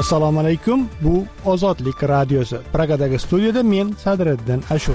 Assalomu alaykum. Bu Ozodlik radiosi. Pragadagi studiyada men Sadriddin Ashur.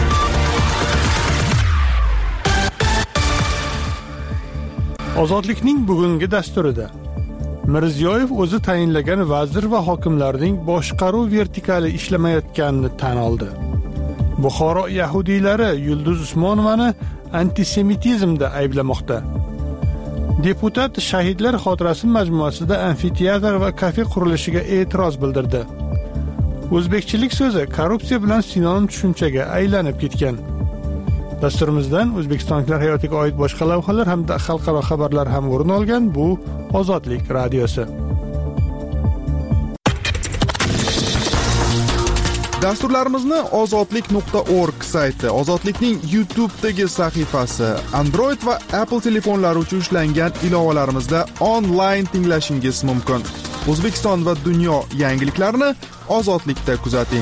Ozodlikning bugungi dasturida Mirziyoyev o'zi tayinlagan vazir va hokimlarning boshqaruv vertikali ishlamayotganini tan oldi. Buxoro yahudiylari Yulduz Usmonovani antisemitizmda ayblamoqda. Deputat Shahidlar xotirasi majmuasida amfiteatr va kafe qurilishiga e'tiroz bildirdi. O'zbekchilik so'zi korrupsiya bilan sinonim tushunchaga aylanib ketgan. Dasturimizdan O'zbekistonliklar hayotiga oid boshqa lavhalar hamda xalqaro xabarlar ham o'rin olgan. Bu Ozodlik radiosi. Dasturlarimizni ozodlik.org sayti, Ozodlikning YouTube'dagi sahifasi, Android va Apple telefonlari uchun ishlangan ilovalarimizda onlayn tinglashingiz mumkin. O'zbekiston va dunyo yangiliklarini Ozodlikda kuzating.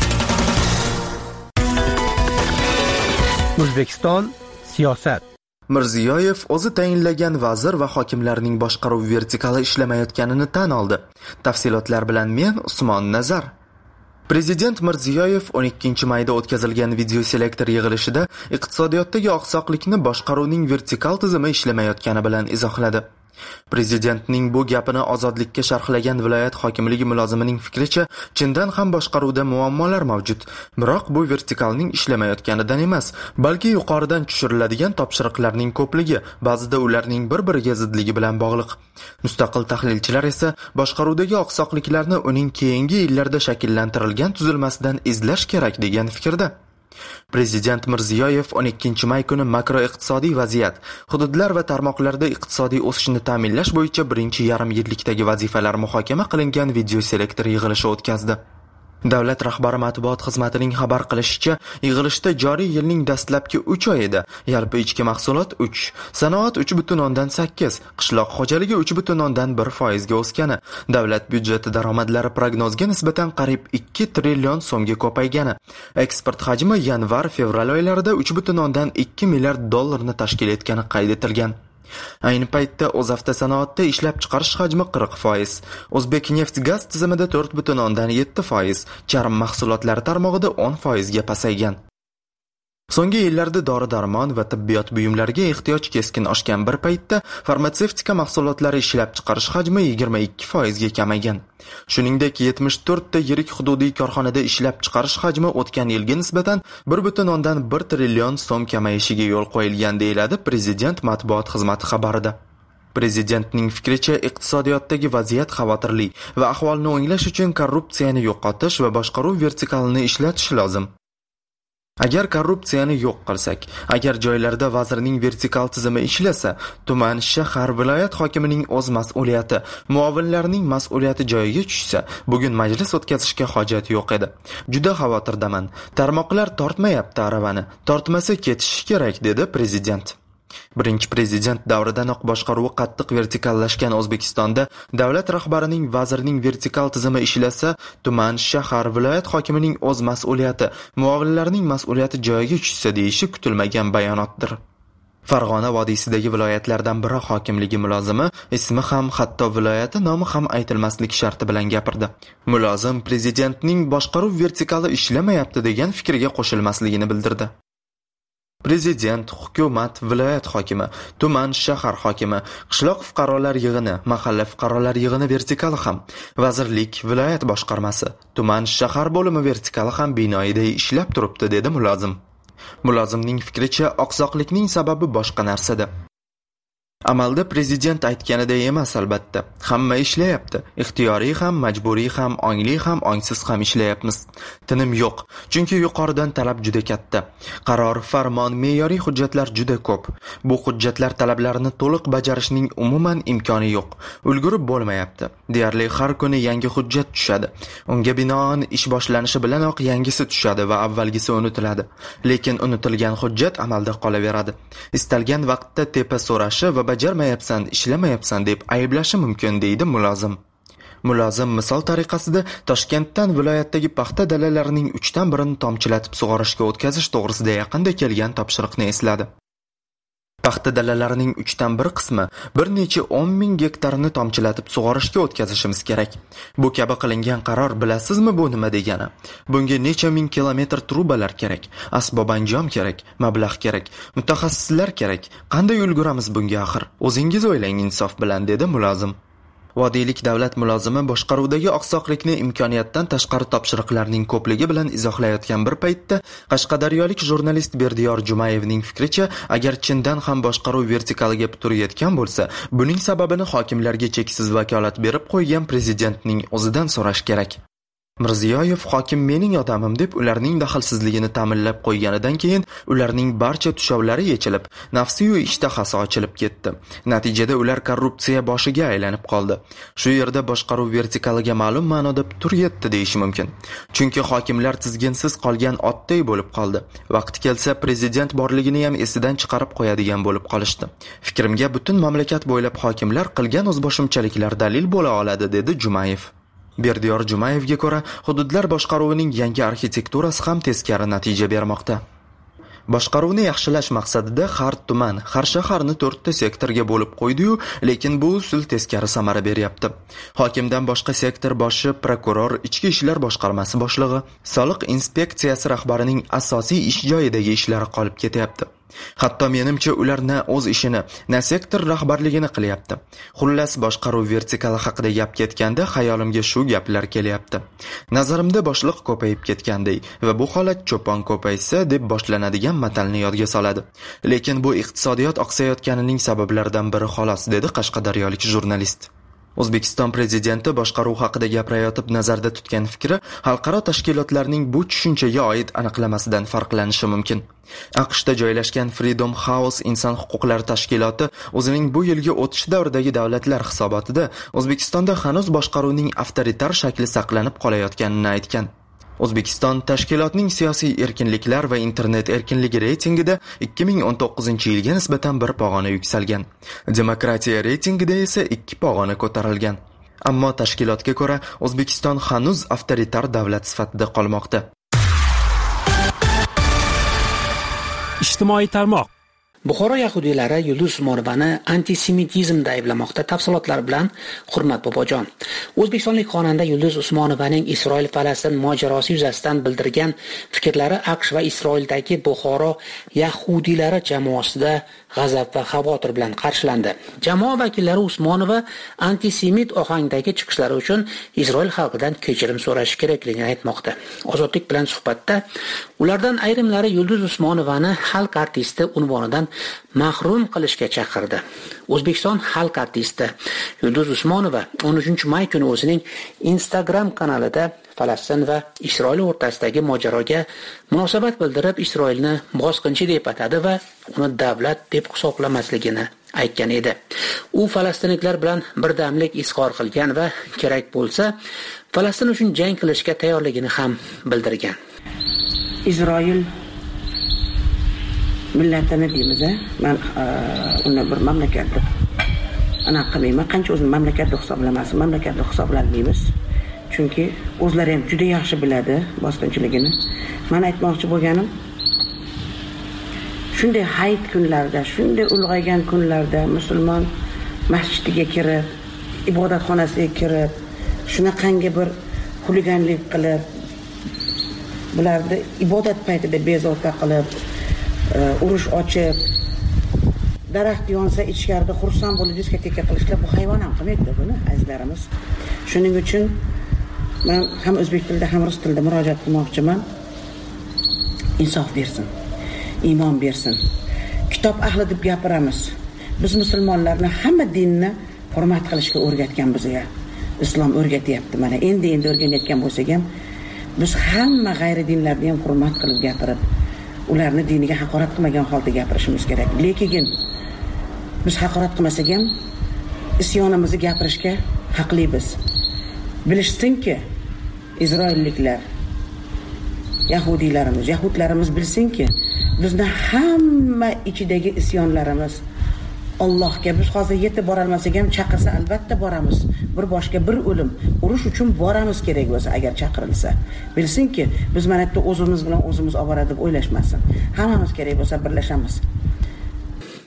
O'zbekiston siyosat. Mirziyoyev o'zi tayinlagan vazir va hokimlarning boshqaruv vertikali ishlamayotganini tan oldi. Tafsilotlar bilan men Usmon Nazar. Prezident Mirziyoyev 12 mayda o'tkazilgan videoselektor yig'ilishida iqtisodiyotdagi oqsoqlikni boshqaruvning vertikal tizimi ishlamayotgani bilan izohladi. Prezidentning bu gapini Ozodlikka sharhlagan viloyat hokimligi mulozimining fikricha, chindan ham boshqaruvda muammolar mavjud. Biroq bu vertikalning ishlamayotganidan emas, balki yuqoridan tushiriladigan topshiriqlarning ko'pligi, ba'zida ularning bir-biriga zidligi bilan bog'liq. Mustaqil tahlilchilar esa boshqaruvdagi oqsoqliklarni uning keyingi yillarda shakllantirilgan tuzilmasidan izlash kerak degan fikrda. Prezident Mirziyoyev 12 may kuni makroiqtisodiy vaziyat, hududlar va tarmoqlarda iqtisodiy o'sishni ta'minlash bo'yicha birinchi yarim yillikdagi vazifalar muhokama qilingan videoselektor yig'ilishi o'tkazdi. Davlat rahbari matbuot xizmatining xabar qilishicha, yig'ilishda joriy yilning dastlabki 3 oyida yalpi ichki mahsulot 3, sanoat 3.8, qishloq xo'jaligi 3.1% ga o'sgani, davlat byudjeti daromadlari prognozga nisbatan qariyb 2 trillion so'mga ko'paygani, eksport hajmi yanvar-fevral oylarida 3.2 milliard dollarni tashkil etgani qayd etilgan. Ayni paytda o'z avtosanoatda ishlab chiqarish hajmi 40%, O'zbekneftgaz tizimida 4.7%, charm mahsulotlari tarmog'ida 10% ga pasaygan. So'nggi yillarda dori-darmon va tibbiyot buyumlariga ehtiyoj keskin oshgan bir paytda farmatsevtika mahsulotlari ishlab chiqarish hajmi 22% ga kamaygan. Shuningdek, 74 ta yirik hududiy korxonada ishlab chiqarish hajmi o'tgan yilga nisbatan 1.1 trillion so'm kamayishiga yo'l qo'yilgan deyiladi Prezident matbuot xizmati xabarida. Prezidentning fikricha, iqtisodiyotdagi vaziyat xavotirli va ahvolni o'nglash uchun korrupsiyani yo'qotish va boshqaruv vertikalini ishlatish lozim. Agar korrupsiyani yo'q qilsak, agar joylarda vazirning vertikal tizimi ishlasa, tuman, shahar, viloyat hokimining o'z mas'uliyati, muovinlarining mas'uliyati joyiga tushsa, bugun majlis o'tkazishga hojat yo'q edi. Juda xavotirdaman. Tarmoqlar tortmayapti aravani, tortmasa ketishi kerak, dedi prezident. Birinchi prezident davridanoq boshqaruvi qattiq vertikallashgan O'zbekistonda davlat rahbarining vazirning vertikal tizimi ishlasa, tuman, shahar, viloyat hokimining o'z mas'uliyati, muovinlarining mas'uliyati joyiga tushsa deyishi kutilmagan bayonotdir. Farg'ona vodiysidagi viloyatlardan biri hokimligi mulozimi ismi ham, hatto viloyati nomi ham aytilmasligi sharti bilan gapirdi. Mulozim prezidentning boshqaruv vertikali ishlamayapti degan fikrga qo'shilmasligini bildirdi. Prezident, hukumat, viloyat hokimi, tuman, shahar hokimi, qishloq fuqarolar yig'ini, mahalla fuqarolar yig'ini vertikali ham, vazirlik, viloyat boshqarmasi, tuman, shahar bo'limi vertikali ham binoyiday ishlab turibdi, dedi mulozim. Mulozimning fikricha, oqsoqlikning sababi boshqa narsada. Amalda prezident aytganiday emas albatta. Hamma ishlayapti. Ixtiyoriy ham, majburiy ham, ongli ham, ongsiz ham ishlayapmiz. Tinim yo'q. Chunki yuqoridan talab juda katta. Qaror, farmon, me'yoriy hujjatlar juda ko'p. Bu hujjatlar talablarini to'liq bajarishning umuman imkoni yo'q. Ulgurib bo'lmayapti. Deyarli har kuni yangi hujjat tushadi. Unga binoan ish boshlanishi bilanoq yangisi tushadi va avvalgisi unutiladi. Lekin unutilgan hujjat amalda qolaveradi. Istalgan vaqtda tepa so'rashi va bajarmayapsan, ishlamayapsan deb ayblashi mumkin, deydi mulozim. Mulozim misol tariqasida Toshkentdan viloyatdagi paxta dalalarining 3dan 1ni tomchilatib sug'orishga o'tkazish to'g'risida yaqinda kelgan topshiriqni esladi. Paxta dalalarining 1/3 qismi bir necha 10,000 gektarni tomchilatib sug'orishga o'tkazishimiz kerak. Bu kabi qilingan qaror bilasizmi bu nima degani? Bunga necha ming kilometr trubalar kerak, asbob-anjom kerak, mablag' kerak, mutaxassislar kerak. Qanday ulguramiz bunga axir? O'zingiz o'ylang insof bilan, dedi mulozim. Vodiylik davlat mulozimi boshqaruvdagi oqsoqlikni imkoniyatdan tashqari topshiriqlarning ko'pligi bilan izohlayotgan bir paytda qashqadaryolik jurnalist Berdiyor Jumayevning fikricha, agar chindan ham boshqaruv vertikaliga putur yetgan bo'lsa, buning sababini hokimlarga cheksiz vakolat berib qo'ygan prezidentning o'zidan so'rash kerak. Mirziyoyev hokim mening odamim deb ularning daxlsizligini ta'minlab qo'yganidan keyin ularning barcha tushovlari yechilib, nafsi-yu ishtahasi ochilib ketdi. Natijada ular korrupsiya boshiga aylanib qoldi. Shu yerda boshqaruv vertikaliga ma'lum ma'noda putur yetdi deyish mumkin. Chunki hokimlar tizginsiz qolgan otday bo'lib qoldi. Vaqti kelsa prezident borligini ham esidan chiqarib qo'yadigan bo'lib qolishdi. Fikrimga butun mamlakat bo'ylab hokimlar qilgan o'zboshimchaliklar dalil bo'la oladi, dedi Jumayev. Berdiyor Jumayevga ko'ra, hududlar boshqaruvining yangi arxitekturasi ham teskari natija bermoqda. Boshqaruvni yaxshilash maqsadida har tuman, har shaharni 4 ta sektorga bo'lib qo'ydi-yu, lekin bu usul teskari samara beryapti. Hokimdan boshqa sektor boshi, prokuror, ichki ishlar boshqarmasi boshlig'i, soliq inspeksiyasi rahbarining asosiy ish joyidagi ishlari qolib ketyapti. Hatto menimcha ular na o'z ishini, na sektor rahbarligini qilyapti. Xullas, boshqaruv vertikali haqida gap ketganda xayolimga shu gaplar kelyapti. Nazarimda boshliq ko'payib ketganday va bu holat cho'pon ko'paysa deb boshlanadigan matalni yodga soladi. Lekin bu iqtisodiyot oqsayotganining sabablaridan biri xolos, dedi qashqadaryolik jurnalist. O'zbekiston prezidenti boshqaruv haqida gapirayotib nazarda tutgan fikri xalqaro tashkilotlarning bu tushunchaga oid aniqlamasidan farqlanishi mumkin. AQShda joylashgan Freedom House inson huquqlari tashkiloti o'zining bu yilgi o'tish davridagi davlatlar hisobotida O'zbekistonda hanuz boshqaruvning avtoritar shakli saqlanib qolayotganini aytgan. O'zbekiston tashkilotning siyosiy erkinliklar va internet erkinligi reytingida 2019-yilga nisbatan bir pog'ona yuksalgan. Demokratiya reytingida esa 2 pog'ona ko'tarilgan. Ammo tashkilotga ko'ra O'zbekiston hanuz avtoritar davlat sifatida qolmoqda. Ijtimoiy tarmoq. Buxoro yahudiylari Yulduz Usmonovani antisemitizmda ayblamoqda. Tafsilotlar bilan Hurmat Bobojon. O'zbekistonlik xonanda Yulduz Usmonovaning Isroil-Falastin mojarosi yuzasidan bildirgan fikrlari AQSh va Isroildagi Buxoro yahudiylari jamoasida g'azab va xavotir bilan qarshilandi. Jamoa vakillari Usmonova antisemit ohangdagi chiqishlari uchun Isroil xalqidan kechirim so'rashi kerakligini aytmoqda. Ozodlik bilan suhbatda ulardan ayrimlari Yulduz Usmonovani xalq artisti unvonidan mahrum qilishga chaqirdi. O'zbekiston xalq artisti Yulduz Usmonova 13 may kuni o'zining Instagram kanalida Falastin va Isroil o'rtasidagi mojaroga munosabat bildirib, Isroilni bosqinchi deb atadi va uni davlat deb hisoblamasligini aytgan edi. U falastinliklar bilan birdamlik izhor qilgan va kerak bo'lsa, Falastin uchun jang qilishga tayyorligini ham bildirgan. Isroil millatini deymiz, men uni bir mamlakat deb anaqa qilmayman. Qancha o'zini mamlakat deb hisoblamasin, mamlakat deb hisoblamaymiz. Chunki o'zlari ham juda yaxshi biladi bosqinchiligini. Men aytmoqchi bo'lganim, shunday hayit kunlarda, shunday ulg'aygan kunlarda musulmon masjidiga kirib, ibodatxonasiga kirib, shunaqangi bir xuliganlik qilib, bularni ibodat paytida bezovta qilib, urush ochib, daraxt yonsa ichkarida xursand bo'lib diskoteka qilishlar, bu hayvon ham qilmaydi buni azizlarimiz. Shuning uchun men ham o'zbek tilida ham rus tilida murojaat qilmoqchiman. Insof bersin, iymon bersin. Kitob ahli deb gapiramiz. Biz musulmonlarni hamma dinni hurmat qilishga o'rgatgan bizga. Islom o'rgatyapti. Mana endi o'rganayotgan bo'lsak ham biz hamma g'ayri dinlarni ham hurmat qilib gapirib, ularni diniga haqorat qilmagan holda gapirishimiz kerak. Lekin biz haqorat qilmasak ham isyonimizni gapirishga haqlimiz. Bilishsinki, Isroilliklar, yahudlarimiz bilsinki, bizni hamma ichidagi isyonlarimiz Allohga biz hozir yetib bora olmasak ham chaqirsa albatta boramiz. Bir boshqa bir o'lim, urush uchun boramiz kerak bo'lsa, agar chaqirilsa. Bilsinki, biz mana bu o'zimiz bilan o'zimiz ovora deb o'ylashmasin. Hammamiz kerak bo'lsa birlashamiz.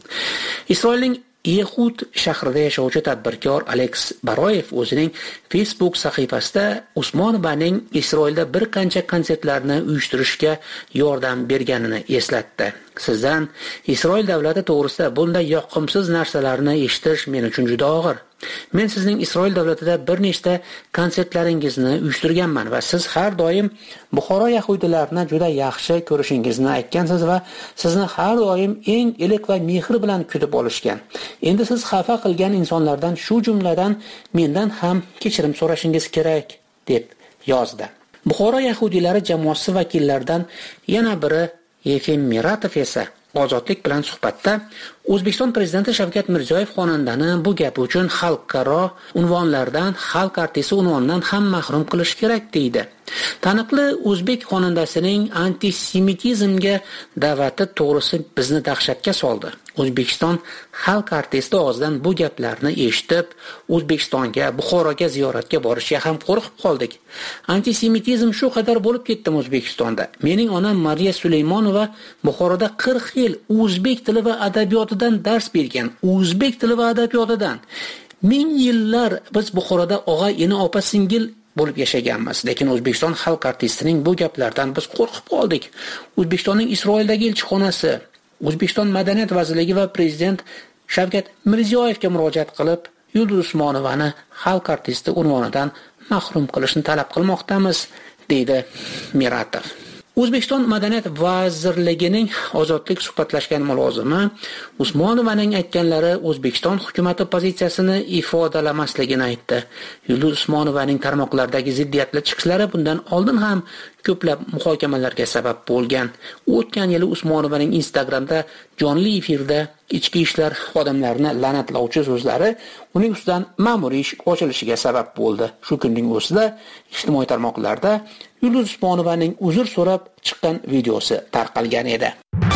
Isroilning Yehud shahrida yashovchi tadbirkor Aleks Baroyev o'zining Facebook sahifasida Usmonovaning Isroilda bir qancha konsertlarni uyushtirishga yordam berganini eslatdi. Sizdan Isroil davlati to'g'risida bunday yoqimsiz narsalarni eshitish men uchun juda og'ir. Men sizning Isroil davlatida bir nechta konsertlaringizni uyushtirganman va siz har doim Buxoro yahudilarini juda yaxshi ko'rishingizni aytgansiz va sizni har doim eng iliq va mehr bilan kutib olishgan. Endi siz xafa qilgan insonlardan, shu jumladan mendan ham kechirim so'rashingiz kerak, deb yozdi. Buxoro yahudilari jamoasi vakillaridan yana biri Yefim Miratov esa Ozodlik bilan suhbatda O'zbekiston prezidenti Shavkat Mirziyoyev xonandani bu gapi uchun xalqaro unvonlardan, xalq artisti unvonidan ham mahrum qilish kerak deydi. Taniqli o'zbek xonandasining antisemitizmga da'vati to'g'risi bizni dahshatga soldi. O'zbekiston xalq artisti og'zidan bu gaplarni eshitib, O'zbekistonga, Buxoroga ziyoratga borishga ham qo'rqib qoldik. Antisemitizm shu qadar bo'lib ketdi O'zbekistonda. Mening onam Mariya Suleymonova Buxoroda 40 yil o'zbek tili va adabiyotidan dars bergan. O'zbek tili va adabiyotidan. Ming yillar biz Buxoroda og'a, ini, opa, singil bo'lib yashaganmiz. Lekin O'zbekiston xalq artistining bu gaplardan biz qo'rqib qoldik. O'zbekistonning Isroildagi elchixonasi, O'zbekiston Madaniyat vazirligi va prezident Shavkat Mirziyoyevga murojaat qilib, Yulduz Usmonovani xalq artisti unvonidan mahrum qilishni talab qilmoqdamiz, deydi Miratov. O'zbekiston Madaniyat vazirligining ozodlik suhbatlashgan mulozimi Usmonovaning aytganlari O'zbekiston hukumatı pozitsiyasini ifodalamasligini aytdi. Yulduz Usmonovaning tarmoqlardagi ziddiyatli chiqishlari bundan oldin ham ko'plab muhokamalarga sabab bo'lgan. O'tgan yili Usmonovaning Instagramda jonli efirda ichki ishlar xodimlarini la'natlovchi so'zlari uning ustidan ma'muriy ish ochilishiga sabab bo'ldi. Shu kunning o'zida ijtimoiy tarmoqlarda Yulduz Usmonovaning uzr so'rab chiqqan videosi tarqalgan edi.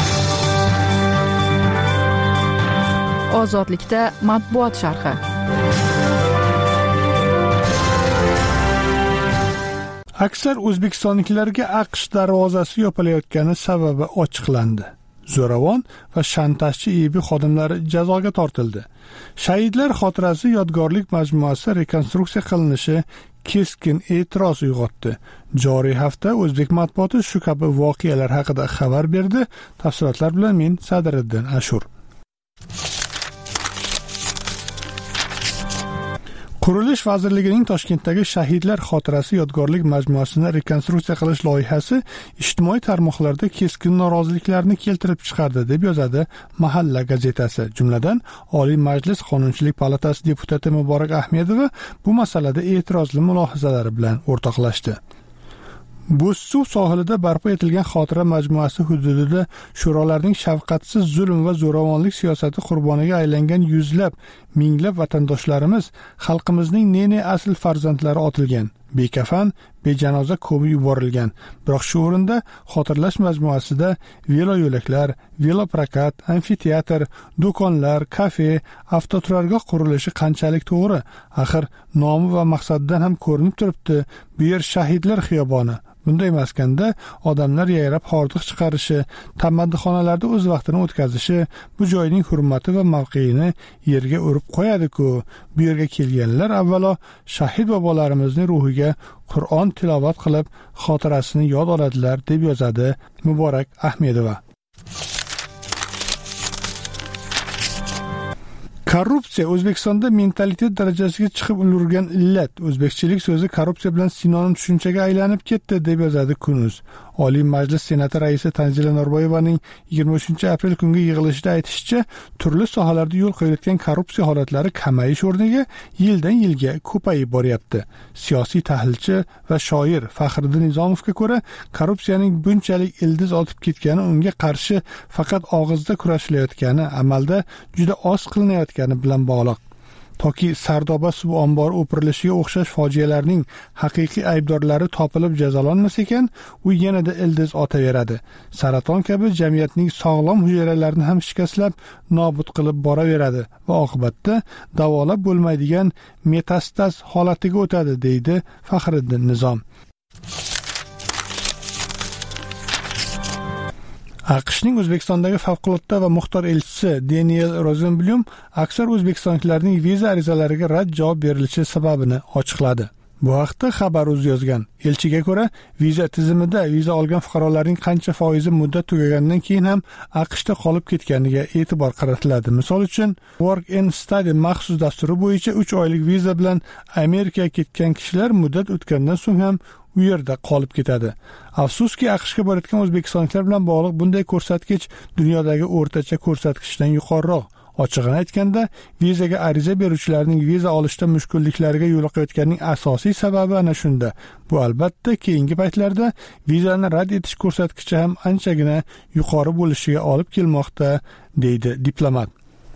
Ozodlikda matbuot sharhi. Aksar o'zbekistonliklarga AQSh darvozasi yopilayotgani sababi ochiqlandi. Zo'ravon va shantajchi IB xodimlari jazoga tortildi. Shahidlar xotirasi yodgorlik majmuasi rekonstruksiya qilinishi keskin e'tiroz uyg'otdi. Joriy hafta o'zbek matbuoti shu kabi voqealar haqida xabar berdi. Tafsilotlar bilan men Sadriddin Ashur. Qurilish vazirligining Toshkentdagi Shahidlar xotirasi yodgorlik majmuasini rekonstruksiya qilish loyihasi ijtimoiy tarmoqlarda keskin noroziliklarni keltirib chiqardi, deb yozadi Mahalla gazetasi. Jumladan, Oliy Majlis Qonunchilik palatasi deputati Muborak Ahmedova bu masalada e'tirozli mulohazalari bilan o'rtoqlashdi. Bo'zsuv sohilida barpo etilgan xotira majmuasi hududida sho'rolarning shafqatsiz zulm va zo'ravonlik siyosati qurboniga aylangan yuzlab, minglab vatandoshlarimiz, xalqimizning ne asl farzandlari otilgan, bekafan, bejanoza ko'mib yuborilgan. Biroq shu o'rinda xotirlash majmuasida velo yo'laklar, veloprokat, amfiteatr, do'konlar, kafe, avtoturargoh qurilishi qanchalik to'g'ri? Axir nomi va maqsadidan ham ko'rinib turibdi. Bu yer shahidlar xiyoboni. Bunday maskanda odamlar yayrab hordiq chiqarishi, tamaddixonalarda o'z vaqtini o'tkazishi bu joyning hurmati va mavqeini yerga urib qo'yadi-ku. Bu yerga kelganlar avvalo shahid bobolarimizning ruhiga Qur'on tilovat qilib, xotirasini yod oladilar, deb yozadi Muborak Ahmedova. Korrupsiya O'zbekistonda mentalitet darajasiga chiqib ulgurgan illat. O'zbekchilik so'zi korrupsiya bilan sinonim tushunchaga aylanib ketdi, deb yozadi Kunuz. Oliy Majlis Senati raisi Tanzila Norboyevaning 23-aprel kungi yig'ilishida aytishicha, turli sohalarda yo'l qo'yilgan korrupsiya holatlari kamayish o'rniga yildan yilga ko'payib boryapti. Siyosiy tahlilchi va shoir Faxriddin Nizomovga ko'ra, korrupsiyaning bunchalik ildiz otib ketgani unga qarshi faqat og'izda kurashilayotgani, amalda juda oz qilinayotgani bilan bog'liq. Toki Sardoba suv ombori o'pirilishiga o'xshash fojialarning haqiqiy aybdorlari topilib jazolanmasa ekan, u yanada ildiz otaveradi. Saraton kabi jamiyatning sog'lom hujayralarini ham shikastlab, nobud qilib boraveradi va oqibatda davolab bo'lmaydigan metastaz holatiga o'tadi, deydi Faxriddin Nizom. AQShning O'zbekistondagi favqulodda va muxtor elchisi Daniel Rosenblum aksar o'zbekistonliklarning viza arizalariga rad javob berilishi sababini ochiqladi. Bu haqda Xabar.uz yozgan. Elchiga ko'ra, viza tizimida viza olgan fuqarolarning qancha foizi muddat tugagandan keyin ham AQShda qolib ketganiga e'tibor qaratiladi. Misol uchun, Work and Study maxsus dasturi bo'yicha 3 oylik viza bilan Amerikaga ketgan kishilar muddat o'tgandan so'ng ham u yerda qolib ketadi. Afsuski, AQShga borayotgan o'zbekistonliklar bilan bog'liq bunday ko'rsatkich dunyodagi o'rtacha ko'rsatkichdan yuqoriroq. Ochig'ini aytganda, vizaga ariza beruvchilarning viza olishda mushkulliklariga yo'liqayotganining asosiy sababi ana shunda. Bu albatta keyingi paytlarda vizani rad etish ko'rsatkichi ham anchagina yuqori bo'lishiga olib kelmoqda, deydi diplomat.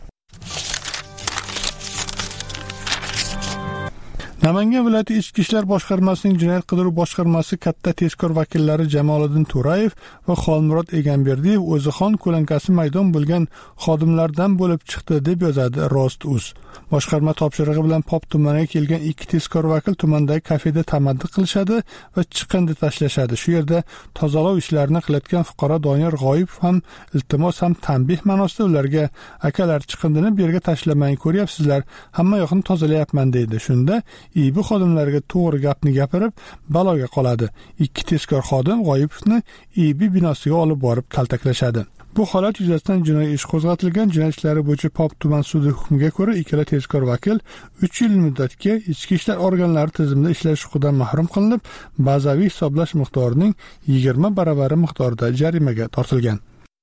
Namangan viloyati Ichki ishlar boshqarmasining jinoyat qidiruv boshqarmasi katta tezkor vakillari Jamoliddin To'rayev va Xolmurod Egamberdiyev o'zixon ko'lankasi maydon bo'lgan xodimlardan bo'lib chiqdi, deb yozadi Rost.uz. Boshqarma topshirig'i bilan Pop tumaniga kelgan 2 tezkor vakil tumandagi kafeda tamaddi qilishadi va chiqindi tashlashadi. Shu yerda tozalash ishlarini qilayotgan fuqaro Doniyor G'oyibov ham iltimos ham tanbeh ma'nosida ularga akalar chiqindini bu yerga tashlamang, ko'ryapsizlar, hamma yoqni tozalayapman deydi. Shunda IB xodimlariga to'g'ri gapni gapirib baloga qoladi. 2 tezkor xodim G'oyibovni IB binosiga olib borib kaltaklashadi. Bu holat yuzasidan jinoiy ish qo'zg'atilgan. Jinoyat ishlari bo'yicha Pop tuman sudi hukmiga ko'ra ikkala tezkor vakil 3 yil muddatga ichki ishlar organlari tizimida ishlash huquqidan mahrum qilinib, bazaviy hisoblash miqdorining 20 baravari miqdorida jarimaga tortilgan.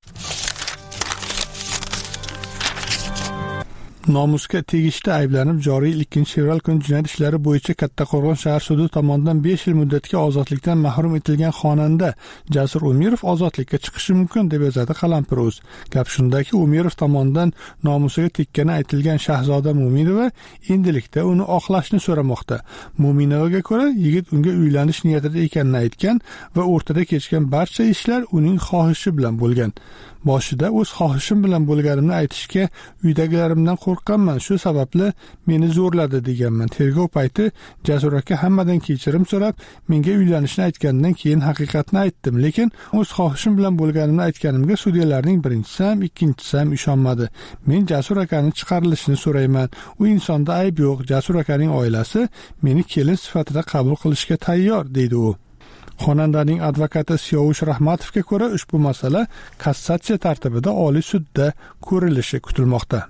Nomusga tegishda ayblanib joriy yil 2-fevral kuni jinoyat ishlari bo'yicha Kattaqo'rg'on shahar sudi tomonidan 5 yil muddatga ozodlikdan mahrum etilgan xonanda Jasur Umirov ozodlikka chiqishi mumkin, deb yozadi Qalampir.uz. Gap shundaki, Umirov tomonidan nomusiga tekkani aytilgan Shahzoda Mo'minova endilikda uni oqlashni so'ramoqda. Mo'minovaga ko'ra, yigit unga uylanish niyatida ekanini aytgan va o'rtada kechgan barcha ishlar uning xohishi bilan bo'lgan. Boshida o'z xohishim bilan bo'lganimni aytishga uydagilarimdan qo'rqqanman, shu sababli meni zo'rladi deganman. Tergov payti Jasur aka hammadan kechirim so'rab, menga uylanishni aytgandan keyin haqiqatni aytdim, lekin o'z xohishim bilan bo'lganimni aytganimga sudyalarning birinchisi ham ikkinchisi ham ishonmadi. Men Jasur akani chiqarilishini so'rayman. U insonda ayb yo'q. Jasur akaning oilasi meni kelin sifatida qabul qilishga tayyor, deydi u. Xonandaning advokati Siyovush Rahmatovga ko'ra, ushbu masala kassatsiya tartibida Oliy sudda ko'rilishi kutilmoqda.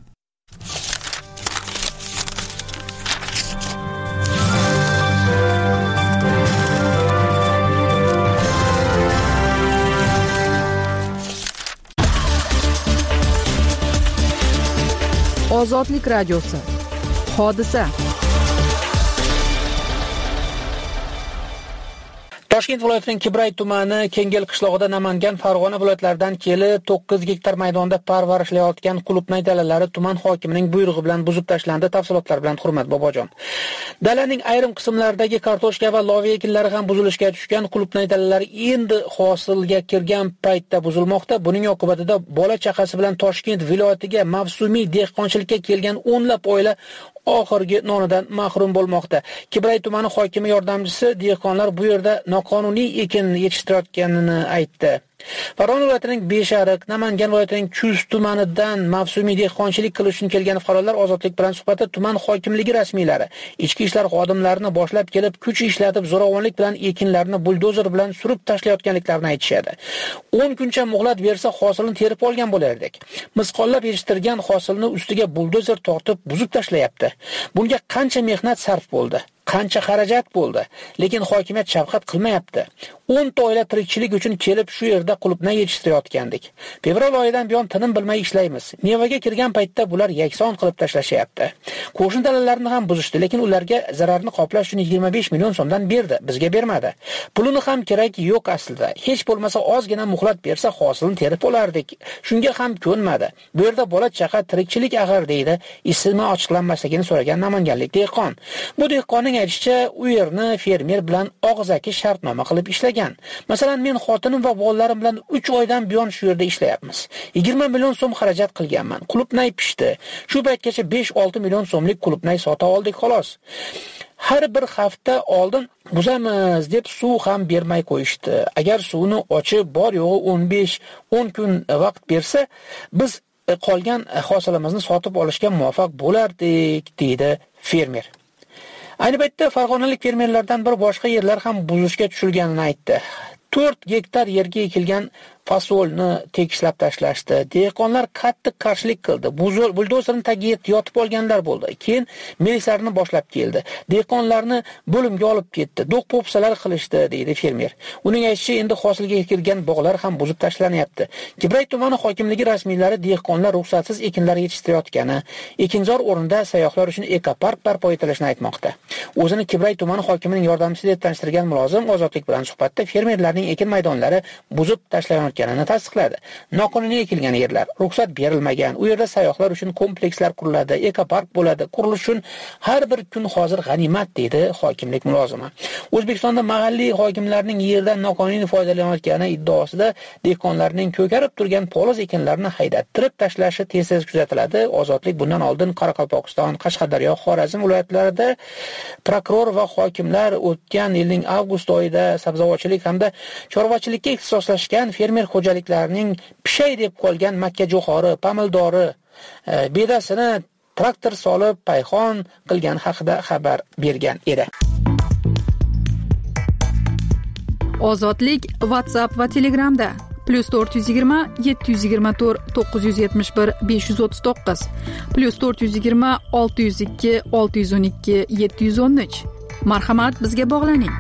Ozodlik radiosi. Hodisa. Toshkent viloyatining Kibray tumani Kengel qishlog'ida Namangan, Farg'ona viloyatlaridan kelib 9 gektar maydonda parvarishlayotgan qulupnay dalalari tuman hokimining buyrug'i bilan buzib tashlandi. Tafsilotlar bilan Hurmat Bobojon. Dalaning ayrim qismlaridagi kartoshka va loviya ekinlari ham buzilishga tushgan. Qulupnay dalalari endi hosilga kirgan paytda buzilmoqda. Buning oqibatida bola chaqasi bilan Toshkent viloyatiga mavsumiy dehqonchilikka kelgan o'nlab oila oxirgi nonidan mahrum bo'lmoqda. Kibray tumani hokimi yordamchisi dehqonlar bu yerda noqonuniy ekin yetishtirayotganini aytdi. Farg'ona viloyatining Beshariq, Namangan viloyatining Chust tumanidan mavsumiy dehqonchilik qilish uchun kelgan fuqarolar Ozodlik bilan suhbatda tuman hokimligi rasmiylari ichki ishlar xodimlarini boshlab kelib, kuch ishlatib zo'ravonlik bilan ekinlarni buldozer bilan surib tashlayotganliklarini aytishadi. 10 kuncha muhlat bersa hosilni terib olgan bo'lardik. Misqollab yetishtirgan hosilni ustiga buldozer tortib buzib tashlayapti. Bunga qancha mehnat sarf bo'ldi? Qancha xarajat bo'ldi, lekin hokimiyat shafqat qilmayapti. 10 ta oila tirikchilik uchun kelib shu yerda qulupnay yetishtirayotgandik. Fevral oyidan buyon tinim bilmay ishlaymiz. Mevaga kirgan paytda bular yakson qilib tashlashyapti. Qo'shni dalalarni ham buzishdi, lekin ularga zararni qoplash uchun 25 million so'mdan berdi, bizga bermadi. Pulini ham kerak yo'q aslida. Hech bo'lmasa ozgina muhlat bersa hosilni terib olardik. Shunga ham ko'nmadi. Bu yerda bola chaqa tirikchilik ag'ir deydi. Ismi ochiqlanmasligini so'ragan namanganlik dehqon. Bu dehqonning aytishicha, u yerni fermer bilan og'zaki shartnoma qilib ishlagan. Masalan, men xotinim va bolalarim bilan 3 oydan buyon shu yerda ishlayapmiz. 20 million so'm xarajat qilganman. Qulupnay pishdi. Shu paytgacha 5-6 million so'mlik qulupnay sota oldik xolos. har bir hafta oldin buzamiz deb suv ham bermay qo'yishdi. Agar suvni ochib bor yo'g'i 15-10 kun vaqt bersa, biz qolgan hosilimizni sotib olishga muvaffaq bo'lardik, deydi fermer. Ayni paytda farg'onalik fermerlardan bir boshqa yerlar ham buzishga tushilganini aytdi. 4 gektar yerga ekilgan fasolni tekislab tashlashdi. Dehqonlar qattiq qarshilik qildi. Buldozerning tagiga yotib olganlar bo'ldi. Keyin milislarni boshlab keldi. Dehqonlarni bo'limga olib ketdi. Do'q-po'psalar qilishdi, deydi fermer. Uning aytishicha, endi hosilga ekilgan bog'lar ham buzib tashlanyapti. Gibray tumani hokimligi rasmiylari dehqonlar ruxsatsiz ekinlar yetishtirayotgani, ekinzor o'rnida sayyohlar uchun ekopark barpo etilishini aytmoqda. O'zini Gibray tumani hokimining yordamchisi deb tanishtirgan mulozim Ozodlik bilan suhbatda fermerlarning ekin maydonlari buzib tashlanayotganini tasdiqladi. Noqonuniy ekilgan yerlar, ruxsat berilmagan, u yerda sayyohlar uchun komplekslar quriladi, ekopark bo'ladi. Qurilish uchun har bir kun hozir g'animat, deydi hokimlik mulozimi. O'zbekistonda mahalliy hokimlarning yerdan noqonuniy foydalanayotgani iddaosida dehqonlarning ko'karib turgan poliz ekinlarni haydattirib tashlashi tez-tez kuzatiladi. Ozodlik bundan oldin Qoraqalpog'iston, Qashqadaryo, Xorazm viloyatlarida prokuror va hokimlar o'tgan yilning avgust oyida sabzavotchilik hamda chorvachilikka ixtisoslashgan fermer xo'jaliklarining pishay deb qolgan makkajo'xori, pamildori bedasini traktor solib payxon qilgan haqida xabar bergan edi. Ozodlik WhatsApp va Telegramda +420 724 971 539 +420 602 612 713. Marhamat, bizga bog'laning.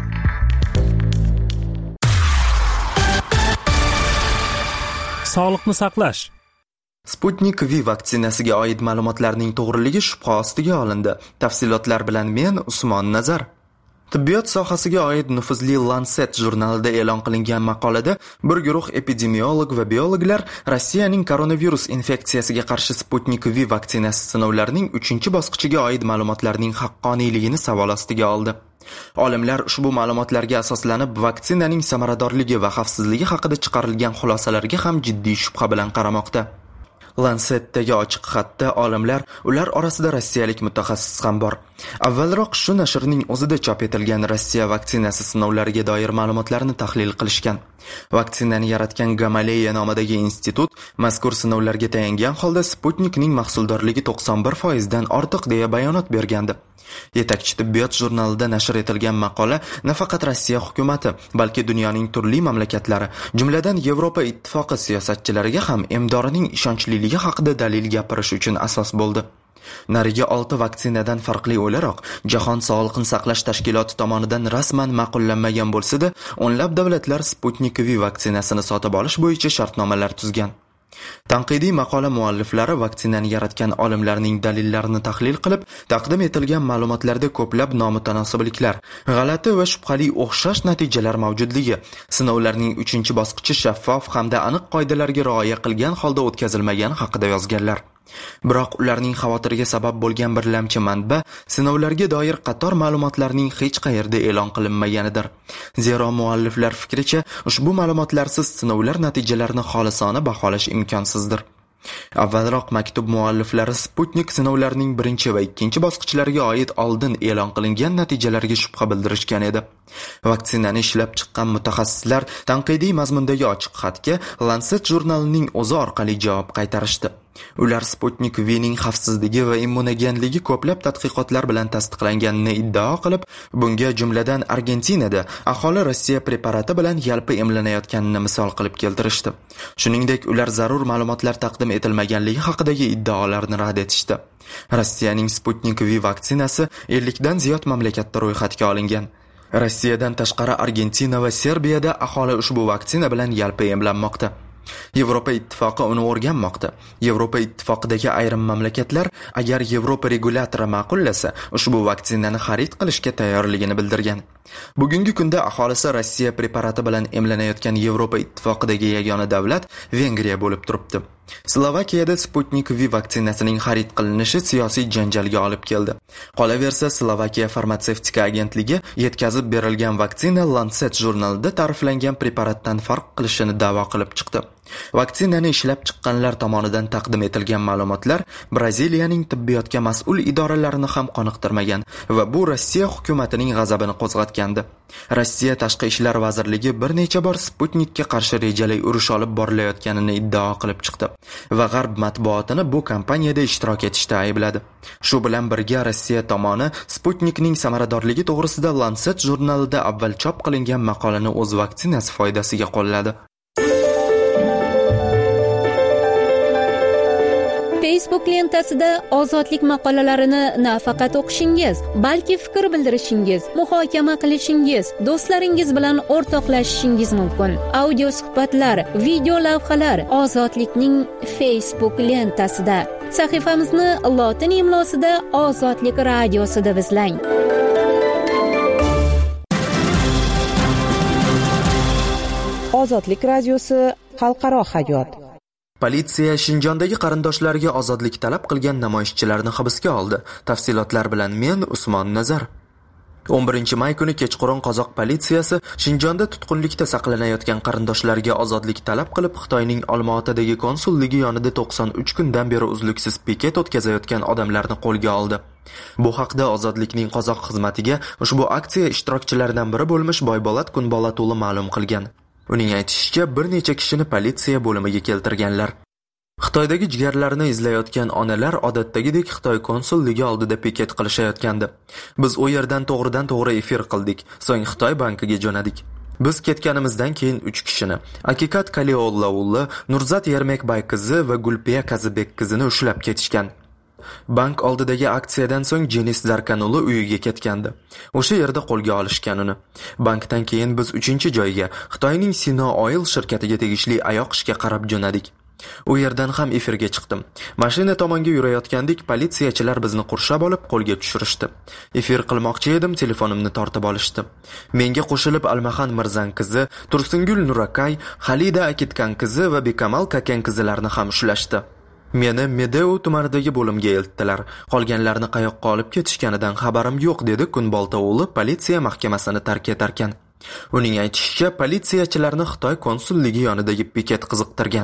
Sog'liqni saqlash. Sputnik V vaksinasiga oid ma'lumotlarning to'g'riligi shubha ostiga olindi. Tafsilotlar bilan men Usmon Nazar. Tibbiyot sohasiga oid nufuzli Lancet jurnalida e'lon qilingan maqolada bir guruh epidemiolog va biologlar Rossiyaning koronavirus infeksiyasiga qarshi Sputnik V vaksinasi sinovlarining 3-bosqichiga oid ma'lumotlarning haqqoniyligini savol ostiga oldi. Olimlar ushbu ma'lumotlarga asoslanib vaksinaning samaradorligi va xavfsizligi haqida chiqarilgan xulosalarga ham jiddiy shubha bilan qaramoqda. Lancet'dagi ochiq xatda olimlar, ular orasida rossiyalik mutaxassis ham bor. Avvalroq shu nashrning o'zida chop etilgan Rossiya vaksinasi sinovlariga doir ma'lumotlarni tahlil qilishgan. Vaksinani yaratgan Gamaleya nomidagi institut mazkur sinovlarga tayangan holda Sputnikning mahsuldorligi 91% dan ortiq deya bayonot bergandi. Yetakchi tibbiyot jurnalida nashr etilgan maqola nafaqat Rossiya hukumati, balki dunyoning turli mamlakatlari, jumladan Yevropa ittifoqi siyosatchilariga ham emdorining ishonchliligi haqida dalil gapirish uchun asos bo'ldi. Narigi 6 vaksinadan farqli o'laroq, Jahon sog'liqni saqlash tashkiloti tomonidan rasman ma'qullanmagan bo'lsa-da, o'nlab davlatlar Sputnik V vaksinasini sotib olish bo'yicha shartnomalar tuzgan. Tanqidiy maqola mualliflari vaksinani yaratgan olimlarning dalillarini tahlil qilib, taqdim etilgan ma'lumotlarda ko'plab nomutanosibliklar, g'alati va shubhali o'xshash natijalar mavjudligi, sinovlarning 3-bosqichi shaffof hamda aniq qoidalarga rioya qilgan holda o'tkazilmagani haqida yozganlar. Biroq ularning xavotirga sabab bo'lgan bir lamchi manba sinovlarga doir qator ma'lumotlarning hech qayerda e'lon qilinmaganidir. Zero mualliflar fikricha, ushbu ma'lumotlarsiz sinovlar natijalarini xolisona baholash imkonsizdir. Avvalroq maktub mualliflari Sputnik sinovlarining 1 va 2 bosqichlariga oid oldin e'lon qilingan natijalarga shubha bildirishgan edi. Vaksinani ishlab chiqqan mutaxassislar tanqidiy mazmundagi ochiq xatga Lancet jurnalining o'zi orqali javob qaytarishdi. Ular Sputnik V'ning xavfsizligi va immunogenligi ko'plab tadqiqotlar bilan tasdiqlanganini iddao qilib, bunga jumladan Argentinada aholi Rossiya preparati bilan yalpi emlanayotganini misol qilib keltirishdi. Shuningdek, ular zarur ma'lumotlar taqdim etilmaganligi haqidagi iddaolarni rad etishdi. Rossiyaning Sputnik V vaksinasi 50 dan ziyod mamlakatda ro'yxatga olingan. Rossiyadan tashqari Argentina va Serbiyada aholi ushbu vaksina bilan yalpi emlanmoqda. Yevropa ittifoqi uni o'rganmoqda. Yevropa ittifoqidagi ayrim mamlakatlar agar Yevropa regulatori ma'qullasa, ushbu vaksinani xarid qilishga tayyorligini bildirgan. Bugungi kunda aholisi Rossiya preparati bilan emlanayotgan Yevropa ittifoqidagi yagona davlat Vengriya bo'lib turibdi. Slovakiyada Sputnik V vaksinasining xarid qilinishi siyosiy janjalga olib keldi. Qolaversa, Slovakiya farmatsevtika agentligi yetkazib berilgan vaksina Lancet jurnalida ta'riflangan preparatdan farq qilishini da'vo qilib chiqdi. Vaksinani ishlab chiqqanlar tomonidan taqdim etilgan ma'lumotlar Braziliyaning tibbiyotga mas'ul idoralarini ham qoniqtirmagan va bu Rossiya hukumatining g'azabini qo'zg'atgandi. Rossiya Tashqi ishlar vazirligi bir necha bor Sputnikka qarshi rejali urush olib borilayotganini iddao qilib chiqdi va G'arb matbuotini bu kampaniyada ishtirok etishda aybladi. Shu bilan birga Rossiya tomoni Sputnikning samaradorligi to'g'risida Lancet jurnalida avval chop qilingan maqolani o'z vaksinasi foydasiga qo'lladi. Facebook lentasida ozodlik maqolalarini nafaqat o'qishingiz, balki fikr bildirishingiz, muhokama qilishingiz, do'stlaringiz bilan o'rtoqlashishingiz mumkin. Audio suhbatlar, video lavhalar ozodlikning Facebook lentasida. Sahifamizni lotin imlosida Ozodlik radiosida izlang. Ozodlik radiosi xalqaro hayot. Politsiya Shinjondagi qarindoshlariga ozodlik talab qilgan namoyishchilarni hibsga oldi. Tafsilotlar bilan men Usmon Nazar. 11-may kuni kechqurun qozoq politsiyasi Shinjonda tutqunlikda saqlanayotgan qarindoshlarga ozodlik talab qilib Xitoyning Olmaotadagi konsulligi yonida 93 kundan beri uzluksiz piket o'tkazayotgan odamlarni qo'lga oldi. Bu haqda Ozodlikning qozoq xizmatiga ushbu aksiya ishtirokchilaridan biri bo'lmish Boybolat Kunbolatuli ma'lum qilgan. Uning aytishicha, bir necha kishini politsiya bo'limiga keltirganlar. Xitoydagi jigarlarini izlayotgan onalar odatdagidek Xitoy konsulligi oldida piket qilishayotgandi. Biz u yerdan to'g'ridan-to'g'ri efir qildik, so'ng Xitoy bankiga jo'nadik. Biz ketganimizdan keyin 3 kishini, Akikat Kaliollauli, Nurzat Yermekbay qizi va Gulpiya Qazibek qizini ushlab ketishgan. Bank oldidagi aksiyadan so'ng Jenis Zarkanuli uyiga ketgandi. O'sha yerda qo'lga olishgan uni. Bankdan keyin biz 3-joyga, Xitoyning Sino Oil shirkatiga tegishli ayoq ishga qarab jo'nadik. U yerdan ham efirga chiqdim. Mashina tomonga yurayotgandik, politsiyachilar bizni qurshab olib qo'lga tushirishdi. Efir qilmoqchi edim, telefonimni tortib olishdi. Menga qo'shilib Almaxan Mirzan qizi, Tursungul Nurakay, Xalida Akitkan qizi va Bekamal Kakan qizilarni ham ushlashdi. Meni Medeu tumanidagi bo'limga eltdilar. Qolganlarni qayoqqa olib ketishganidan xabarim yo'q, dedi Kunboltauli politsiya mahkamasini tark etarkan. Uning aytishicha, politsiyachilarni Xitoy konsulligi yonidagi piket qiziqtirgan.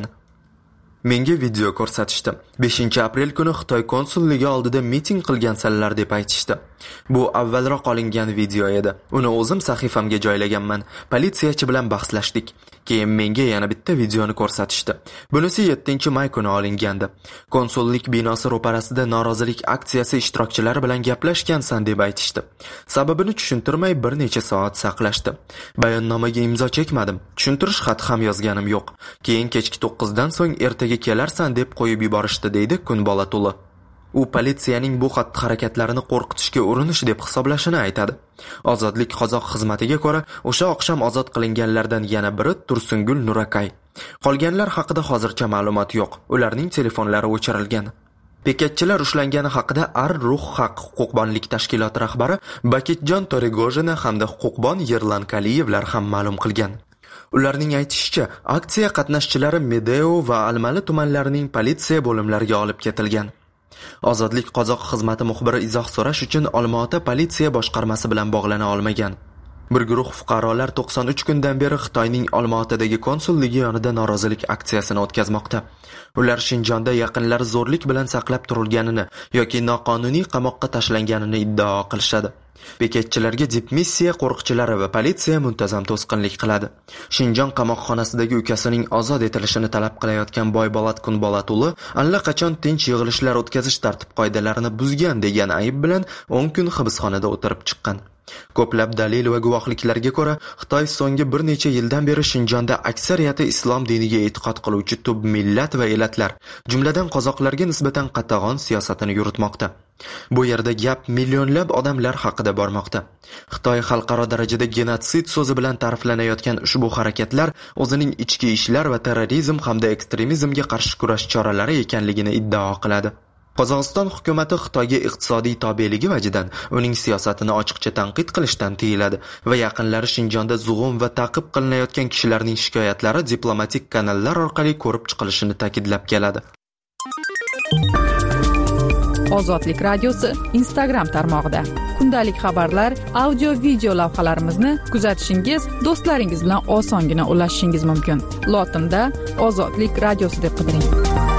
Menga video ko'rsatishdi. 5-aprel kuni Xitoy konsulligi oldida miting qilgansanlar deb aytishdi. Bu avvalroq olingan video edi. Uni o'zim sahifamga joylaganman. Politsiyachi bilan bahslashdik. Keyin menga yana bitta videoni ko'rsatishdi. Bunisi 7-may kuni olingandi. Konsullik binosi ro'parasida norozilik aksiyasi ishtirokchilari bilan gaplashgansan deb aytishdi. Sababini tushuntirmay bir necha soat saqlashdi. Bayonnomaga imzo chekmadim. Tushuntirish xati ham yozganim yo'q. Keyin kechki 9dan so'ng ertaga kelarsan deb qo'yib yuborishdi, deydi Kunbolatuli. U politsiyaning bu xatti-harakatlarini qo'rqitishga urinish deb hisoblashini aytadi. Ozodlik qozoq xizmatiga ko'ra, o'sha oqshom ozod qilinganlardan yana biri Tursungul Nurakay. Qolganlar haqida hozircha ma'lumot yo'q. Ularning telefonlari o'chirilgan. Bekatchilar ushlangani haqida Ar-Ruh Haq huquqbonlik tashkiloti rahbari Bakitjon Torigojina hamda huquqbon Yerlan Kaliyevlar ham ma'lum qilgan. Ularning aytishicha, aksiya qatnashchilari Medeu va Almali tumanlarining politsiya bo'limlariga olib ketilgan. Ozodlik qozoq xizmati muxbiri izoh so'rash uchun Olmaota politsiya boshqarmasi bilan bog'lana olmagan. Bir guruh fuqarolar 93 kundan beri Xitoyning Olmaotadagi konsulligi yonida norozilik aksiyasini o'tkazmoqda. Ular Shinjonda yaqinlar zo'rlik bilan saqlab turilganini yoki noqonuniy qamoqqa tashlanganini iddao qilishadi. Bekatchilarga dipmissiya qo'riqchilari va politsiya muntazam to'sqinlik qiladi. Shinjon qamoqxonasidagi ukasining ozod etilishini talab qilayotgan Boybolat Kunbolatuli allaqachon tinch yig'ilishlar o'tkazish tartib-qoidalarini buzgan degan ayb bilan 10 kun hibsxonada o'tirib chiqqan. Ko'plab dalil va guvohliklarga ko'ra, Xitoy so'nggi bir necha yildan beri Shinjonda aksariyati islom diniga e'tiqod qiluvchi tub millat va elatlar, jumladan qozoqlarga nisbatan qatag'on siyosatini yuritmoqda. Bu yerda gap millionlab odamlar haqida bormoqda. Xitoy xalqaro darajada genotsid so'zi bilan ta'riflanayotgan ushbu harakatlar o'zining ichki ishlar va terrorizm hamda ekstremizmga qarshi kurash choralari ekanligini iddao qiladi. Qozog'iston hukumati Xitoyga iqtisodiy tobeligi vajidan uning siyosatini ochiqcha tanqid qilishdan tiyiladi va yaqinlari Shinjonda zug'um va ta'qib qilinayotgan kishilarning shikoyatlari diplomatik kanallar orqali ko'rib chiqilishini ta'kidlab keladi. Ozodlik radiosi Instagram tarmog'ida. Kundalik xabarlar, audio video lavhalarimizni kuzatishingiz, do'stlaringiz bilan osongina ulashishingiz mumkin. Lotinda Ozodlik radiosi deb qidiring.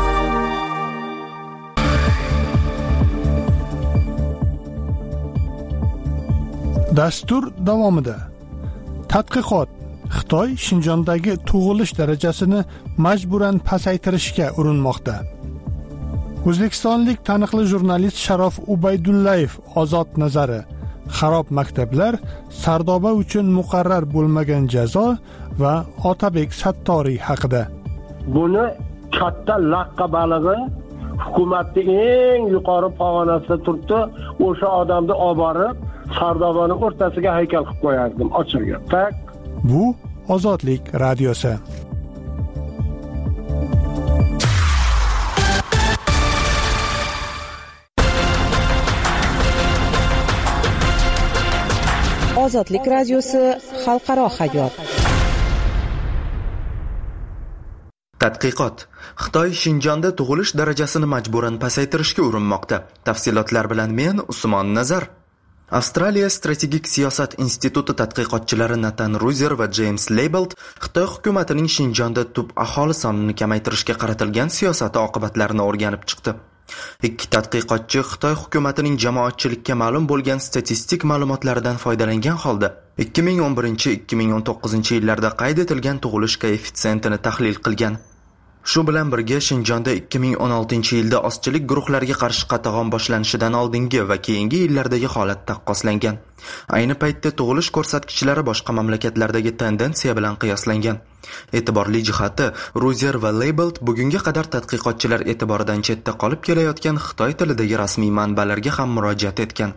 Dastur davomida tadqiqot Xitoy Shinjondagi tug'ilish darajasini majburan pasaytirishga urinmoqda. O'zbekistonlik taniqli jurnalist Sharof Ubaydullayev Ozod nazari: xarob maktablar, Sardoba uchun muqarrar bo'lmagan jazo va Otabek Sattoriy haqida. Buni katta laqqa balig'i hukumatning eng yuqori pog'onasida turibdi. O'sha odamni olib borib Sardobani o'rtasiga haykal qilib qo'yardim, ochirgan. Tak. Bu Ozodlik radiosi. Ozodlik radiosi xalqaro hayot. Tadqiqot. Xitoy Shinjonda tug'ilish darajasini majburan pasaytirishga urinmoqda. Tafsilotlar bilan men Usmon Nazar. Avstraliya strategik siyosat instituti tadqiqotchilari Nathan Ruzer va James Leibelt Xitoy hukumatining Shinjonda tub aholi sonini kamaytirishga qaratilgan siyosati oqibatlarini o'rganib chiqdi. Ikki tadqiqotchi Xitoy hukumatining jamoatchilikka ma'lum bo'lgan statistik ma'lumotlaridan foydalangan holda 2011-2019 yillarda qayd etilgan tug'ilish koeffitsiyentini tahlil qilgan. Shu bilan birga Shinjonda 2016-yilda ozchilik guruhlariga qarshi qatag'on boshlanishidan oldingi va keyingi yillardagi holat taqqoslangan. Ayni paytda tug'ilish ko'rsatkichlari boshqa mamlakatlardagi tendensiya bilan qiyoslangan. E'tiborli jihati, Ruzer va Leibelt bugunga qadar tadqiqotchilar e'tiboridan chetda qolib kelayotgan Xitoy tilidagi rasmiy manbalarga ham murojaat etgan.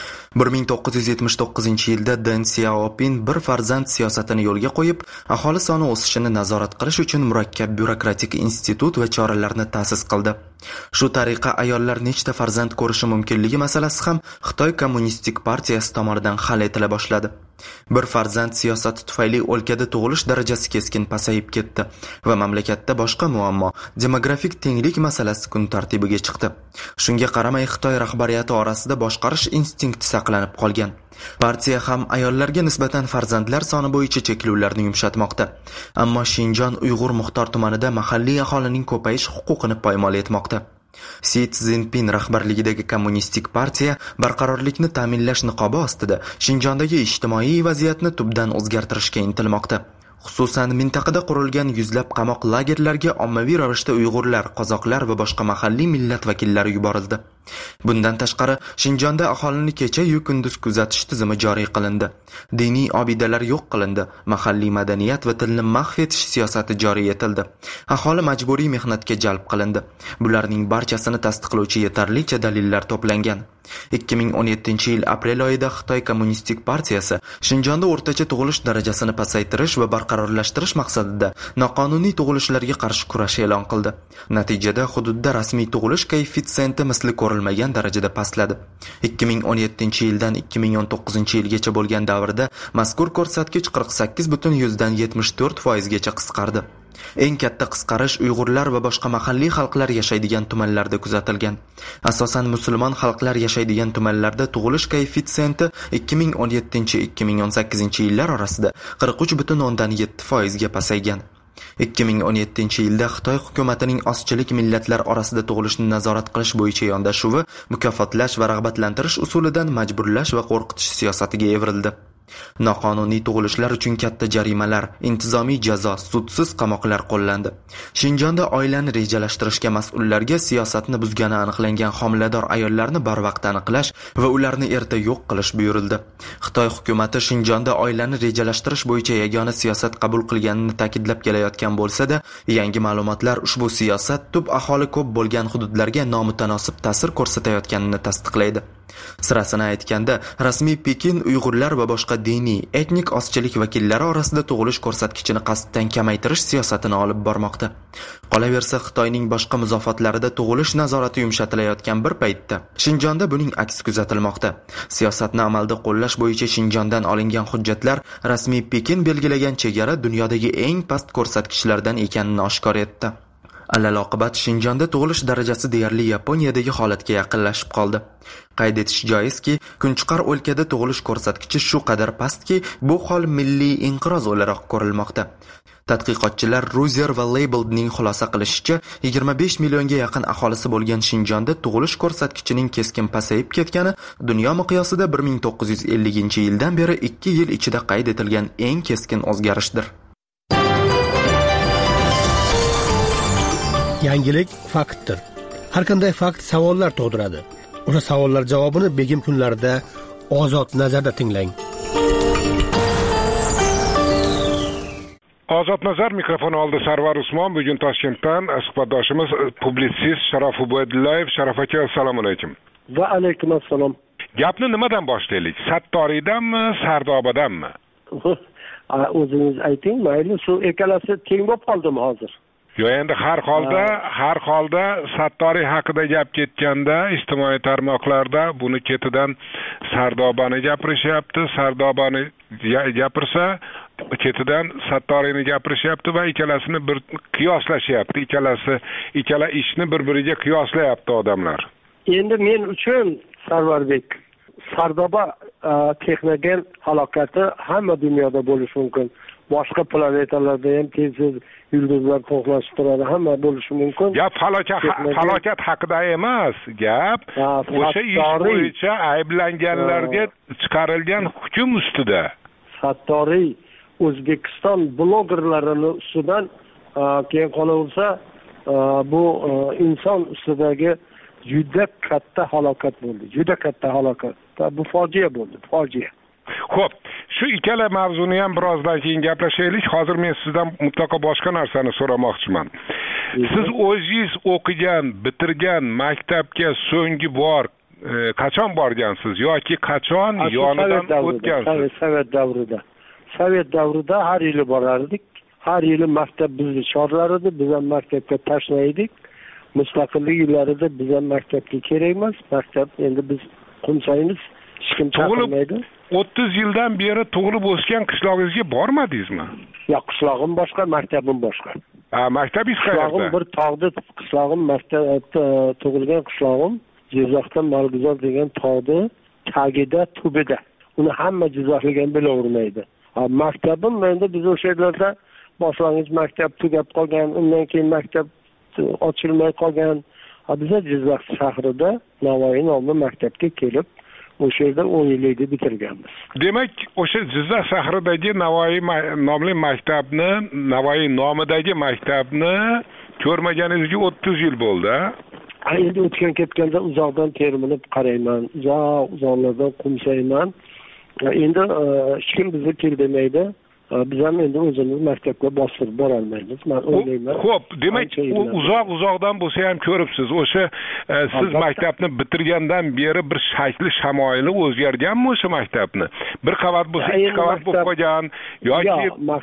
1979-yilda Deng Xiaoping bir farzand siyosatini yo'lga qo'yib, aholi soni o'sishini nazorat qilish uchun murakkab byurokratik institut va choralarni ta'sis qildi. Shu tariqa ayollar nechta farzand ko'rishi mumkinligi masalasi ham Xitoy Kommunistik partiyasi tomonidan hal etila boshladi. Bir farzand siyosati tufayli o'lkada tug'ilish darajasi keskin pasayib ketdi va mamlakatda boshqa muammo, demografik tenglik masalasi kun tartibiga chiqdi. Shunga qaramay Xitoy rahbariyati orasida boshqarish instinkti saqlanib qolgan. Partiya ham ayollarga nisbatan farzandlar soni bo'yicha cheklovlarni yumshatmoqda. Ammo Shinjon Uyg'ur muxtor tumanida mahalliy aholining ko'payish huquqini poymol etmoqda. Si Szinpin rahbarligidagi kommunistik partiya barqarorlikni ta'minlash niqobi ostida Shinjondagi ijtimoiy vaziyatni tubdan o'zgartirishga intilmoqda. Xususan, mintaqada qurilgan yuzlab qamoq lagerlariga ommaviy ravishda Uyg'urlar, qozoqlar va boshqa mahalliy millat vakillari yuborildi. Bundan tashqari, Shinjonda aholini kecha-yu kunduz kuzatish tizimi joriy qilindi. Diniy obidalar yo'q qilindi. Mahalliy madaniyat va tilni mahv etish siyosati joriy etildi. Aholi majburiy mehnatga jalb qilindi. Bularning barchasini tasdiqlovchi yetarlicha dalillar to'plangan. 2017-yil aprel oyida Xitoy Kommunistik partiyasi Shinjonda o'rtacha tug'ilish darajasini pasaytirish va barqarorlashtirish maqsadida noqonuniy tug'ilishlarga qarshi kurash e'lon qildi. Natijada hududda rasmiy tug'ilish koeffitsiyenti misli ko'rilmagan darajada pastladi. 2017-yildan 2019-yilgacha bo'lgan davrda mazkur ko'rsatkich 48,74% gacha qisqardi. Eng katta qisqarish Uyg'urlar va boshqa mahalliy xalqlar yashaydigan tumanlarda kuzatilgan. Asosan musulmon xalqlar yashaydigan tumanlarda tug'ilish koeffitsiyenti 2017-2018 yillar orasida 43,7% ga pasaygan. 2017-yilda Xitoy hukumatining ozchilik millatlar orasida tug'ilishni nazorat qilish bo'yicha yondashuvi mukofotlash va rag'batlantirish usulidan majburlash va qo'rqitish siyosatiga evrildi. Noqonuniy tug'ilishlar uchun katta jarimalar, intizomiy jazo, sudsiz qamoqlar qo'llandi. Shinjonda oilani rejalashtirishga mas'ullarga siyosatni buzgani aniqlangan homilador ayollarni barvaqt aniqlash va ularni erta yo'q qilish buyurildi. Xitoy hukumati Shinjonda oilani rejalashtirish bo'yicha yagona siyosat qabul qilganini ta'kidlab kelayotgan bo'lsa-da, yangi ma'lumotlar ushbu siyosat tub aholi ko'p bo'lgan hududlarga nomutanosib ta'sir ko'rsatayotganini tasdiqlaydi. Sirasini aytganda, rasmiy Pekin Uyg'urlar va boshqa diniy, etnik ozchilik vakillari orasida tug'ilish ko'rsatkichini qasddan kamaytirish siyosatini olib bormoqda. Qolaversa, Xitoyning boshqa muzofotlarida tug'ilish nazorati yumshatilayotgan bir paytda Shinjonda buning aksi kuzatilmoqda. Siyosatni amalda qo'llash bo'yicha Shinjondan olingan hujjatlar rasmiy Pekin belgilagan chegara dunyodagi eng past ko'rsatkichlardan ekanini oshkor etdi. Alaloqibat Shinjonda tug'ilish darajasi deyarli Yaponiyadagi holatga yaqinlashib qoldi. Qayd etish joizki, Kunchiqar o'lkada tug'ilish ko'rsatkichi shu qadar pastki, bu hol milliy inqiroz o'laroq ko'rilmoqda. Tadqiqotchilar Ruzer va Label'ning xulosa qilishicha, 25 millionga yaqin aholisi bo'lgan Shinjonda tug'ilish ko'rsatkichining keskin pasayib ketgani dunyo miqyosida 1950-yildan beri 2 yil ichida qayd etilgan eng keskin o'zgarishdir. Yangilik faktdir. Har qanday fakt savollar tug'diradi. O'sha savollar javobini begim kunlarida Ozod nazarda tinglang. Ozod nazar mikrofon oldi Sarvar Usmon. Bugun Toshkentdan suhbatdoshimiz publitsist Sharof Ubaydullayev. Sharof aka, assalomu alaykum. Va alaykum assalom. Gapni nimadan boshlaylik? Sattoriydanmi, Sardobadanmi? O'zingiz ayting, mayli, shu ikkalasi teng bo'lib qoldimi hozir? Yo'q, endi har holda Sattoriy haqida gap ketganda ijtimoiy tarmoqlarda buni ketidan Sardobani gapirishyapti, Sardobani gapirsa ketidan Sattoriyni gapirishyapti va ikkalasini bir qiyoslashyapti. Ikkala ishni bir-biriga qiyoslayapti odamlar. Endi men uchun Sarvarbek, Sardoba texnogen halokati hamma dunyoda bo'lishi mumkin. Boshqa planetalarda ham tez yulduzlar to'qnashib turadi, hamma bo'lishi mumkin. Gap falokat haqida emas, gap o'sha ish bo'yicha ayblanganlarga chiqarilgan hukm ustida. Sattoriy O'zbekiston blogerlarini ustidan keyin qolaversa, bu inson ustidagi juda katta halokat bo'ldi. Juda katta halokat. Bu fojia bo'ldi, fojia. Xo'p, shu ikkala mavzuni ham birozdan keyin gaplashaylik. Hozir men sizdan mutlaqo boshqa narsani so'ramoqchiman. Siz o'zingiz o'qigan, bitirgan maktabga so'nggi bor qachon borgansiz yoki qachon yonidan o'tgansiz? Sovet davrida har yili borardik. Har yili maktab bizni chorlar edi, biz ham maktabga tashlaydik. Mustaqillik yillarida biz ham maktabga kerak emas. Maktab endi biz qumsaymiz, hech kim chaqirmaydi. 30 yildan beri tug'ilib o'sgan qishlog'ingizga bormadingizmi? Yo'q, qishlog'im boshqa, maktabim boshqa. Maktabingiz qayerda? Qishlog'im bir tog'da, qishlog'im maktabda tug'ilgan qishlog'im Jizzaxda Marg'uzor degan tog'da, tagida, tubida. Uni hamma jizzaxlik ham bilavermaydi. Maktabim endi biz o'sha yerlarda boshlang'ich maktab tugab qolgan, undan keyin maktab ochilmay qolgan. Biz Jizzax shahrida Navoiy nomli maktabga kelib o'sha yerda 10 yillikni bitirganmiz. Demak, o'sha Jizzax shahridagi Navoiy nomli maktabni, Navoiy nomidagi maktabni ko'rmaganingizga 30 yil bo'ldi. Endi o'tgan ketganda uzoqdan termilib qarayman, uzoqlardan qumsayman. Endi hech kim bizni kel demaydi. Biz ham endi o'zimiz maktabga bostirib bora olmaymiz. Men o'ylayman. Xo'p, demak, uzoqdan bo'lsa ham ko'ribsiz. O'sha siz maktabni bitirgandan beri bir shakli shamoyili o'zgarganmi o'sha maktabni? Bir qavat bo'lsa, ikki qavat bo'lib qolgan yoki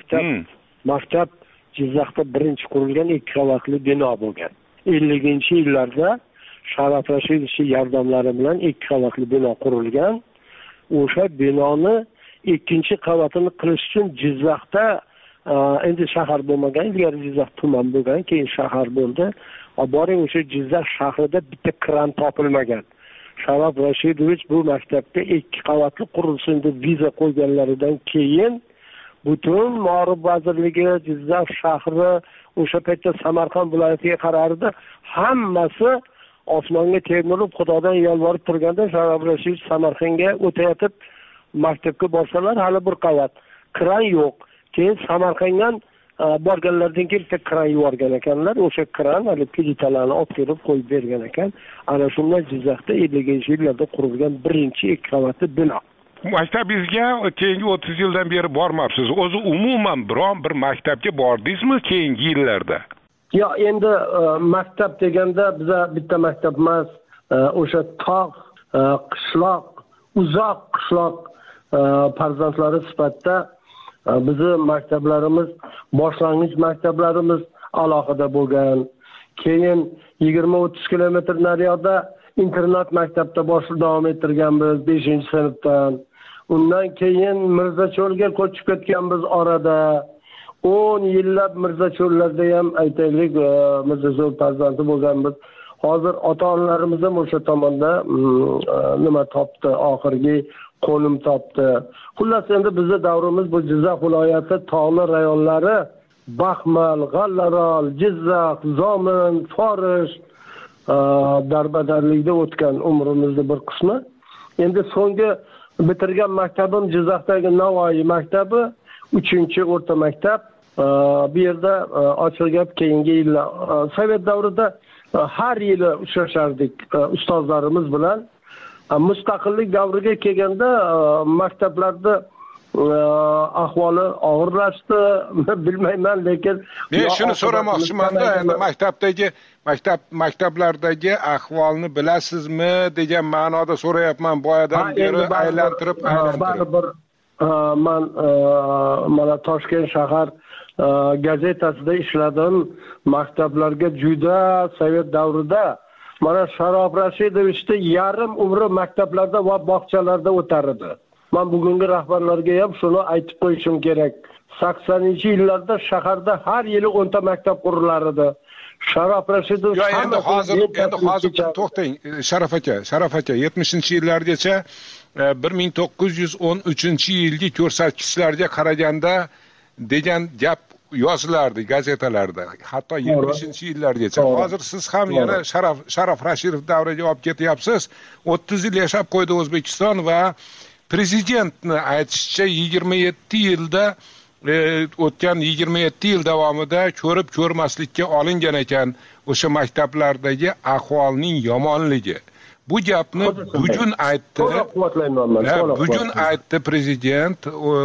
maktab Jizzaxda birinchi qurilgan 2 qavatli bino bo'lgan. 50-yillarda Sharaf Rashidovich yordamlari bilan 2 qavatli bino qurilgan. O'sha binoni ikkinchi qavatini qilish uchun Jizzaxda endi shahar bo'lmagan, ilgari Jizzax tuman bo'lgan, keyin shahar bo'ldi. Boring o'sha Jizzax shahrida bitta kran topilmagan. Sharaf Rashidovich bu maktabga 2 qavatli qurilsin deb viza qo'yganlaridan keyin butun Ma'ruf vazirligi, Jizzax shahri, o'sha paytda Samarqand viloyatiga qarardi. Hammasi osmonga termilib Xudodan yolvorib turganda Sharaf Rashidovich Samarqandga o'tayotib maktabga borsalar hali bir qavat kran yo'q. Keyin Samarqanddan borganlardan keyin bitta kran yuborgan ekanlar. O'sha kran hali plitalarni olib kelib qo'yib bergan ekan. Ana shunday Jizzaxda 50-yillarda qurilgan birinchi 2 qavatli bino. Maktabingizga keyingi 30 yildan beri bormabsiz. O'zi umuman biron bir maktabga bordingizmi keyingi yillarda? Yo'q, endi maktab deganda biza bitta maktab emas, o'sha tog', qishloq, uzoq qishloq farzandlari sifatida bizni maktablarimiz, boshlang'ich maktablarimiz alohida bo'lgan. Keyin 20-30 kilometr nariyoqda internat maktabda davom ettirganmiz 5-sinfdan. Undan keyin Mirzacho'lga ko'chib ketganmiz orada. 10 yillab Mirzacho'llarda ham aytaylik Mirzacho'l farzandi bo'lganmiz. Hozir ota-onalarimiz ham o'sha tomonda nima topdi, oxirgi qo'nim topdi. Xullas endi bizning davrimiz bu Jizzax viloyati tog'li rayonlari Baxmal, G'allarol, Jizzax, Zomin, Forish darbadarlikda o'tgan umrimizning bir qismi. Endi so'nggi bitirgan maktabim Jizzaxdagi Navoiy maktabi, 3-o'rta maktab. Bu yerda ochiq gap keyingi yillar Sovet davrida har yili uchrashardik ustozlarimiz bilan. Mustaqillik davriga kelganda maktablarda ahvoli og'irlashdi, bilmayman, lekin men shuni so'ramoqchiman-da, endi maktablardagi ahvolni bilasizmi degan ma'noda so'rayapman. Boyadan beri aylantirib. Baribir men mana Toshkent shahar gazetasida ishladim. Maktablarga juda Sovet davrida mana Sharof Rashidovichning yarim umri maktablarda va bog'chalarda o'tar edi. Men bugungi rahbarlarga ham shuni aytib qo'yishim kerak. 80-yillarda shaharda har yili 10 ta maktab qurilar edi. Sharof Rashidov endi hozir to'xtang, Sharof aka 70-yillargacha 1913-yilgi ko'rsatkichlarga qaraganda degan gap yozilardi gazetalarda, hatto 70-yillargacha. Hozir siz ham yana Sharof Rashidov davriga olib ketyapsiz. 30 yil yashab qo'ydi O'zbekiston va prezidentni aytishicha 27 yilda o'tgan 27 yil davomida ko'rib ko'rmaslikka olingan ekan o'sha maktablardagi ahvolning yomonligi. Bu gapni bugun aytdi. Bugun aytdi prezident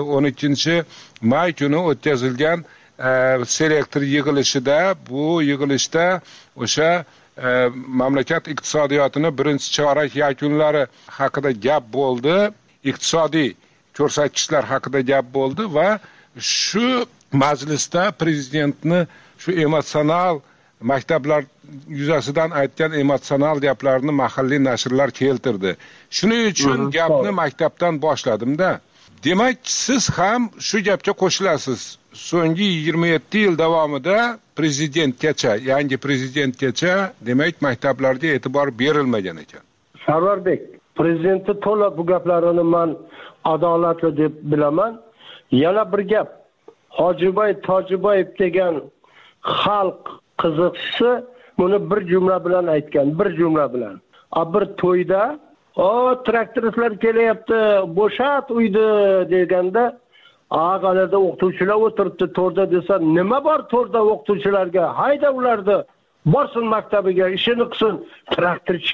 12-may kuni o'tkazilgan selektor yig'ilishida. Bu yig'ilishda o'sha mamlakat iqtisodiyotini birinchi chorak yakunlari haqida gap bo'ldi. Iqtisodiy ko'rsatkichlar haqida gap bo'ldi va shu majlisda prezidentni shu emotsional maktablar yuzasidan aytgan emotsional gaplarni mahalliy nashrlar keltirdi. Shuning uchun gapni maktabdan boshladim-da. Demak, siz ham shu gapga qo'shilasiz. So'nggi 27 yil davomida prezidentgacha, yangi prezidentgacha demak maktablarga e'tibor berilmagan ekan. Sarvarbek, prezidentni to'la bu gaplarini men adolatli deb bilaman. Yana bir gap, Hojiboy Tojiboyev degan xalq qiziqchisi buni bir jumla bilan aytgan, bir jumla bilan. Bir to'yda, traktoristlar kelyapti, bo'shat uydi deganda, ag'alarda o'qituvchilar o'tiribdi to'rda desa, nima bor to'rda o'qituvchilarga? Hayda ularni, borsin maktabiga, ishini qilsin, traktorchi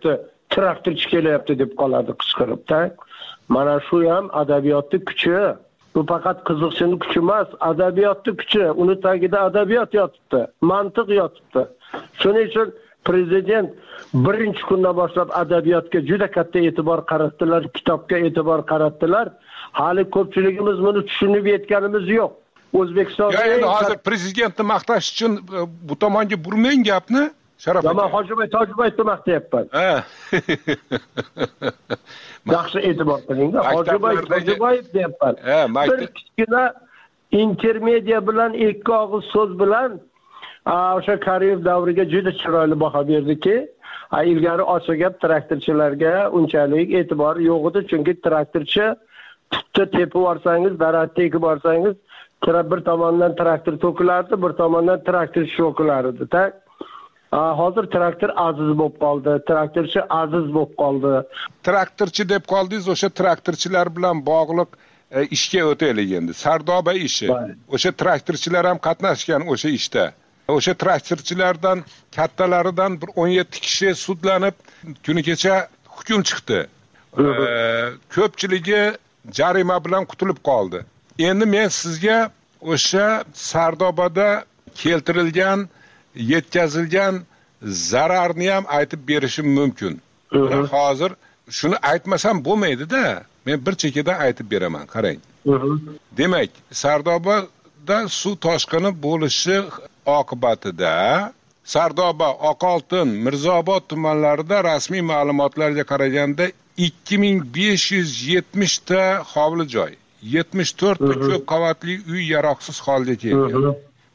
kelyapti deb qoladi qichqirib-da. Mana shu ham adabiyotning kuchi. Bu faqat qiziqchining kuchi emas, adabiyotning kuchi. Uni tagida adabiyot yotibdi, mantiq yotibdi. Shuning uchun prezident birinchi kundan boshlab adabiyotga juda katta e'tibor qaratdilar, kitobga e'tibor qaratdilar. Hali ko'pchiligimiz buni tushunib yetganimiz yo'q. O'zbekistonda endi hozir prezidentni maqtash uchun bu tomonga burmang gapni. Sharof aka. Men Hojiboy Tojiboyevni maqtayapman. Yaxshi e'tibor qiling-da. Hojiboy Tojiboyev deyapman. Bir kichkina intermedia bilan ikki og'iz so'z bilan o'sha Karimov davriga juda chiroyli baho berdiki, ilgari ochiq gap traktorchilarga unchalik e'tibor yo'q edi, chunki traktorchi tutni tepib olsangiz, daraxtni ekib olsangiz, bir tomondan traktor to'kilardi, bir tomondan traktorchi to'kilardi-da. Hozir traktor aziz bo'lib qoldi, traktorchi aziz bo'lib qoldi. Traktorchi deb qoldingiz, o'sha traktorchilar bilan bog'liq ishga o'taylik endi. Sardoba ishi. O'sha traktorchilar ham qatnashgan o'sha ishda. O'sha traktorchilardan kattalaridan bir 17 kishi sudlanib, kuni kecha hukm chiqdi. Ko'pchiligi jarima bilan qutulib qoldi. Endi men sizga o'sha Sardobada keltirilgan yetkazilgan zararni ham aytib berishim mumkin. Hozir shuni aytmasam bo'lmaydi-da. Men bir chekkadan aytib beraman, qarang. Demak, Sardobada suv toshqini bo'lishi oqibatida Sardoba, Oqoltin, Mirzaobod tumanlarida rasmiy ma'lumotlarga qaraganda 2570 ta hovli joy, 74 ta ko'p qavatli uy yaroqsiz holga kelgan.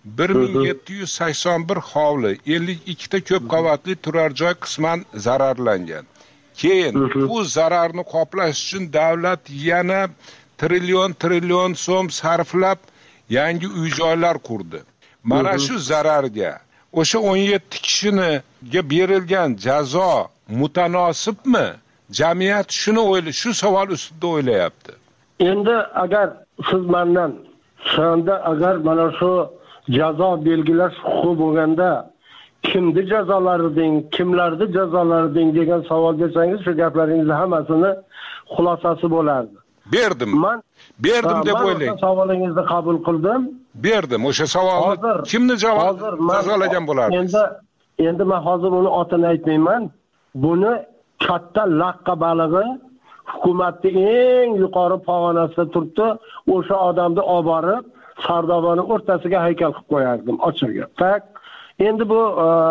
1781 hovli, 52 ta ko'p qavatli turar joy qisman zararlangan. Keyin bu zararni qoplash uchun davlat yana trillion so'm sarflab yangi uy-joylar qurdi. Mana shu zararga o'sha 17 kishiga berilgan jazo mutanosibmi? Jamiyat shu savol ustida o'ylayapti. Endi agar siz mendan shunda agar mana shu jazo belgilash huquqi bo'lganda kimni jazolarding, kimlarni jazolarding degan savol bersangiz, shu gaplaringizni hammasini xulosasi bo'lardi. Berdim deb o'ylang. Men savolingizni qabul qildim. Berdim. O'sha savolni kimni jazolagan bo'lardi? Endi men hozir uni otini aytmayman. Buni katta laqqa balig'i hukumatning eng yuqori pog'onasida turibdi. O'sha odamni olib borib Sardobaning o'rtasiga haykal qilib qo'yardim, ochig'i. Tak. Endi bu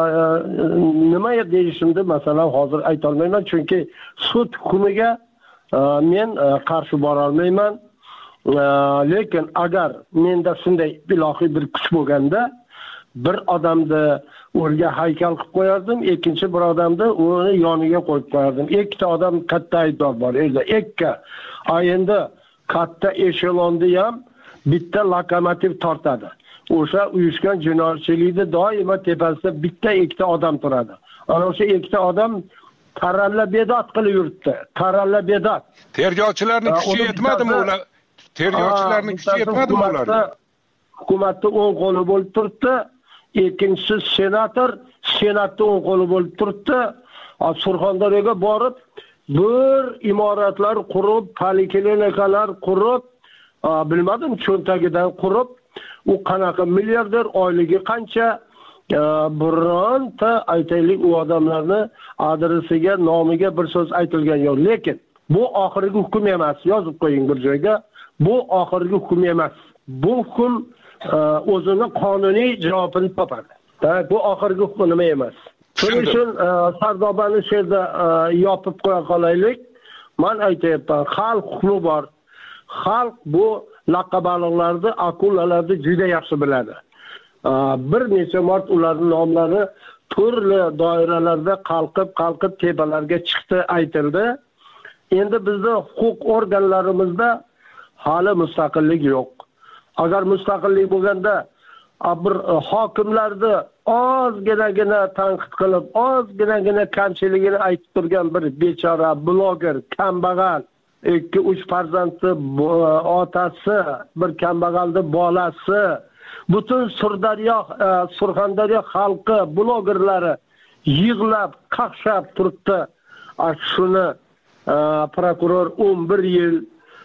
nima deyishimni masalan hozir ayta olmayman, chunki sud hukmiga men qarshi bora olmayman. Lekin agar menda shunday ilohiy bir kuch bo'lganda, bir odamni o'rga haykal qilib qo'yardim, ikkinchi bir odamni uni yoniga qo'yib qo'yardim. Ikkita odam katta aybdor bor edi. Endi katta eshelonni ham bitta lokomotiv tortadi. O'sha uyushgan jinoyatchilikda doimo tepasida bitta ikkita odam turadi. Ana o'sha ikkita odam taralla bedot qilib yuribdi. Taralla bedot. Tergovchilarning kuchi yetmadimi ular? Tergovchilarning kuchi yetmadimi ularga? Hukumatning o'ng qo'li bo'lib turibdi. Ikkinchisi senatning o'ng qo'li bo'lib turibdi. Surxondaryoga borib, bir imoratlar qurib, poliklinikalar qurib, bilmadim, cho'ntagidan qurib, u qanaqa milliarder, oyligi qancha, bironta aytaylik u odamlarni adresiga, nomiga bir so'z aytilgan yo'q. Lekin bu oxirgi hukm emas, yozib qo'ying bir joyga. Bu oxirgi hukm emas. Bu hukm o'zini qonuniy javobini topadi. Bu oxirgi hukm nima emas. Shuning uchun Sardobani shu yerda yopib qo'ya qolaylik. Men aytayapman, xalq hukmi bor. Xalq bu laqqa baliqlarni, akulalarni juda yaxshi biladi. Bir necha mart ularning nomlari turli doiralarda qalqib tepalarga chiqdi, aytildi. Endi bizning huquq organlarimizda hali mustaqillik yo'q. Agar mustaqillik bo'lganda, bir hokimlarni ozginagina tanqid qilib, ozginagina kamchiligini aytib turgan bir bechora bloger, kambag'al, 2-3 farzandli otasi, bir kambag'alning bolasi, butun Surxondaryo xalqi, blogerlari yig'lab, qaqshab turibdi. Shuni prokuror 11 yil,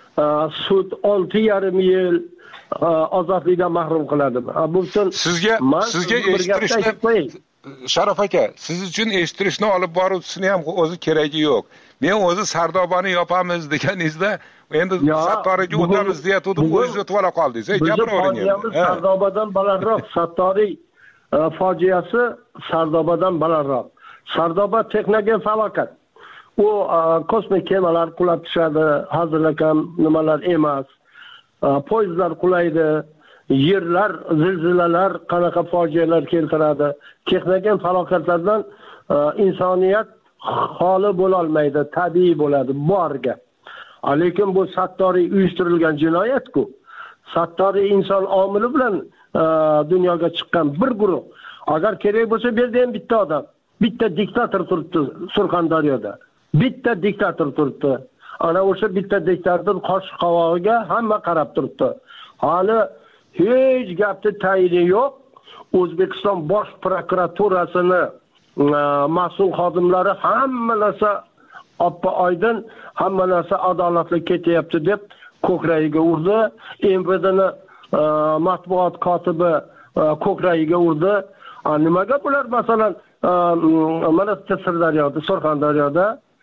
sud 6,5 yil ozodlikdan mahrum qiladi. Bu uchun sizga eshittirishni Sharaf aka, siz uchun eshittirishni olib boruvchisini ham o'zi keragi yo'q. Men o'zi Sardobani yopamiz deganingizda, endi Sattoriga o'tamiz deyatdim, o'zingiz o'tib ola qoldingiz. Gapiravering endi. Sardobadan balandroq, Sattoriy fojiasi Sardobadan balandroq. Sardoba texnogen falokat. U kosmik kemalar qulab tushadi, hazırlagan nimalar emas. Poyezdlar qulaydi, yerlar, zilzilalar qanaqa fojialar keltiradi. Texnogen falokatlardan insoniyat xoli bo'la olmaydi, tabiiy bo'ladi, borga. Lekin bu Sattoriy uyushtirilgan jinoyat-ku. Sattoriy inson omili bilan dunyoga chiqqan bir guruh. Agar kerak bo'lsa, bu yerda ham bitta odam, bitta diktator turibdi Surxondaryoda. Bitta diktator turibdi. Ana o'sha bitta diktator qosh qovog'iga hamma qarab turibdi. Hali hech gapni tayini yo'q. O'zbekiston bosh prokuraturasini mas'ul xodimlari hamma narsa oppa oydin, hamma narsa adolatli ketyapti deb ko'kragiga urdi. MVDni matbuot kotibi ko'kragiga urdi. Nimaga bular masalan mana Sirdaryoda, Surxondaryoda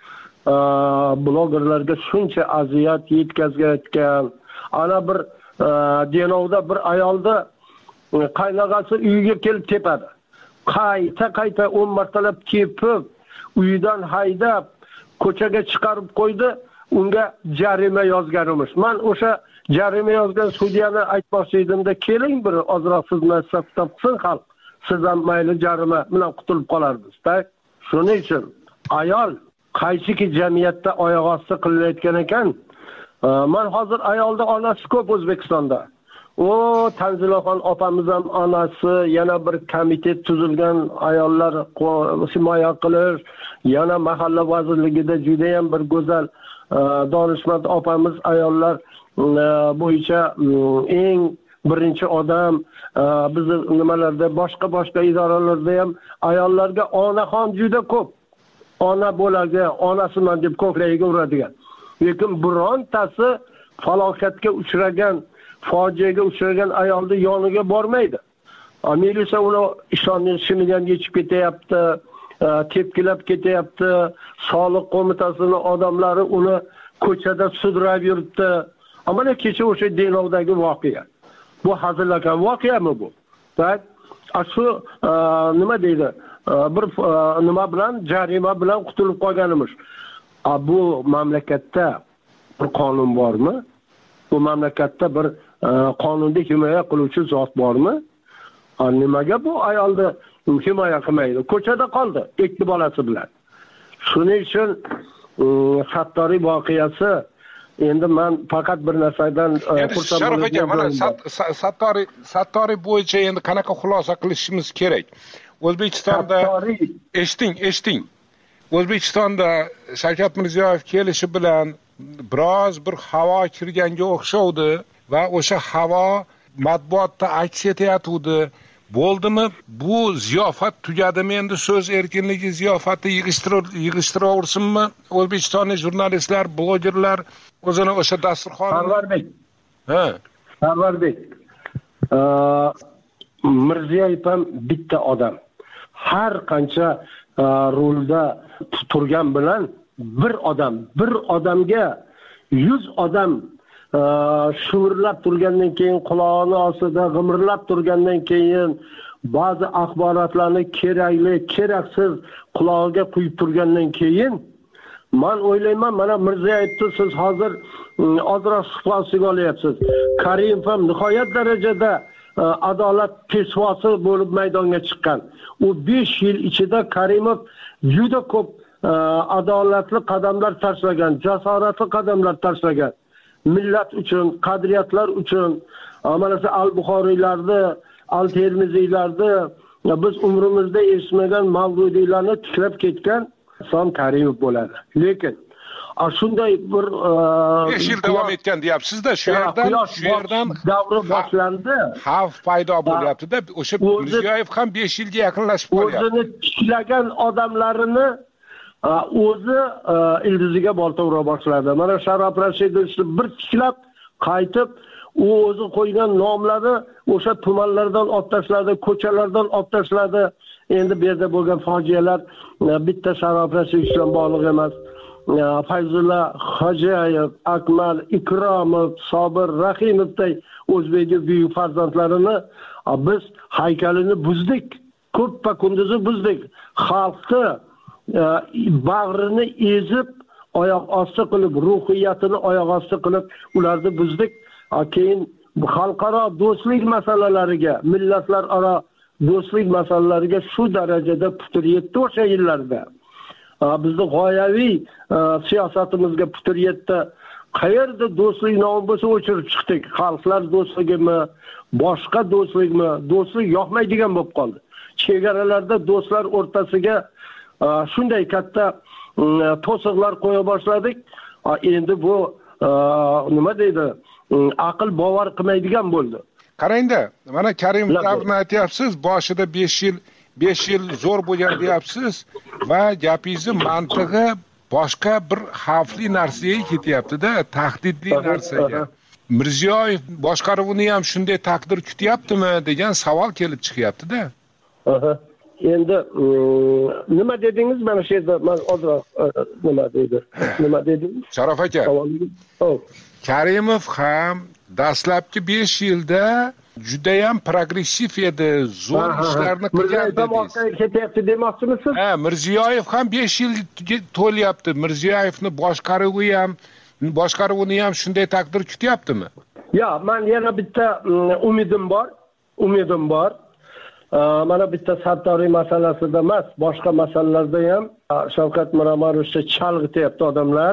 blogerlarga shuncha aziyat yetkazayotgan, ana bir Denovda bir ayolda qaynog'asi uyiga kelib tepadi. Qayta 10 martalab tepib, uyidan haydab, ko'chaga chiqarib qo'ydi. unga jarima yozgan emish. Men o'sha jarima yozgan sudyani aytmoqchi edimda, keling bir ozroq sizni hisob-kitob qilsin xalq. Siz ham mayli jarima bilan qutulib qolardingiz-da. Shuning uchun ayol qaysiki jamiyatda oyoq osti qilayotgan ekan. Men hozir ayolda onasi ko'p O'zbekistonda. Tanzilaxon opamiz ham onasi, yana bir komitet tuzilgan ayollar himoya qilish, yana mahalla vazirligida juda ham bir go'zal donishmand opamiz ayollar bo'yicha eng birinchi odam. Biz nimalarda boshqa idoralarda ham ayollarga onaxon juda ko'p. Ona bo'ladigan, onasiman deb ko'kragiga uradigan. Lekin birontasi falokatga uchragan, fojiaga uchragan ayolning yoniga bormaydi. Militsiya uni ishonni shimidan yechib ketyapti, tepkilab ketyapti. Soliq qo'mitasining odamlari uni ko'chada sudrab yuribdi. Mana kecha o'sha Denovdagi voqea. Bu hazillangan voqeami bu? Shu nima deydi? Bir nima bilan, jarima bilan qutulib qolganimiz. Bu mamlakatda bir qonun bormi? Bu mamlakatda bir qonunda himoya qiluvchi zot bormi? Nimaga bu ayolni himoya qilmaydi? Ko'chada qoldi ikki bolasi bilan. Shuning uchun Sattoriy voqeasi endi men faqat bir narsadan xursand bo'laman. Sharaf aka, mana Sattoriy bo'yicha endi qanaqa xulosa qilishimiz kerak? O'zbekistonda eshiting. O'zbekistonda Shavkat Mirziyoyev kelishi bilan biroz bir havo kirganga o'xshovdi va o'sha havo matbuotda aks etayotdi. Bo'ldimi? Bu ziyofat tugadimi? Endi so'z erkinligi ziyofati yig'ishtiraversinmi? O'zbekistonlik jurnalistlar, blogerlar o'zini o'sha dasturxon. Sarvarbek. Mirziyoyev ham bitta odam. Har qancha rolda turgan bilan bir odamga 100 odam shivirlab turgandan keyin, quloqni ostida g'imirlab turgandan keyin, ba'zi axborotlarni keraksiz qulog'iga quyib turgandan keyin men o'ylayman, mana Mirziyoyevni siz hozir ozroq suhbatiga olyapsiz. Karimov ham nihoyat darajada adolat pesvosi bo'lib maydonga chiqqan. U 5 yil ichida Karimov juda ko'p adolatli qadamlar tashlagan, jasoratli qadamlar tashlagan. Millat uchun, qadriyatlar uchun, mana shu al-Buxoriylarni, al-Termiziylarni, biz umrimizda eshitmagan mavjudiylarni tiklab ketgan Islom Karimov bo'ladi. Lekin shunday bir 5 yil davom etgan deyapsiz-da, shu yerdan davri boshlandi. Xavf paydo bo'lyapti-da. O'sha Mirziyoyev ham 5 yilga yaqinlashib qolyapti. O'zini tiklagan odamlarini o'zi ildiziga bolta ura boshladi. Mana Sharof Rashidovni bir tiklab qaytib, u o'zi qo'ygan nomlari o'sha tumanlardan olib tashladi, ko'chalardan olib tashladi. Endi bu yerda bo'lgan fojialar bitta Sharof Rashidov bilan bog'liq emas. Fayzulla Xo'jayev, Akmal Ikromov, Sobir Rahimovday o'zbekning buyuk farzandlarini biz haykalini buzdik. Ko'ppa kunduzi buzdik. Xalqni bag'rini ezib, oyoq osti qilib, ruhiyatini oyoq osti qilib ularni buzdik. Keyin xalqaro do'stlik masalalariga, millatlararo do'stlik masalalariga shu darajada putur yetdi o'sha yillarda. Bizning g'oyaviy siyosatimizga putur yetdi. Qayerda do'stlik nomi bo'lsa o'chirib chiqdik. Xalqlar do'stligimi, boshqa do'stlikmi? Do'stlik yoqmaydigan bo'lib qoldi. Chegaralarda do'stlar o'rtasiga shunday katta to'siqlar qo'ya boshladik. Endi bu nima deydi? Aql bovar qilmaydigan bo'ldi. Qarangda, mana Karimov davrini aytyapsiz, boshida 5 yil zo'r bo'lgan deyapsiz va gapingizni mantig'i boshqa bir xavfli narsaga ketyapti-da, tahdidli narsaga. Mirziyoyev boshqaruvini ham shunday taqdir kutyaptimi degan savol kelib chiqyapti-da. Endi nima dedingiz? Mana shu yerda men ozroq nima dedingiz? Sharof aka. Karimov ham dastlabki 5 yilda juda ham progressiv edi, zo'r ishlarni qilgan dedingiz. Ketyapti demoqchimisiz? Mirziyoyev ham 5 yil to'lyapti. Mirziyoyevni boshqaruvi ham boshqaruvini ham shunday taqdir kutyaptimi? Ya, men yana bitta umidim bor. Mana bitta Sattoriy masalasida emas, boshqa masalalarda ham Shavkat Miromonovichni chalg'ityapti odamlar.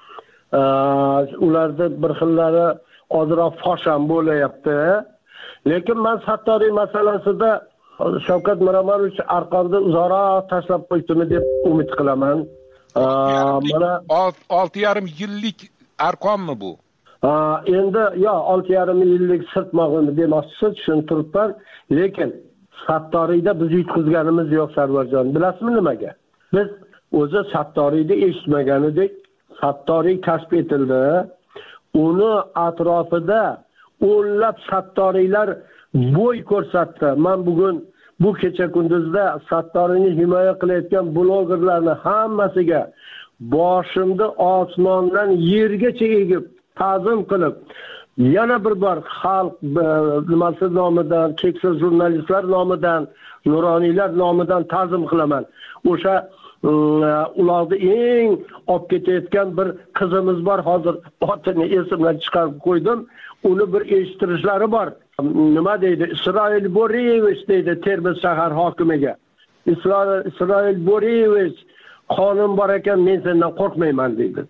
Ularda bir xillari ozroq fosh ham bo'layapti. Lekin men Sattoriy masalasida Shavkat Miromonovich arqonni uzoqroq tashlab qo'ydimi deb umid qilaman. Mana 6,5 yillik arqonmi bu? Endi 6,5 yillik sirtmog'ini demoqchisiz, tushuntiribman. Lekin Sattoriyda biz yutqizganimiz yo'q, Sarvarjon. Bilasizmi nimaga? Biz o'zi Sattoriyda eshitmagan edik. Sattoriy kashf etildi. Uni atrofida o'nlab Sattoriylar bo'y ko'rsatdi. Men bugun bu kecha kunduzda Sattoriyni himoya qilayotgan blogerlarni hammasiga boshimda osmondan yergacha egib, ta'zim qilib, yana bir bor xalq nimasi nomidan, keksa jurnalistlar nomidan, nuroniylar nomidan ta'zim qilaman. O'sha ularni eng olib ketayotgan bir qizimiz bor, hozir otini esimdan chiqarib qo'ydim. Uni bir eshittirishlari bor. Nima deydi? Isroil Boriyevich deydi Termiz shahar hokimiga. Isroil Boriyevich, qonun bor ekan, men sendan qo'rqmayman deydi.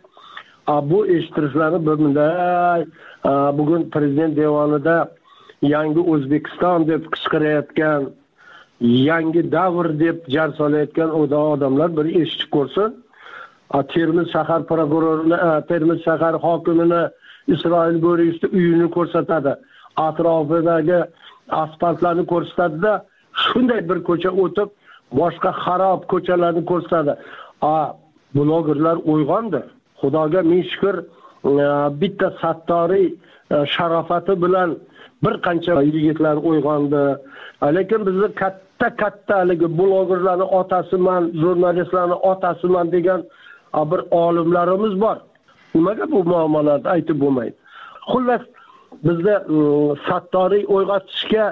Bu eshittirishlarni bunday bugun prezident devonida yangi O'zbekiston deb qichqirayotgan, yangi davr deb jar solayotgan odamlar bir eshitib ko'rsin. Termiz shahar prokurorini, Termiz shahar hokimini Isroil Boriyevichning uyini ko'rsatadi. Atrofidagi asfaltlarni ko'rsatadi-da, shunday bir ko'cha o'tib, boshqa xarob ko'chalarni ko'rsatadi. Blogerlar uyg'ondi. Xudoga ming shukr, bitta Sattoriy sharofati bilan bir qancha yigitlar uyg'ondi. Lekin bizni katta haligi blogerlarning otasiman, jurnalistlarning otasiman degan bir olimlarimiz bor. Nimaga bu muammolarni aytib bo'lmaydi? Xullas, bizda Sattoriy uyg'otishga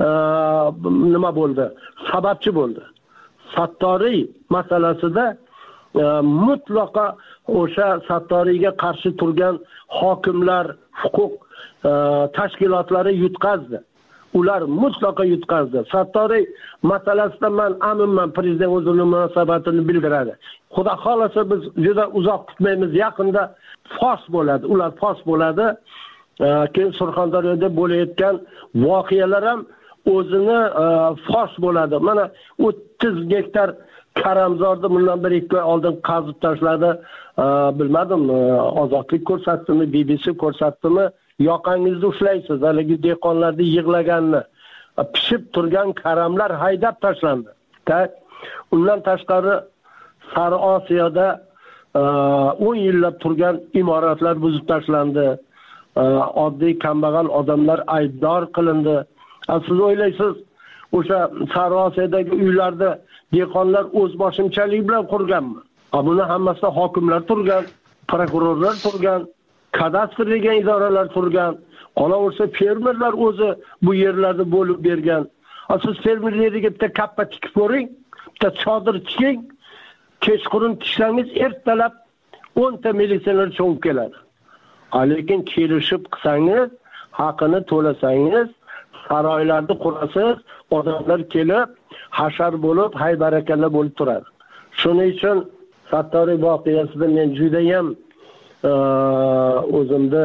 nima bo'ldi? Sababchi bo'ldi. Sattoriy masalasida mutlaqo o'sha Sattoriyga qarshi turgan hokimlar, huquq tashkilotlari yutqazdi. Ular mutlaqo yutqazdi. Sattoriy masalasida men aminman, prezident o'zining munosabatini bildiradi. Xudo xolasa biz juda uzoq kutmaymiz, yaqinda fosh bo'ladi. Ular fosh bo'ladi. Keyin Surxondaryoda bo'layotgan voqealar ham o'zini fosh bo'ladi. Mana 30 gektar karamzorni bundan 1-2 oy oldin qazib tashladi. Bilmadim, ozodlik ko'rsatdimi, BBC ko'rsatdimi? Yoqangizni ushlaysiz, haligi dehqonlarni yig'laganini. Pishib turgan karamlar haydab tashlandi. Undan tashqari Sari Osiyoda 10 yillab turgan imoratlar buzib tashlandi. Oddiy kambag'al odamlar aybdor qilindi. Siz o'ylaysiz, o'sha Sari Osiyodagi uylarda dehqonlar o'z boshimchalik bilan qurganmi? Buni hammasida hokimlar turgan, prokurorlar turgan, kadastr degan idoralar turgan. Qolaversa fermerlar o'zi bu yerlarni bo'lib bergan. Siz fermerlarga bitta kappa tikib ko'ring, bitta chodir tiking, kechqurun tiksangiz ertalab 10 ta militsioner cho'g'ib keladi. Lekin kelishib qilsangiz, haqini to'lasangiz, saroylarni qurasiz, odamlar kelib, hashar bo'lib, haybarakalla bo'lib turadi. Shuning uchun Sattoriy voqeasida men juda ham o'zimda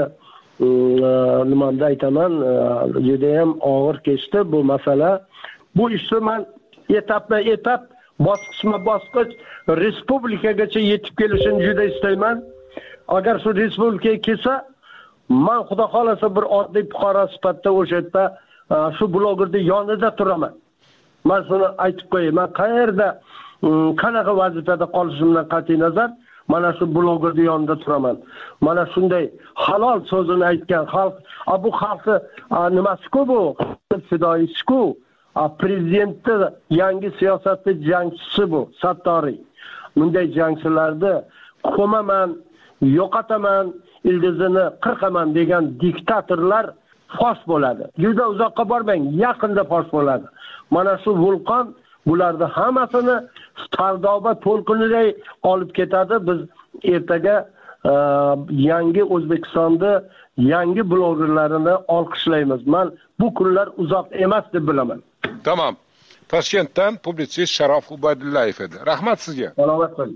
nimamda aytaman, juda ham og'ir kechdi bu masala. Bu ishni men etap, bosqichma-bosqich respublikagacha yetib kelishini juda istayman. Agar shu respublikaga kelsa, men xudo xolasa bir oddiy fuqaro sifatida o'sha yerda shu blogerning yonida turaman. Men shuni aytib qo'yaman. Men qayerda qanaqa vazifada qolishimdan qat'iy nazar, mana shu blogerning yonida turaman. Mana shunday halol so'zini aytgan xalq, bu xalqi nimasi-ku bu? Fidoyisi-ku. Prezidentni yangi siyosatni jangchisi bu, Sattoriy. Bunday jangchilarni ko'maman, yo'qotaman, ildizini qirqaman degan diktatorlar fosh bo'ladi. Juda uzoqqa bormang, yaqinda fosh bo'ladi. Mana shu vulqon bularni hammasini Sardoba to'lqiniday olib ketadi. Biz ertaga yangi O'zbekistonda yangi blogerlarini olqishlaymiz. Men bu kunlar uzoq emas deb bilaman. Tamam. Toshkentdan publitsist Sharof Ubaydullayev edi. Rahmat sizga. Salomat bo'ling.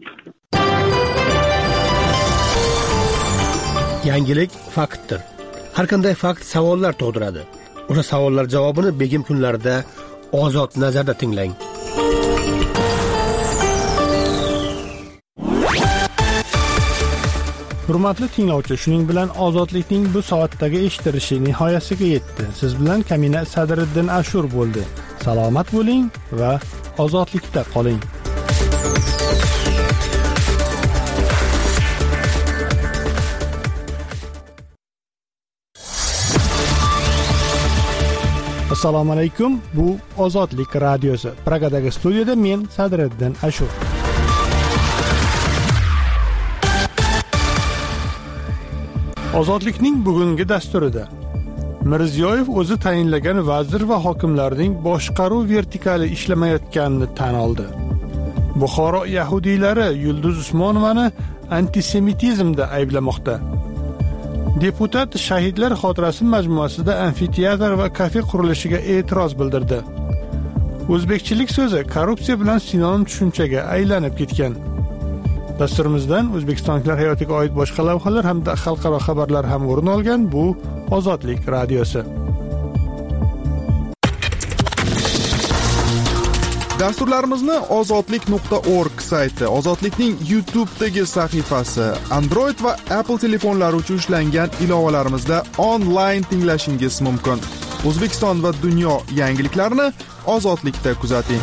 Yangilik faktdir. Har qanday fakt savollar tug'diradi. O'sha savollar javobini begim kunlarida Ozod nazarda tinglang. Hurmatli tinglovchi, shuning bilan ozodlikning bu soatdagi eshittirishi nihoyasiga yetdi. Siz bilan Kamina Sadriddin Ashur bo'ldi. Salomat bo'ling va ozodlikda qoling. Assalomu alaykum. Bu Ozodlik radiosi. Pragadagi studiyada men Sadriddin Ashur. Ozodlikning bugungi dasturida Mirziyoyev o'zi tayinlagan vazir va hokimlarning boshqaruv vertikali ishlamayotganini tan oldi. Buxoro yahudiylari Yulduz Usmonovani antisemitizmda ayblamoqda. Deputat Shahidlar xotirasi majmuasida amfiteatr va kafe qurilishiga e'tiroz bildirdi. O'zbekchilik so'zi korrupsiya bilan sinonim tushunchaga aylanib ketgan. Dasturimizdan O'zbekistonliklar hayotiga oid boshqa lavhalar hamda xalqaro xabarlar ham o'rin olgan. Bu Ozodlik radiosi. Dasturlarimizni ozodlik.org sayti, Ozodlikning YouTube'dagi sahifasi, Android va Apple telefonlari uchun ishlangan ilovalarimizda onlayn tinglashingiz mumkin. O'zbekiston va dunyo yangiliklarini Ozodlikda kuzating.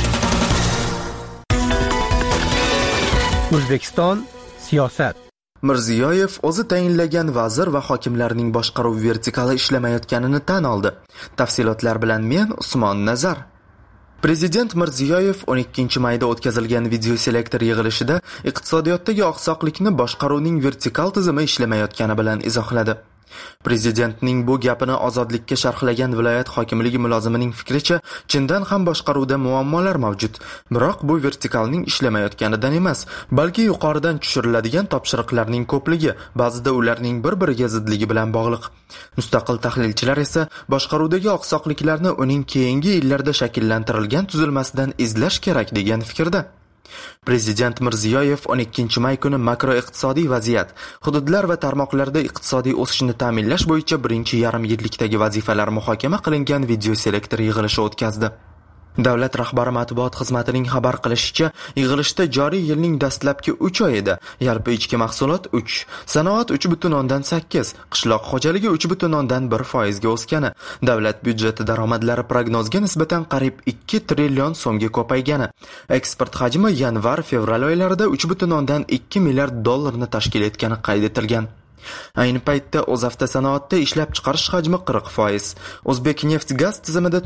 O'zbekiston siyosat. Mirziyoyev o'zi tayinlagan vazir va hokimlarning boshqaruv vertikali ishlamayotganini tan oldi. Tafsilotlar bilan men Usmon Nazar. Prezident Mirziyoyev 12-mayda o'tkazilgan videoselektor yig'ilishida iqtisodiyotdagi oqsoqlikni boshqaruvning vertikal tizimi ishlamayotgani bilan izohladi. Prezidentning bu gapini Ozodlikka sharhlagan viloyat hokimligi mulozimining fikricha, chindan ham boshqaruvda muammolar mavjud. Biroq bu vertikalning ishlamayotganidan emas, balki yuqoridan tushiriladigan topshiriqlarning ko'pligi, ba'zida ularning bir-biriga zidligi bilan bog'liq. Mustaqil tahlilchilar esa boshqaruvdagi oqsoqliklarni uning keyingi yillarda shakllantirilgan tuzilmasidan izlash kerak degan fikrda. Prezident Mirziyoyev 12-may kuni makroiqtisodiy vaziyat, hududlar va tarmoqlarda iqtisodiy o'sishni ta'minlash bo'yicha birinchi yarim yillikdagi vazifalar muhokama qilingan videoselektor yig'ilishi o'tkazdi. Davlat rahbari matbuot xizmatining xabar qilishicha, yig'ilishda joriy yilning dastlabki 3 oyida yalpi ichki mahsulot 3, sanoat 3.8, qishloq xo'jaligi 3.1% ga o'sgani, davlat byudjeti daromadlari prognozga nisbatan qariyb 2 trillion so'mga ko'paygani, eksport hajmi yanvar-fevral oylarida 3.2 milliard dollarni tashkil etgani qayd etilgan. Ayni paytda o'z avtosanoatda ishlab chiqarish hajmi 40%, O'zbek neft gaz tizimida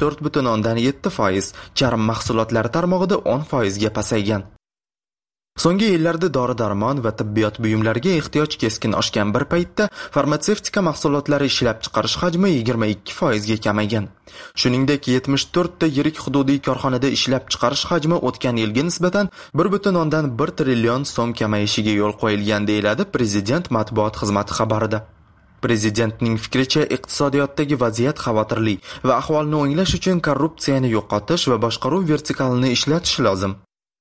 4.7%, charm mahsulotlari tarmog'ida 10% ga pasaygan. So'nggi yillarda dori-darmon va tibbiyot buyumlariga ehtiyoj keskin oshgan bir paytda farmatsevtika mahsulotlari ishlab chiqarish hajmi 22% ga kamaygan. Shuningdek, 74 ta yirik hududiy korxonada ishlab chiqarish hajmi o'tgan yilga nisbatan 1.1 trillion so'm kamayishiga yo'l qo'yilgan deyiladi Prezident matbuot xizmati xabarida. Prezidentning fikricha, iqtisodiyotdagi vaziyat xavotirli va ahvolni o'nglash uchun korrupsiyani yo'qotish va boshqaruv vertikalini ishlatish lozim.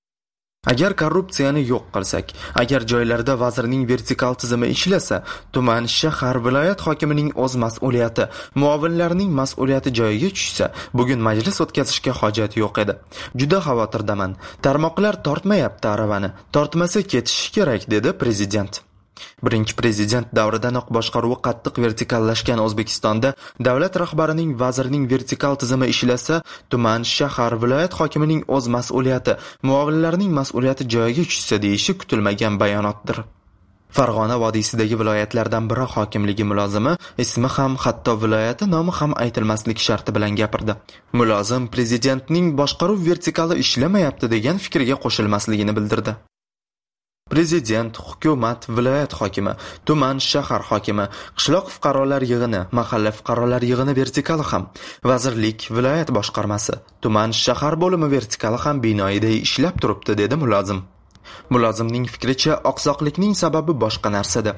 Agar korrupsiyani yo'q qilsak, agar joylarda vazirning vertikal tizimi ishlasa, tuman, shahar, viloyat hokimining o'z mas'uliyati, muovinlarning mas'uliyati joyiga tushsa, bugun majlis o'tkazishga hojat yo'q edi. Juda xavotirdaman. Tarmoqlar tortmayapti aravani, tortmasa ketishi kerak, dedi prezident. Birinchi prezident davridanoq boshqaruvi qattiq vertikallashgan O'zbekistonda davlat rahbarining vazirning vertikal tizimi ishlasa, tuman, shahar, viloyat hokimining o'z mas'uliyati, muovinlarning mas'uliyati joyiga tushsa deyishi kutilmagan bayonotdir. Farg'ona vodiysidagi viloyatlardan biri hokimligi mulozimi ismi ham, hatto viloyati nomi ham aytilmasligi sharti bilan gapirdi. Mulozim prezidentning boshqaruv vertikali ishlamayapti degan fikrga qo'shilmasligini bildirdi. Prezident, hukumat, viloyat hokimi, tuman, shahar hokimi, qishloq fuqarolar yig'ini, mahalla fuqarolar yig'ini vertikali ham, vazirlik, viloyat boshqarmasi, tuman, shahar bo'limi vertikali ham binoyiday ishlab turibdi, dedi mulozim. Mulozimning fikricha, oqsoqlikning sababi boshqa narsada.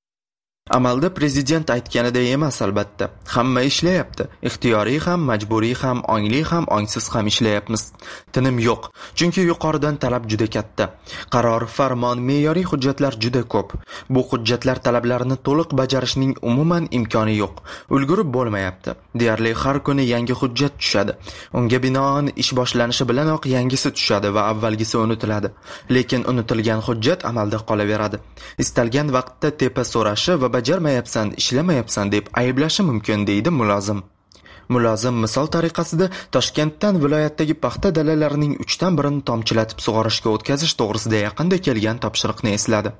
Amalda prezident aytganiday emas albatta. Hamma ishlayapti. Ixtiyoriy ham, majburiy ham, ongli ham, ongsiz ham ishlayapmiz. Tinim yo'q. Chunki yuqoridan talab juda katta. Qaror, farmon, me'yoriy hujjatlar juda ko'p. Bu hujjatlar talablarini to'liq bajarishning umuman imkoni yo'q. Ulgurib bo'lmayapti. Deyarli har kuni yangi hujjat tushadi. Unga binoan ish boshlanishi bilanoq yangisi tushadi va avvalgisi unutiladi. Lekin unutilgan hujjat amalda qolaveradi. Istalgan vaqtda tepa so'rashi va bajarmayapsan, ishlamayapsan deb ayblashi mumkin, deydi mulozim. Mulozim misol tariqasida Toshkentdan viloyatdagi paxta dalalarining 1/3 tomchilatib sug'orishga o'tkazish to'g'risida yaqinda kelgan topshiriqni esladi.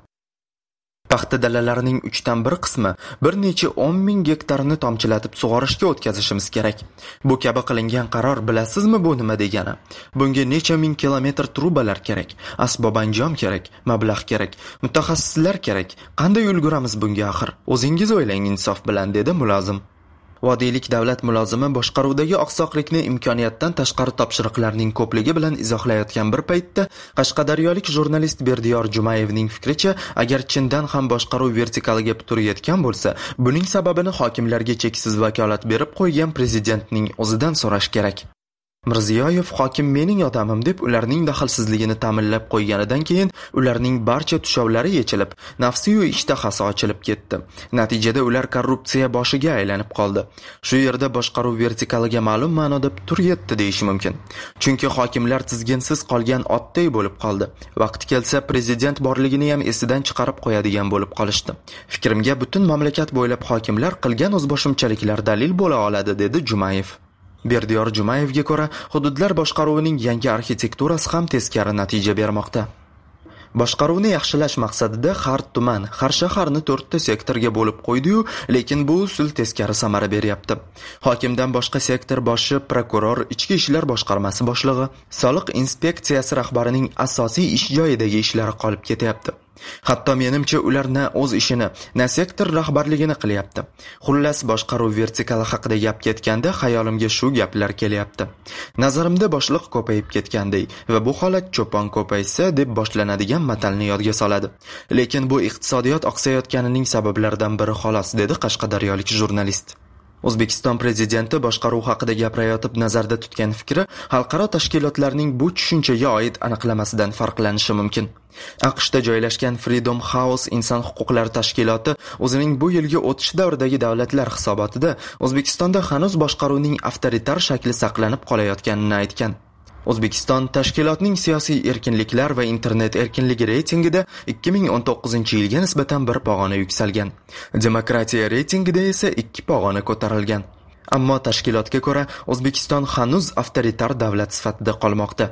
Paxta dalalarining 1/3 qismi bir necha 10,000 gektarni tomchilatib sug'orishga o'tkazishimiz kerak. Bu kabi qilingan qaror bilasizmi bu nima degani? Bunga necha ming kilometr trubalar kerak, asbob anjom kerak, mablag' kerak, mutaxassislar kerak. Qanday ulguramiz bunga axir? O'zingiz o'ylang insof bilan, dedi mulozim. Vodiylik davlat mulozimi boshqaruvdagi oqsoqlikni imkoniyatdan tashqari topshiriqlarning ko'pligi bilan izohlayotgan bir paytda Qashqadaryolik jurnalist Berdiyor Jumayevning fikricha, agar chindan ham boshqaruv vertikaliga putur yetgan bo'lsa, buning sababini hokimlarga cheksiz vakolat berib qo'ygan prezidentning o'zidan so'rash kerak. Mirziyoyev hokim mening odamim deb ularning daxlsizligini ta'minlab qo'yganidan keyin ularning barcha tushovlari yechilib, nafsi-yu ishtahasi ochilib ketdi. Natijada ular korrupsiya boshiga aylanib qoldi. Shu yerda boshqaruv vertikaliga ma'lum ma'noda putur yetdi deyish mumkin. Chunki hokimlar tizginsiz qolgan otday bo'lib qoldi. Vaqti kelsa prezident borligini ham esidan chiqarib qo'yadigan bo'lib qolishdi. Fikrimga butun mamlakat bo'ylab hokimlar qilgan o'zboshimchaliklar dalil bo'la oladi, dedi Jumayev. Berdiyor Jumayevga ko'ra, hududlar boshqaruvining yangi arxitekturasi ham teskari natija bermoqda. Boshqaruvni yaxshilash maqsadida har tuman, har shaharni 4 ta sektorga bo'lib qo'ydi-yu, lekin bu usul teskari samara beryapti. Hokimdan boshqa sektor boshi, prokuror, ichki ishlar boshqarmasi boshlig'i, soliq inspeksiyasi rahbarining asosiy ish joyidagi ishlari qolib ketyapti. Hatto menimcha ular na o'z ishini, na sektor rahbarligini qilyapti. Xullas, boshqaruv vertikali haqida gap ketganda xayolimga shu gaplar kelyapti. Nazarimda boshliq ko'payib ketganday va bu holat cho'pon ko'paysa deb boshlanadigan matalni yodga soladi. Lekin bu iqtisodiyot oqsayotganining sabablaridan biri xolos, dedi qashqadaryolik jurnalist. O'zbekiston prezidenti boshqaruv haqida gapirayotib nazarda tutgan fikri xalqaro tashkilotlarning bu tushunchaga oid aniqlamasidan farqlanishi mumkin. AQShda joylashgan Freedom House inson huquqlari tashkiloti o'zining bu yilgi o'tish davridagi davlatlar hisobotida O'zbekistonda hanuz boshqaruvning avtoritar shakli saqlanib qolayotganini aytgan. O'zbekiston tashkilotning siyosiy erkinliklar va internet erkinligi reytingida 2019-yilga nisbatan bir pog'ona yuksalgan. Demokratiya reytingida esa 2 pog'ona ko'tarilgan. Ammo tashkilotga ko'ra O'zbekiston hanuz avtoritar davlat sifatida qolmoqda.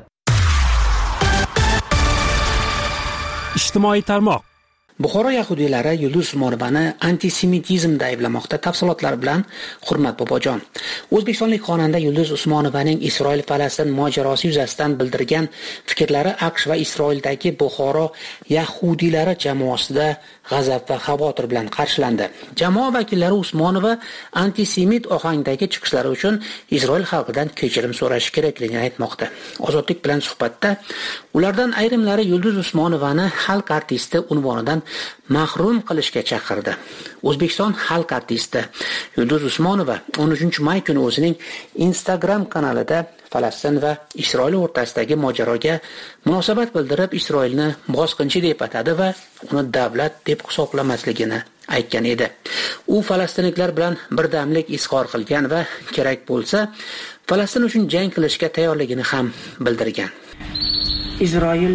Ijtimoiy tarmoq. Buxoro yahudiylari Yulduz Usmonovani antisemitizmda ayblamoqda. Tafsilotlar bilan Hurmat Bobojon. O'zbekistonlik xonanda Yulduz Usmonovaning Isroil-Falastin mojarosi yuzasidan bildirgan fikrlari AQSh va Isroildagi Buxoro yahudiylari jamoasida g'azab va xavotir bilan qarshilandi. Jamoa vakillari Usmonova antisemit ohangdagi chiqishlari uchun Isroil xalqidan kechirim so'rashi kerakligini aytmoqda. Ozodlik bilan suhbatda ulardan ayrimlari Yulduz Usmonovani xalq artisti unvonidan mahrum qilishga chaqirdi. O'zbekiston xalq artisti Yulduz Usmonova 13 may kuni o'zining Instagram kanalida Falastin va Isroil o'rtasidagi mojaroga munosabat bildirib, Isroilni bosqinchi deb atadi va uni davlat deb hisoblamasligini aytgan edi. U falastinliklar bilan birdamlik izhor qilgan va kerak bo'lsa, Falastin uchun jang qilishga tayyorligini ham bildirgan. Isroil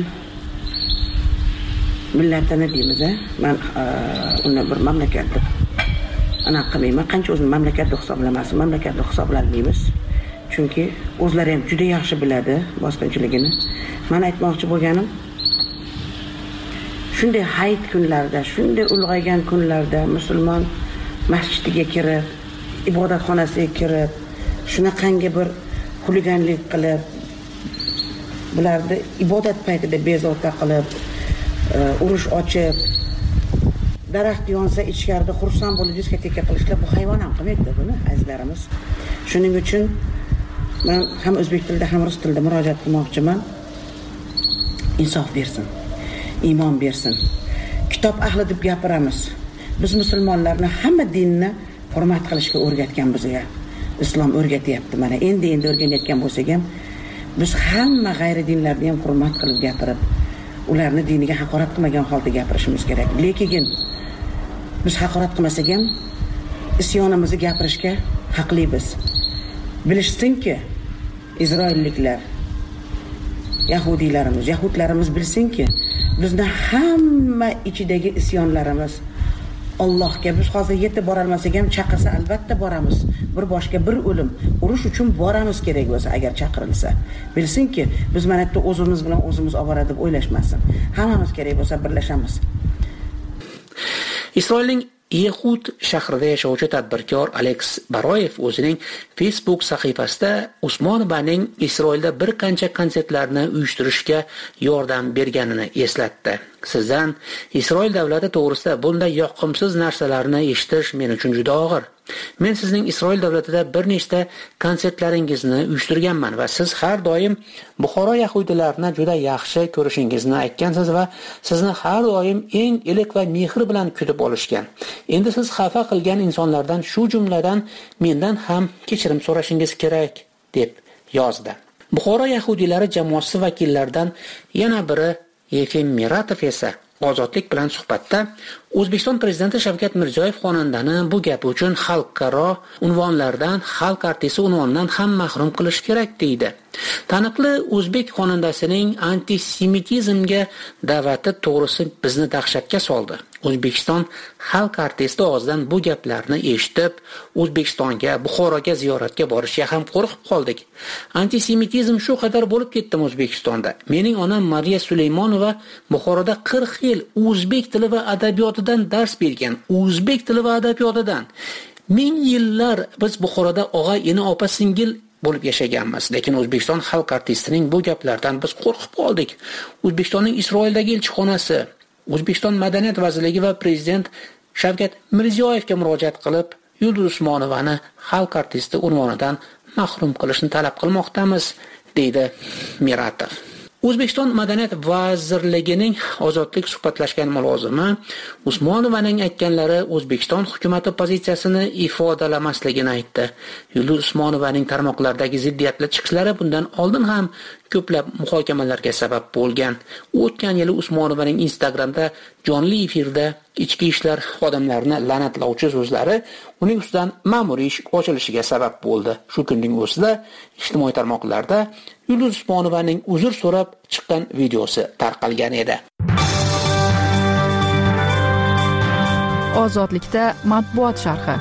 millatini deymiz, men uni bir mamlakat deb aniq qilmayman. Qancha o'zini mamlakat deb hisoblamasin, mamlakat deb hisoblamaymiz. Chunki o'zlari ham juda yaxshi biladi bosqinchiligini. Men aytmoqchi bo'lganim, shunday hayit kunlarda, shunday ulg'aygan kunlarda musulmon masjidiga kirib, ibodatxonasiga kirib, shunaqangi bir xuliganlik qilib, bularni ibodat paytida bezovta qilib, urush ochib, daraxt yonsa ichkarida xursand bo'lib diskoteka qilishlar, bu hayvon ham qilmaydi buni azizlarimiz. Shuning uchun men ham o'zbek tilida ham rus tilida murojaat qilmoqchiman. Insof bersin. iymon bersin. Kitob ahli deb gapiramiz. Biz musulmonlarni hamma dinni hurmat qilishga o'rgatgan bizga. Islom o'rgatyapti. Mana endi o'rganayotgan bo'lsak ham, biz hamma g'ayri dinlarni ham hurmat qilib gapirib, ularni diniga haqorat qilmagan holda gapirishimiz kerak. Lekin biz haqorat qilmasak ham isyonimizni gapirishga haqlimiz. Bilishsinki, Isroilliklar, Yahudlarimiz bilsinki, bizning hamma ichidagi isyonlarimiz Allohga biz hozir yetib bora olmasak ham chaqirsa albatta boramiz. Bir boshqa bir o'lim, urush uchun boramiz kerak bo'lsa, agar chaqirilsa. Bilsinki, biz mana bu o'zimiz bilan o'zimiz olib boradi deb o'ylashmasin. Hammamiz kerak bo'lsa birlashamiz. Isroilning Yehud shahrida yashovchi tadbirkor Aleks Baroyev o'zining Facebook sahifasida Usmonovaning Isroilda bir qancha konsertlarni uyushtirishga yordam berganini eslatdi. Sizdan Isroil davlati to'g'risida bunday yoqimsiz narsalarni eshitish men uchun juda og'ir. Men sizning Isroil davlatida bir nechta konsertlaringizni uyushtirganman va siz har doim Buxoro yahudilarini juda yaxshi ko'rishingizni aytgansiz va sizni har doim eng iliq va mehr bilan kutib olishgan. Endi siz xafa qilgan insonlardan, shu jumladan mendan ham kechirim so'rashingiz kerak, deb yozdi. Buxoro yahudilari jamoasi vakillaridan yana biri Yefim Miratov esa Ozodlik bilan suhbatda O'zbekiston prezidenti Shavkat Mirziyoyev xonandani bu gapi uchun xalqaro unvonlardan, xalq artisti unvonidan ham mahrum qilish kerak deydi. Taniqli o'zbek xonandasining antisemitizmga da'vati to'g'risi bizni dahshatga soldi. O'zbekiston xalq artisti og'zidan bu gaplarni eshitib, O'zbekistonga, Buxoroga ziyoratga borishga ham qo'rqib qoldik. Antisemitizm shu qadar bo'lib ketdi O'zbekistonda. Mening onam Mariya Suleymonova Buxoroda 40 yil o'zbek tili va adabiyotidan dars bergan. O'zbek tili va adabiyotidan. Ming yillar biz Buxoroda og'a, ini, opa, singil bo'lib yashaganmiz. Lekin O'zbekiston xalq artistining bu gaplardan biz qo'rqib qoldik. O'zbekistonning Isroildagi elchixonasi, O'zbekiston Madaniyat vazirligi va prezident Shavkat Mirziyoyevga murojaat qilib, Yulduz Usmonovani xalq artisti unvonidan mahrum qilishni talab qilmoqdamiz, deydi Miratov. O'zbekiston Madaniyat vazirligining ozodlik suhbatlashgan mulozimi Usmonovaning aytganlari O'zbekiston hukumatı pozitsiyasini ifodalamasligini aytdi. Yulduz Usmonovaning tarmoqlardagi ziddiyatli chiqishlari bundan oldin ham ko'plab muhokamalarga sabab bo'lgan. O'tgan yili Usmonovaning Instagramda jonli efirda ichki ishlar xodimlarini la'natlovchi so'zlari uning ustidan ma'muriy ish ochilishiga sabab bo'ldi. Shu kunning o'zida ijtimoiy tarmoqlarda Yulduz Usmonovaning uzr so'rab chiqqan videosi tarqalgan edi. Ozodlikda matbuot sharhi.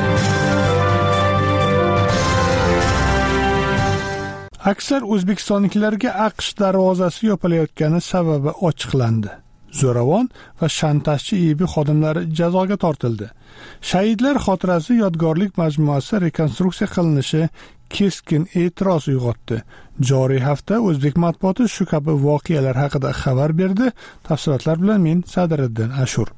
Aksar o'zbekistonliklarga AQSh darvozasi yopilayotgani sababi ochiqlandi. Zo'ravon va shantajchi IB xodimlari jazoga tortildi. Shahidlar xotirasi yodgorlik majmuasi rekonstruksiya qilinishi keskin e'tiroz uyg'otdi. Joriy hafta o'zbek matbuoti shu kabi voqealar haqida xabar berdi. Tafsilotlar bilan men Sadiriddin Ashur.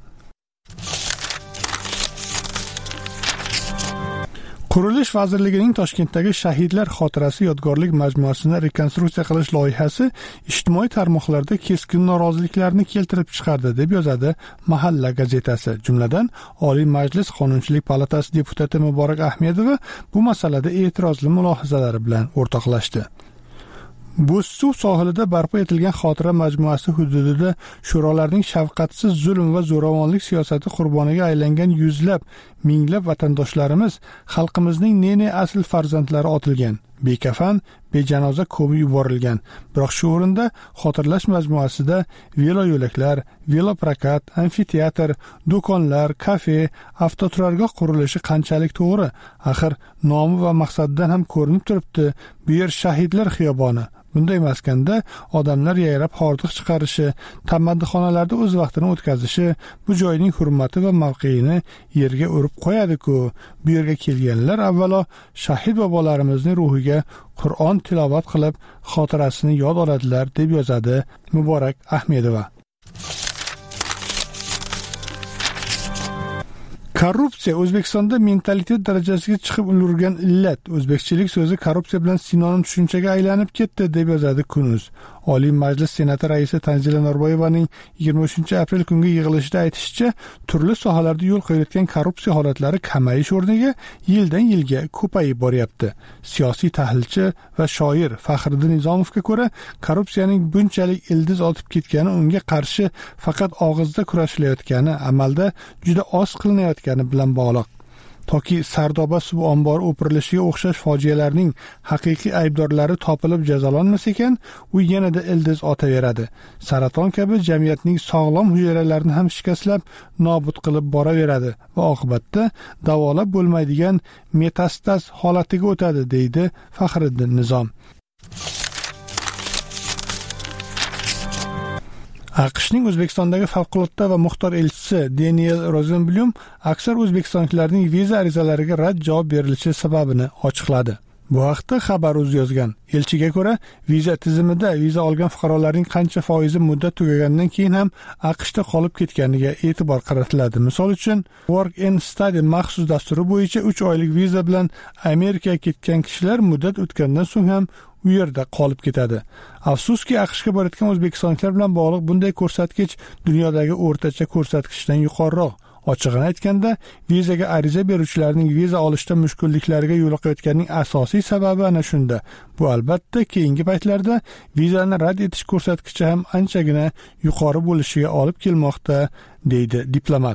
Qurilish vazirligining Toshkentdagi Shahidlar xotirasi yodgorlik majmuasini rekonstruksiya qilish loyihasi ijtimoiy tarmoqlarda keskin noroziliklarni keltirib chiqardi, deb yozadi Mahalla gazetasi. Jumladan, Oliy Majlis Qonunchilik palatasi deputati Muborak Ahmedova bu masalada e'tirozli mulohazalari bilan o'rtoqlashdi. Bo'zsuv sohilida barpo etilgan xotira majmuasi hududida sho'rolarning shafqatsiz zulm va zo'ravonlik siyosati qurboniga aylangan yuzlab, minglab vatandoshlarimiz, xalqimizning ne asl farzandlari otilgan, bekafan, bejanoza ko'mib yuborilgan. Biroq shu o'rinda xotirlash majmuasida velo yo'laklar, veloprokat, amfiteatr, do'konlar, kafe, avtoturargoh qurilishi qanchalik to'g'ri? Axir nomi va maqsadidan ham ko'rinib turibdi. Bu yer shahidlar xiyoboni. Bunday maskanda odamlar yayrab hordiq chiqarishi, tamaddixonalarda o'z vaqtini o'tkazishi bu joyning hurmati va mavqeini yerga urib qo'yadi-ku. Bu yerga kelganlar avvalo shahid bobolarimizning ruhiga Qur'on tilovat qilib, xotirasini yod oladilar, deb yozadi Muborak Ahmedova. Korrupsiya O'zbekistonda mentalitet darajasiga chiqib ulgurgan illat. O'zbekchilik so'zi korrupsiya bilan sinonim tushunchaga aylanib ketdi, deb yozadi Kun.uz. Oliy Majlis Senati raisi Tanzila Norboyevaning 23-aprel kungi yig'ilishida aytishicha, turli sohalarda yo'l qo'yilgan korrupsiya holatlari kamayish o'rniga yildan yilga ko'payib boryapti. Siyosiy tahlilchi va shoir Faxriddin Nizomovga ko'ra, korrupsiyaning bunchalik ildiz otib ketgani unga qarshi faqat og'izda kurashilayotgani, amalda juda oz qilinayotgani bilan bog'liq. Toki Sardoba suv ombori o'pirilishiga o'xshash fojialarning haqiqiy aybdorlari topilib jazolanmas ekan, u yanada ildiz otaveradi. Saraton kabi jamiyatning sog'lom hujayralarini ham shikastlab, nobud qilib boraveradi va oqibatda davolab bo'lmaydigan metastaz holatiga o'tadi, deydi Faxriddin Nizom. AQShning O'zbekistondagi favqulodda va muxtor elchisi Daniel Rozenblum aksar o'zbekistonliklarning viza arizalariga rad javob berilishi sababini ochiqladi. Bu haqda Xabar.uz yozgan. Elchiga ko'ra, viza tizimida viza olgan fuqarolarning qancha foizi muddat tugagandan keyin ham AQShda qolib ketganiga e'tibor qaratiladi. Misol uchun, Work and Study maxsus dasturi bo'yicha 3 oylik viza bilan Amerikaga ketgan kishilar muddat o'tgandan so'ng ham u yerda qolib ketadi. Afsuski, AQShga borayotgan o'zbekistonliklar bilan bog'liq bunday ko'rsatkich dunyodagi o'rtacha ko'rsatkichdan yuqoriroq. Ochig'ini aytganda, vizaga ariza beruvchilarning viza olishda mushkulliklariga yo'liqayotganining asosiy sababi ana shunda. Bu albatta keyingi paytlarda vizani rad etish ko'rsatkichi ham anchagina yuqori bo'lishiga olib kelmoqda, deydi diplomat.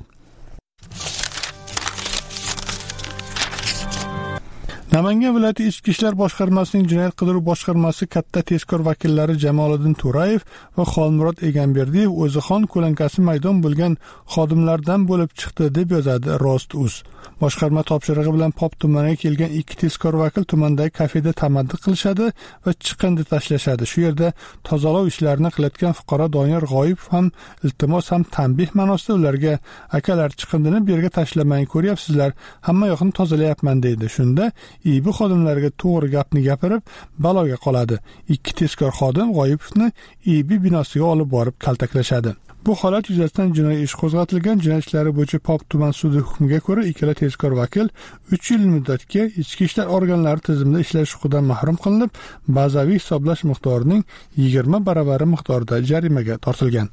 Namangan viloyati Ichki ishlar boshqarmasining jinoyat qidiruv boshqarmasi katta tezkor vakillari Jamoliddin To'rayev va Xolmurod Egamberdiyev o'zixon ko'lankasi maydon bo'lgan xodimlardan bo'lib chiqdi, deb yozadi Rost.uz. Boshqarma topshirig'i bilan Pop tumaniga kelgan 2 tezkor vakil tumandagi kafeda tamaddi qilishadi va chiqindi tashlashadi. Shu yerda tozalash ishlarini qilayotgan fuqaro Doniyor G'oyibov ham iltimos ham tanbih ma'nosida ularga akalar chiqindini bu yerga tashlamang, ko'ryapsizlar, hamma yoqni tozalayapman deydi. Shunda IB xodimlariga to'g'ri gapni gapirib baloga qoladi. 2 tezkor xodim G'oyibovni IB binosiga olib borib kaltaklashadi. Bu holat yuzasidan jinoiy ish qo'zg'atilgan. Jinoyat ishlari bo'yicha Pop tuman sudi hukmiga ko'ra ikkala tezkor vakil 3 yil muddatga ichki ishlar organlari tizimida ishlash huquqidan mahrum qilinib, bazaviy hisoblash miqdorining 20 baravari miqdorida jarimaga tortilgan.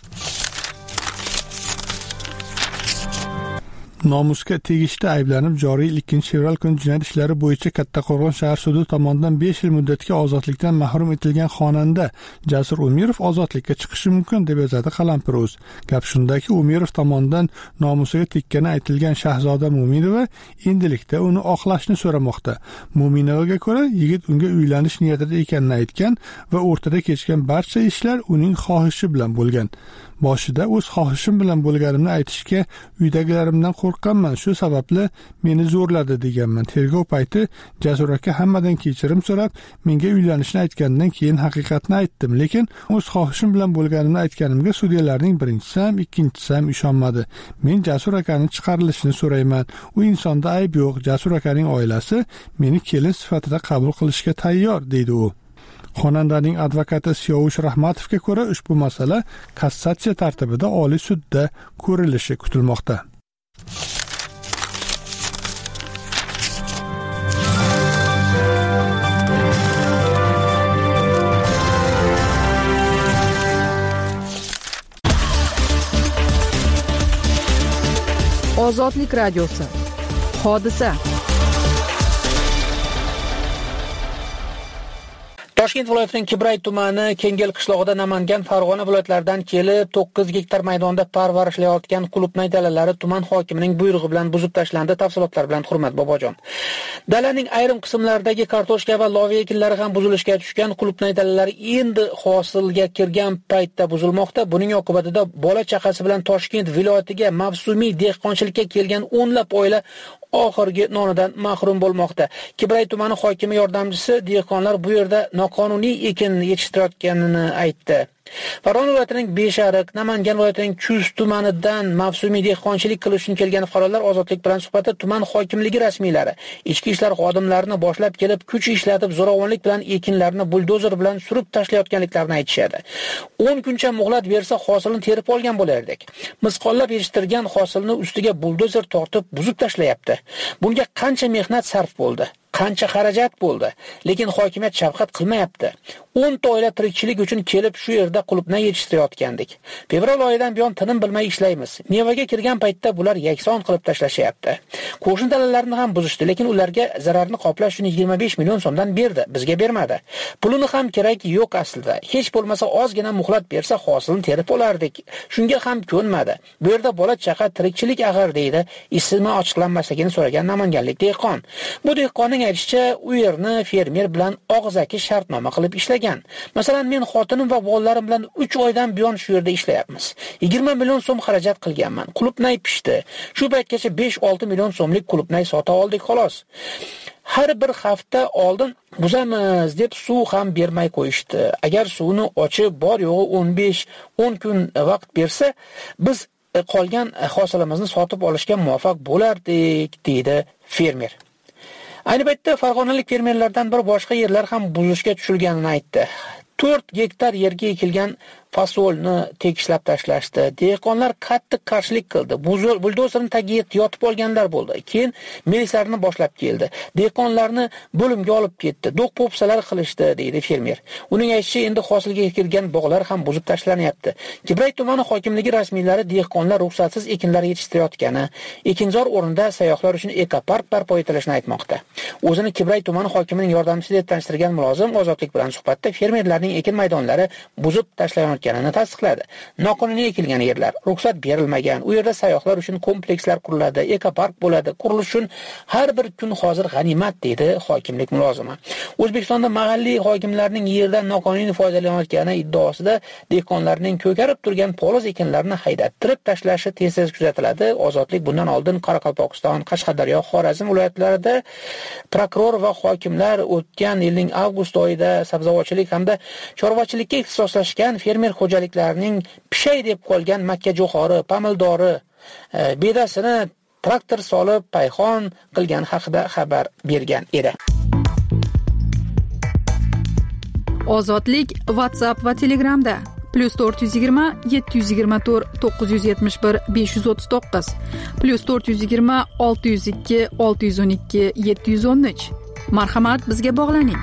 Nomusga tegishda ayblanib joriy 2-fevral kuni jinoyat ishlari bo'yicha Kattaqo'rg'on shahar sudi tomonidan 5 yil muddatga ozodlikdan mahrum etilgan xonanda Jasur Umirov ozodlikka chiqishi mumkin, deb yozadi Qalampir.uz. Gap shundaki, Umirov tomonidan nomusiga tekkani aytilgan Shahzoda Mo'minova endilikda uni oqlashni so'ramoqda. Mo'minovaga ko'ra, yigit unga uylanish niyatida ekanini aytgan va o'rtada kechgan barcha ishlar uning xohishi bilan bo'lgan. Boshida o'z xohishim bilan bo'lganimni aytishga uydagilarimdan qo'rqqanman, shu sababli meni zo'rladi deganman. Tergov payti Jasur aka hammadan kechirim so'rab, menga uylanishni aytgandan keyin haqiqatni aytdim, lekin o'z xohishim bilan bo'lganimni aytganimga sudyalarning birinchisi ham ikkinchisi ham ishonmadi. Men Jasur akani chiqarilishini so'rayman. U insonda ayb yo'q. Jasur akaning oilasi meni kelin sifatida qabul qilishga tayyor, deydi u. Xonandaning advokati Siyovush Rahmatovga ko'ra, ushbu masala kassatsiya tartibida Oliy sudda ko'rilishi kutilmoqda. Ozodlik radiosi. Hodisa. Toshkent viloyatining Kibray tumani Kengel qishlog'ida Namangan, Farg'ona viloyatlaridan kelib 9 gektar maydonda parvarishlayotgan qulupnay dalalari tuman hokimining buyrug'i bilan buzib tashlandi. Tafsilotlar bilan Hurmat Bobojon. Dalaning ayrim qismlaridagi kartoshka va loviya ekinlari ham buzilishga tushgan. Qulupnay dalalari endi hosilga kirgan paytda buzilmoqda. Buning oqibatida bola chaqasi bilan Toshkent viloyatiga mavsumiy dehqonchilikka kelgan o'nlab oila oxirgi nonidan mahrum bo'lmoqda. Kibray tumani hokimi yordamchisi dehqonlar bu yerda qonuniy ekin yetishtirayotganini aytdi. Farg'ona viloyatining Beshariq, Namangan viloyatining Chust tumanidan mavsumiy dehqonchilik qilish uchun kelgan fuqarolar Ozodlik bilan suhbatda tuman hokimligi rasmiylari ichki ishlar xodimlarini boshlab kelib, kuch ishlatib zo'ravonlik bilan ekinlarni buldozer bilan surib tashlayotganliklarini aytishadi. 10 kuncha muhlat bersa hosilni terib olgan bo'lardik. Misqollab yetishtirgan hosilni ustiga buldozer tortib buzib tashlayapti. Bunga qancha mehnat sarf bo'ldi? Qancha xarajat bo'ldi, lekin hokimiyat shafqat qilmayapti. 10 ta oila tirikchilik uchun kelib shu yerda qulupnay yetishtirayotgandik. Fevral oyidan buyon tinim bilmay ishlaymiz. Mevaga kirgan paytda bular yakson qilib tashlashyapti. Qo'shni dalalarni ham buzishdi, lekin ularga zararni qoplash uchun 25 million so'mdan berdi, bizga bermadi. Pulini ham kerak yo'q aslida. Hech bo'lmasa ozgina muhlat bersa hosilni terib olardik. Shunga ham ko'nmadi. Bu yerda bola chaqa tirikchilik ag'ir deydi. Ismi ochiqlanmasligini so'ragan namanganlik dehqon. Bu dehqonning aytishicha, u yerni fermer bilan og'zaki shartnoma qilib ishlagan. Masalan, men xotinim va bolalarim bilan 3 oydan buyon shu yerda ishlayapmiz. 20 million so'm xarajat qilganman. Qulupnay pishdi. Shu paytgacha 5-6 million so'mlik qulupnay sota oldik xolos. Har bir hafta oldin buzamiz deb suv ham bermay qo'yishdi. Agar suvni ochib bor yo'g'i 15-10 kun vaqt bersa, biz qolgan hosilimizni sotib olishga muvaffaq bo'lardik, deydi fermer. Ayni paytda farg'onalik fermerlardan bir boshqa yerlar ham buzishga tushilganini aytdi. 4 gektar yerga ekilgan fasolni tekislab tashlashdi. Dehqonlar qattiq qarshilik qildi. Buldozerning tagiga yotib olganlar bo'ldi. Keyin milislarni boshlab keldi. Dehqonlarni bo'limga olib ketdi. Do'q-po'psalar qilishdi, deydi fermer. Uning aytishicha, endi hosilga ekilgan bog'lar ham buzib tashlanyapti. Kibray tumani hokimligi rasmiylari dehqonlar ruxsatsiz ekinlar yetishtirayotgani, ekinzor o'rnida sayyohlar uchun ekopark barpo etilishini aytmoqda. O'zini Kibray tumani hokimining yordamchisi deb tanishtirgan mulozim Ozodlik bilan suhbatda fermerlarning ekin maydonlari buzib tashlanayotganini tasdiqladi. Noqonuniy ekilgan yerlar, ruxsat berilmagan, u yerda sayyohlar uchun komplekslar quriladi, ekopark bo'ladi. Qurilish uchun har bir kun hozir g'animat, deydi hokimlik mulozimi. O'zbekistonda mahalliy hokimlarning yerdan noqonuniy foydalanayotgani iddaosida dehqonlarning ko'karib turgan poliz ekinlarni haydattirib tashlashi tez-tez kuzatiladi. Ozodlik bundan oldin Qoraqalpog'iston, Qashqadaryo, Xorazm viloyatlarida prokuror va hokimlar o'tgan yilning avgust oyida sabzavotchilik hamda chorvachilikka ixtisoslashgan fermer xo'jaliklarining pishay deb qolgan makkajo'xori, pamildori bedasini traktor solib payxon qilgan haqida xabar bergan edi. Ozodlik WhatsApp va Telegramda +420 724 971 539 +420 602 612 713. Marhamat, bizga bog'laning.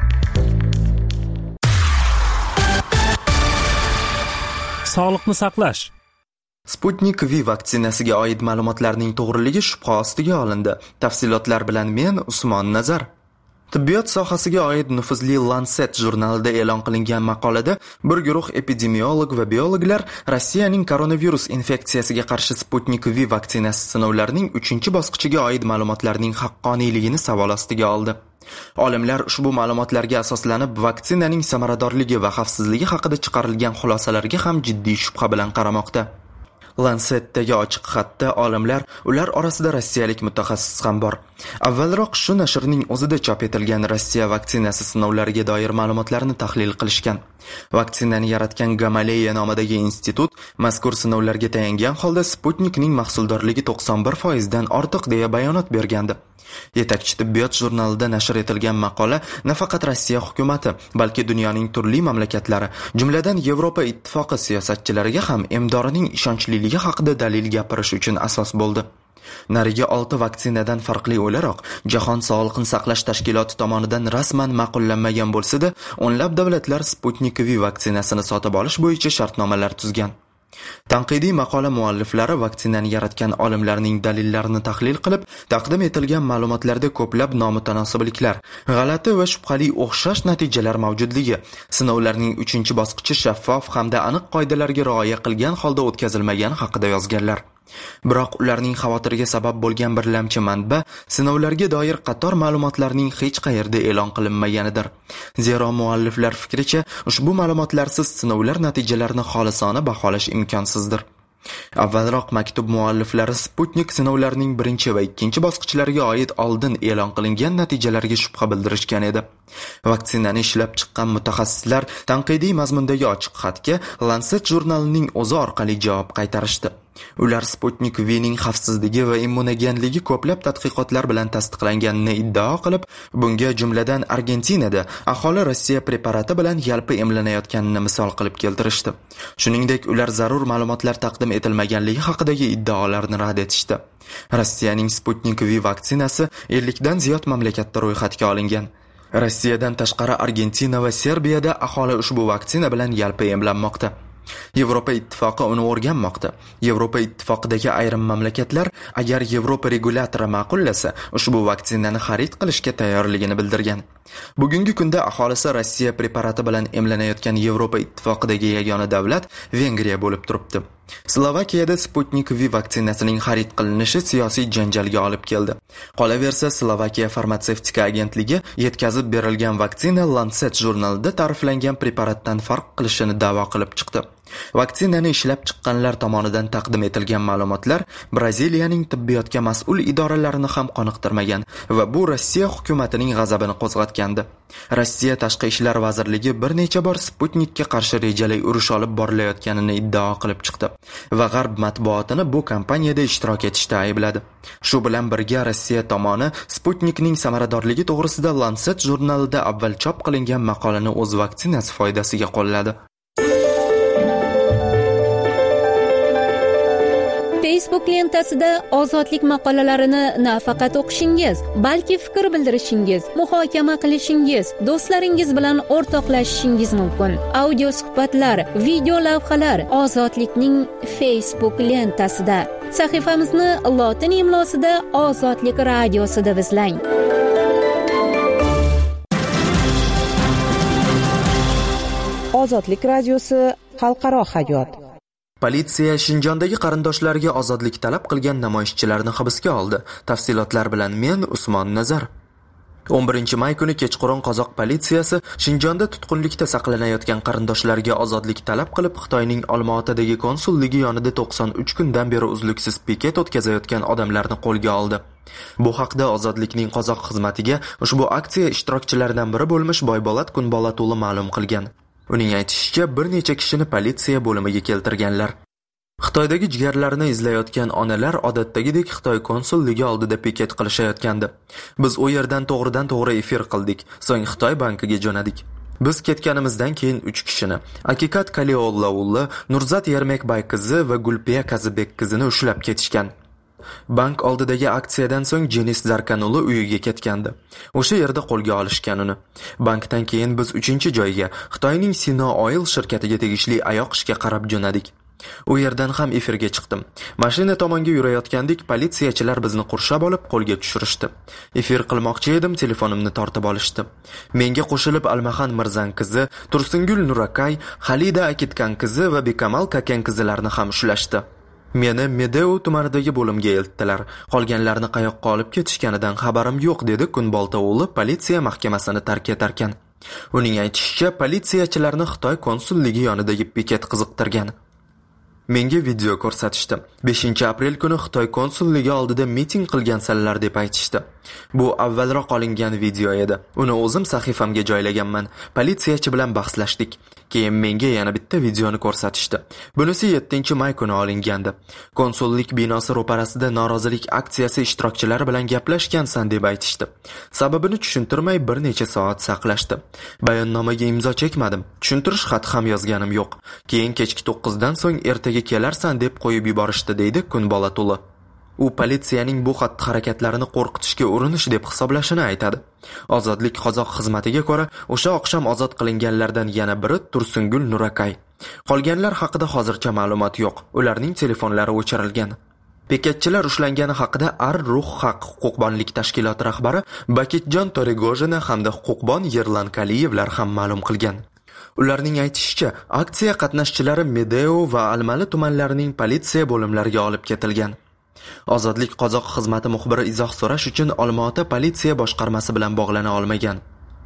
Sog'liqni saqlash. Sputnik V vaksinasiga oid ma'lumotlarning to'g'riligi shubha ostiga olindi. Tafsilotlar bilan men Usmon Nazar. Tibbiyot sohasiga oid nufuzli Lancet jurnalida e'lon qilingan maqolada bir guruh epidemiolog va biologlar Rossiyaning koronavirus infeksiyasiga qarshi Sputnik V vaksinasi sinovlarining 3-bosqichiga oid ma'lumotlarning haqqoniyligini savol ostiga oldi. Olimlar ushbu ma'lumotlarga asoslanib vaksinaning samaradorligi va xavfsizligi haqida chiqarilgan xulosalarga ham jiddiy shubha bilan qaramoqda. Lancet'dagi ochiq xatda olimlar, ular orasida rossiyalik mutaxassis ham bor. Avvalroq shu nashrning o'zida chop etilgan Rossiya vaksinasi sinovlariga doir ma'lumotlarni tahlil qilishgan. Vaksinani yaratgan Gamaleya nomidagi institut mazkur sinovlarga tayangan holda Sputnikning mahsuldorligi 91% dan ortiq deya bayonot bergandi. Yetakchi tibbiyot jurnalida nashr etilgan maqola nafaqat Rossiya hukumati, balki dunyoning turli mamlakatlari, jumladan Yevropa ittifoqi siyosatchilariga ham emdorining ishonchliligi haqida dalil gapirish uchun asos bo'ldi. Nariga 6 vaksinadan farqli o'laroq, Jahon sog'liqni saqlash tashkiloti tomonidan rasman ma'qullanmagan bo'lsa-da, o'nlab davlatlar Sputnik V vaksinasini sotib olish bo'yicha shartnomalar tuzgan. Tanqidiy maqola mualliflari vaksinani yaratgan olimlarning dalillarini tahlil qilib, taqdim etilgan ma'lumotlarda ko'plab nomutanosibliklar, g'alati va shubhali o'xshash natijalar mavjudligi, sinovlarning 3-bosqichi shaffof hamda aniq qoidalarga rioya qilgan holda o'tkazilmagani haqida yozganlar. Biroq ularning xavotirga sabab bo'lgan bir lamchi manba sinovlarga doir qator ma'lumotlarning hech qayerda e'lon qilinmaganidir. Zero mualliflar fikricha, ushbu ma'lumotlarsiz sinovlar natijalarini xolisona baholash imkonsizdir. Avvalroq maktub mualliflari Sputnik sinovlarining birinchi va ikkinchi bosqichlariga oid oldin e'lon qilingan natijalarga shubha bildirishgan edi. Vaksinani ishlab chiqqan mutaxassislar tanqidiy mazmundagi ochiq xatga Lancet jurnalining o'zi orqali javob qaytarishdi. Ular Sputnik V'ning xavfsizligi va immunogenligi ko'plab tadqiqotlar bilan tasdiqlanganini iddao qilib, bunga jumladan Argentinada aholi Rossiya preparati bilan yalpi emlanayotganini misol qilib keltirishdi. Shuningdek, ular zarur ma'lumotlar taqdim etilmaganligi haqidagi iddaolarni rad etishdi. Rossiyaning Sputnik V vaksinasi 50 dan ziyod mamlakatda ro'yxatga olingan. Rossiyadan tashqari Argentina va Serbiyada aholi ushbu vaksina bilan yalpi emlanmoqda. Yevropa ittifoqi uni o'rganmoqda. Yevropa ittifoqidagi ayrim mamlakatlar agar Yevropa regulyatori ma'qullasa, ushbu vaksinani xarid qilishga tayyorligini bildirgan. Bugungi kunda aholisi Rossiya preparati bilan emlanayotgan Yevropa ittifoqidagi yagona davlat Vengriya bo'lib turibdi. Slovakiyada Sputnik V vaksinasining xarid qilinishi siyosiy janjalga olib keldi. Qolaversa, Slovakiya farmatsevtika agentligi yetkazib berilgan vaksina Lancet jurnalida ta'riflangan preparatdan farq qilishini da'vo qilib chiqdi. Vaksinani ishlab chiqqanlar tomonidan taqdim etilgan ma'lumotlar Braziliyaning tibbiyotga mas'ul idoralarini ham qoniqtirmagan va bu Rossiya hukumatining g'azabini qo'zg'atgandi. Rossiya Tashqi ishlar vazirligi bir necha bor Sputnikka qarshi rejali urush olib borilayotganini iddao qilib chiqdi va G'arb matbuotini bu kampaniyada ishtirok etishda aybladi. Shu bilan birga Rossiya tomoni Sputnikning samaradorligi to'g'risida Lancet jurnalida avval chop qilingan maqolani o'z vaksinasi foydasiga qo'lladi. Facebook lentasida ozodlik maqolalarini nafaqat o'qishingiz, balki fikr bildirishingiz, muhokama qilishingiz, do'stlaringiz bilan o'rtoqlashishingiz mumkin. Audio suhbatlar, video lavhalar Ozodlikning Facebook lentasida. Sahifamizni lotin imlosida Ozodlik radiosida izlang. Ozodlik radiosi xalqaro hayot. Politsiya Shinjondagi qarindoshlariga ozodlik talab qilgan namoyishchilarni hibsga oldi. Tafsilotlar bilan men Usmon Nazar. 11 may kuni kechqurun qozoq politsiyasi Shinjonda tutqunlikda saqlanayotgan qarindoshlariga ozodlik talab qilib, Xitoyning Olmaotadagi konsulligi yonida 93 kundan beri uzluksiz piket o'tkazayotgan odamlarni qo'lga oldi. Bu haqda Ozodlikning qozoq xizmatiga ushbu aksiya ishtirokchilaridan biri bo'lmish Boybolat Kunbolatuli ma'lum qilgan. Uning aytishicha, bir necha kishini politsiya bo'limiga keltirganlar. Xitoydagi jigarlarini izlayotgan onalar odatdagidek Xitoy konsulligi oldida piket qilishayotgandi. Biz u yerdan to'g'ridan-to'g'ri efir qildik, so'ng Xitoy bankiga jo'nadik. Biz ketganimizdan keyin 3 kishini, Akikat Kaliollaulli, Nurzat Yermekbay qizi va Gulpiya Kazibek qizini ushlab ketishgan. Bank oldidagi aksiyadan so'ng Jenis Zarkanuli uyiga ketgandi. O'sha yerda qo'lga olishgan uni. Bankdan keyin biz 3-joyga, Xitoyning Sino Oil shirkatiga tegishli ayoq ishga qarab jo'nadik. U yerdan ham efirga chiqdim. Mashina tomonga yurayotgandik, politsiyachilar bizni qurshab olib qo'lga tushirishdi. Efir qilmoqchi edim, telefonimni tortib olishdi. Menga qo'shilib Almaxan Mirzan qizi, Tursingul Nurakay, Xalida Akitkan qizi va Bekamal Kakan qizilarni ham ushlashdi. Meni Medeu tumanidagi bo'limga eltdilar. Qolganlarni qayoqqa olib ketishganidan xabarim yo'q, dedi Kunboltauli politsiya mahkamasini tark etarkan. Uning aytishicha, politsiyachilarni Xitoy konsulligi yonidagi piket qiziqtirgan. Menga video ko'rsatishdi. 5-aprel kuni Xitoy konsulligi oldida miting qilgansanlar deb aytishdi. Bu avvalroq olingan video edi. Uni o'zim sahifamga joylaganman. Politsiyachi bilan bahslashdik. Keyin menga yana bitta videoni ko'rsatishdi. Bunisi 7-may kuni olingandi. Konsullik binosi ro'parasida norozilik aksiyasi ishtirokchilari bilan gaplashgansan deb aytishdi. Sababini tushuntirmay bir necha soat saqlashdi. Bayonnomaga imzo chekmadim. Tushuntirish xati ham yozganim yo'q. Keyin kechki 9dan so'ng ertaga kelarsan deb qo'yib yuborishdi, deydi Kunbolatuli. U politsiyaning bu xatti-harakatlarini qo'rqitishga urinish deb hisoblashini aytadi. Ozodlik qozoq xizmatiga ko'ra, o'sha oqshom ozod qilinganlardan yana biri Tursingul Nurakay. Qolganlar haqida hozircha ma'lumot yo'q. Ularning telefonlari o'chirilgan. Bekatchilar ushlangani haqida Ar-Ruh Haq huquqbonlik tashkiloti rahbari Bakitjon Toregojina hamda huquqbon Yerlan Kaliyevlar ham ma'lum qilgan. Ularning aytishicha, aksiya qatnashchilari Medeu va Almali tumanlarining politsiya bo'limlariga olib ketilgan. Ozodlik qozoq xizmati muxbiri izoh so'rash uchun Olmaota politsiya boshqarmasi bilan bog'lana olmagan.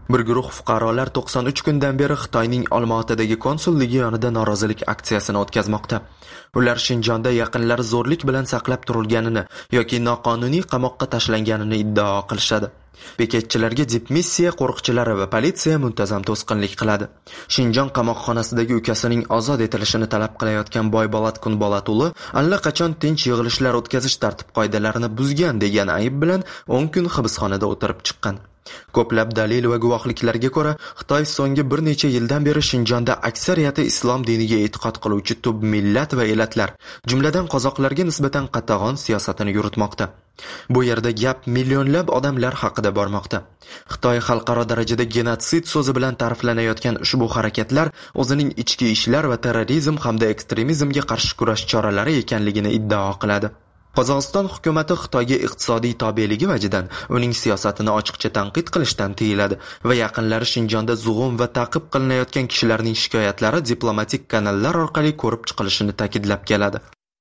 Bir guruh fuqarolar 93 kundan beri Xitoyning Olmaotadagi konsulligi yonida norozilik aksiyasini o'tkazmoqda. Ular Shinjonda yaqinlari zo'rlik bilan saqlab turilganini yoki noqonuniy qamoqqa tashlanganini iddao qilishadi. Bekatchilarga dipmissiya qo'riqchilari va politsiya muntazam to'sqinlik qiladi. Shinjon qamoqxonasidagi ukasining ozod etilishini talab qilayotgan Boybolat Kunbolatuli allaqachon tinch yig'ilishlar o'tkazish tartib-qoidalarini buzgan degan ayb bilan 10 kun hibsxonada o'tirib chiqqan. Ko'plab dalil va guvohliklarga ko'ra, Xitoy so'nggi bir necha yildan beri Shinjonda aksariyati islom diniga e'tiqod qiluvchi tub millat va elatlar, jumladan qozoqlarga nisbatan qatag'on siyosatini yuritmoqda. Bu yerda gap millionlab odamlar haqida bormoqda. Xitoy xalqaro darajada genotsid so'zi bilan ta'riflanayotgan ushbu harakatlar o'zining ichki ishlar va terrorizm hamda ekstremizmga qarshi kurash choralari ekanligini iddao qiladi. Qozog'iston hukumati Xitoyga iqtisodiy tobeligi vajidan uning siyosatini ochiqcha tanqid qilishdan tiyiladi va yaqinlari Shinjonda zug'um va ta'qib qilinayotgan kishilarning shikoyatlari diplomatik kanallar orqali ko'rib chiqilishini ta'kidlab keladi.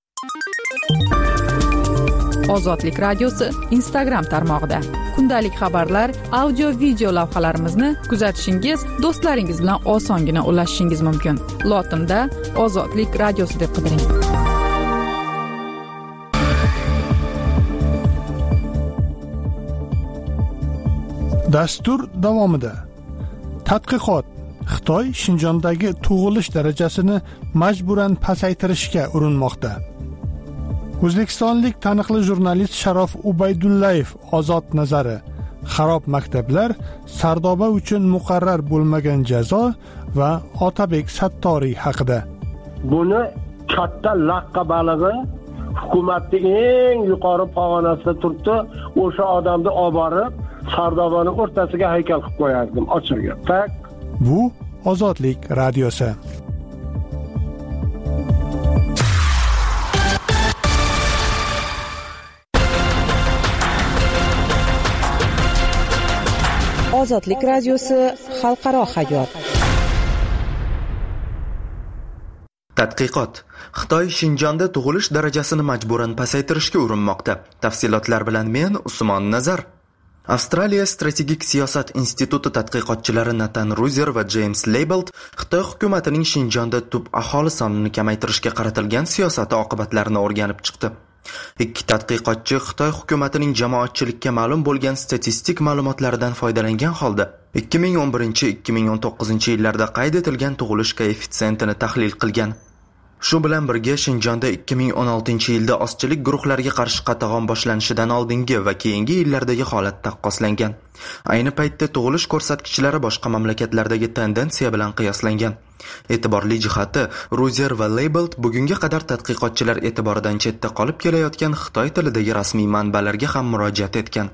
Ozodlik radiosi Instagram tarmog'ida kundalik xabarlar, audio video lavhalarimizni kuzatishingiz, do'stlaringiz bilan osongina ulashishingiz mumkin. Lotinda Ozodlik radiosi deb qidiring. Dastur davomida tadqiqot Xitoy Shinjondagi tug'ilish darajasini majburan pasaytirishga urinmoqda. O'zbekistonlik taniqli jurnalist Sharof Ubaydullayev ozod nazari, xarob maktablar, Sardoba uchun muqarrar bo'lmagan jazo va Otabek Sattoriy haqida. Buni katta laqqa balig'i hukumatning eng yuqori pog'onasida turibdi. O'sha odamni olib borib Sardobani o'rtasiga haykal qilib qo'yardim, ochig'i. Tak. Bu Ozodlik radiosi. Ozodlik radiosi xalqaro hayot. Tadqiqot. Xitoy Shinjonda tug'ilish darajasini majburan pasaytirishga urinmoqda. Tafsilotlar bilan men Usmon Nazar. Avstraliya strategik siyosat instituti tadqiqotchilari Nathan Ruzer va James Leibelt Xitoy hukumatining Shinjonda tub aholi sonini kamaytirishga qaratilgan siyosati oqibatlarini o'rganib chiqdi. Ikki tadqiqotchi Xitoy hukumatining jamoatchilikka ma'lum bo'lgan statistik ma'lumotlaridan foydalangan holda 2011-2019 yillarda qayd etilgan tug'ilish koeffitsiyentini tahlil qilgan. Shu bilan birga Shinjonda 2016-yilda ozchilik guruhlariga qarshi qatag'on boshlanishidan oldingi va keyingi yillardagi holat taqqoslangan. Ayni paytda tug'ilish ko'rsatkichlari boshqa mamlakatlardagi tendensiya bilan qiyoslangan. E'tiborli jihati, Ruzer va Leibelt bugunga qadar tadqiqotchilar e'tiboridan chetda qolib kelayotgan Xitoy tilidagi rasmiy manbalarga ham murojaat etgan.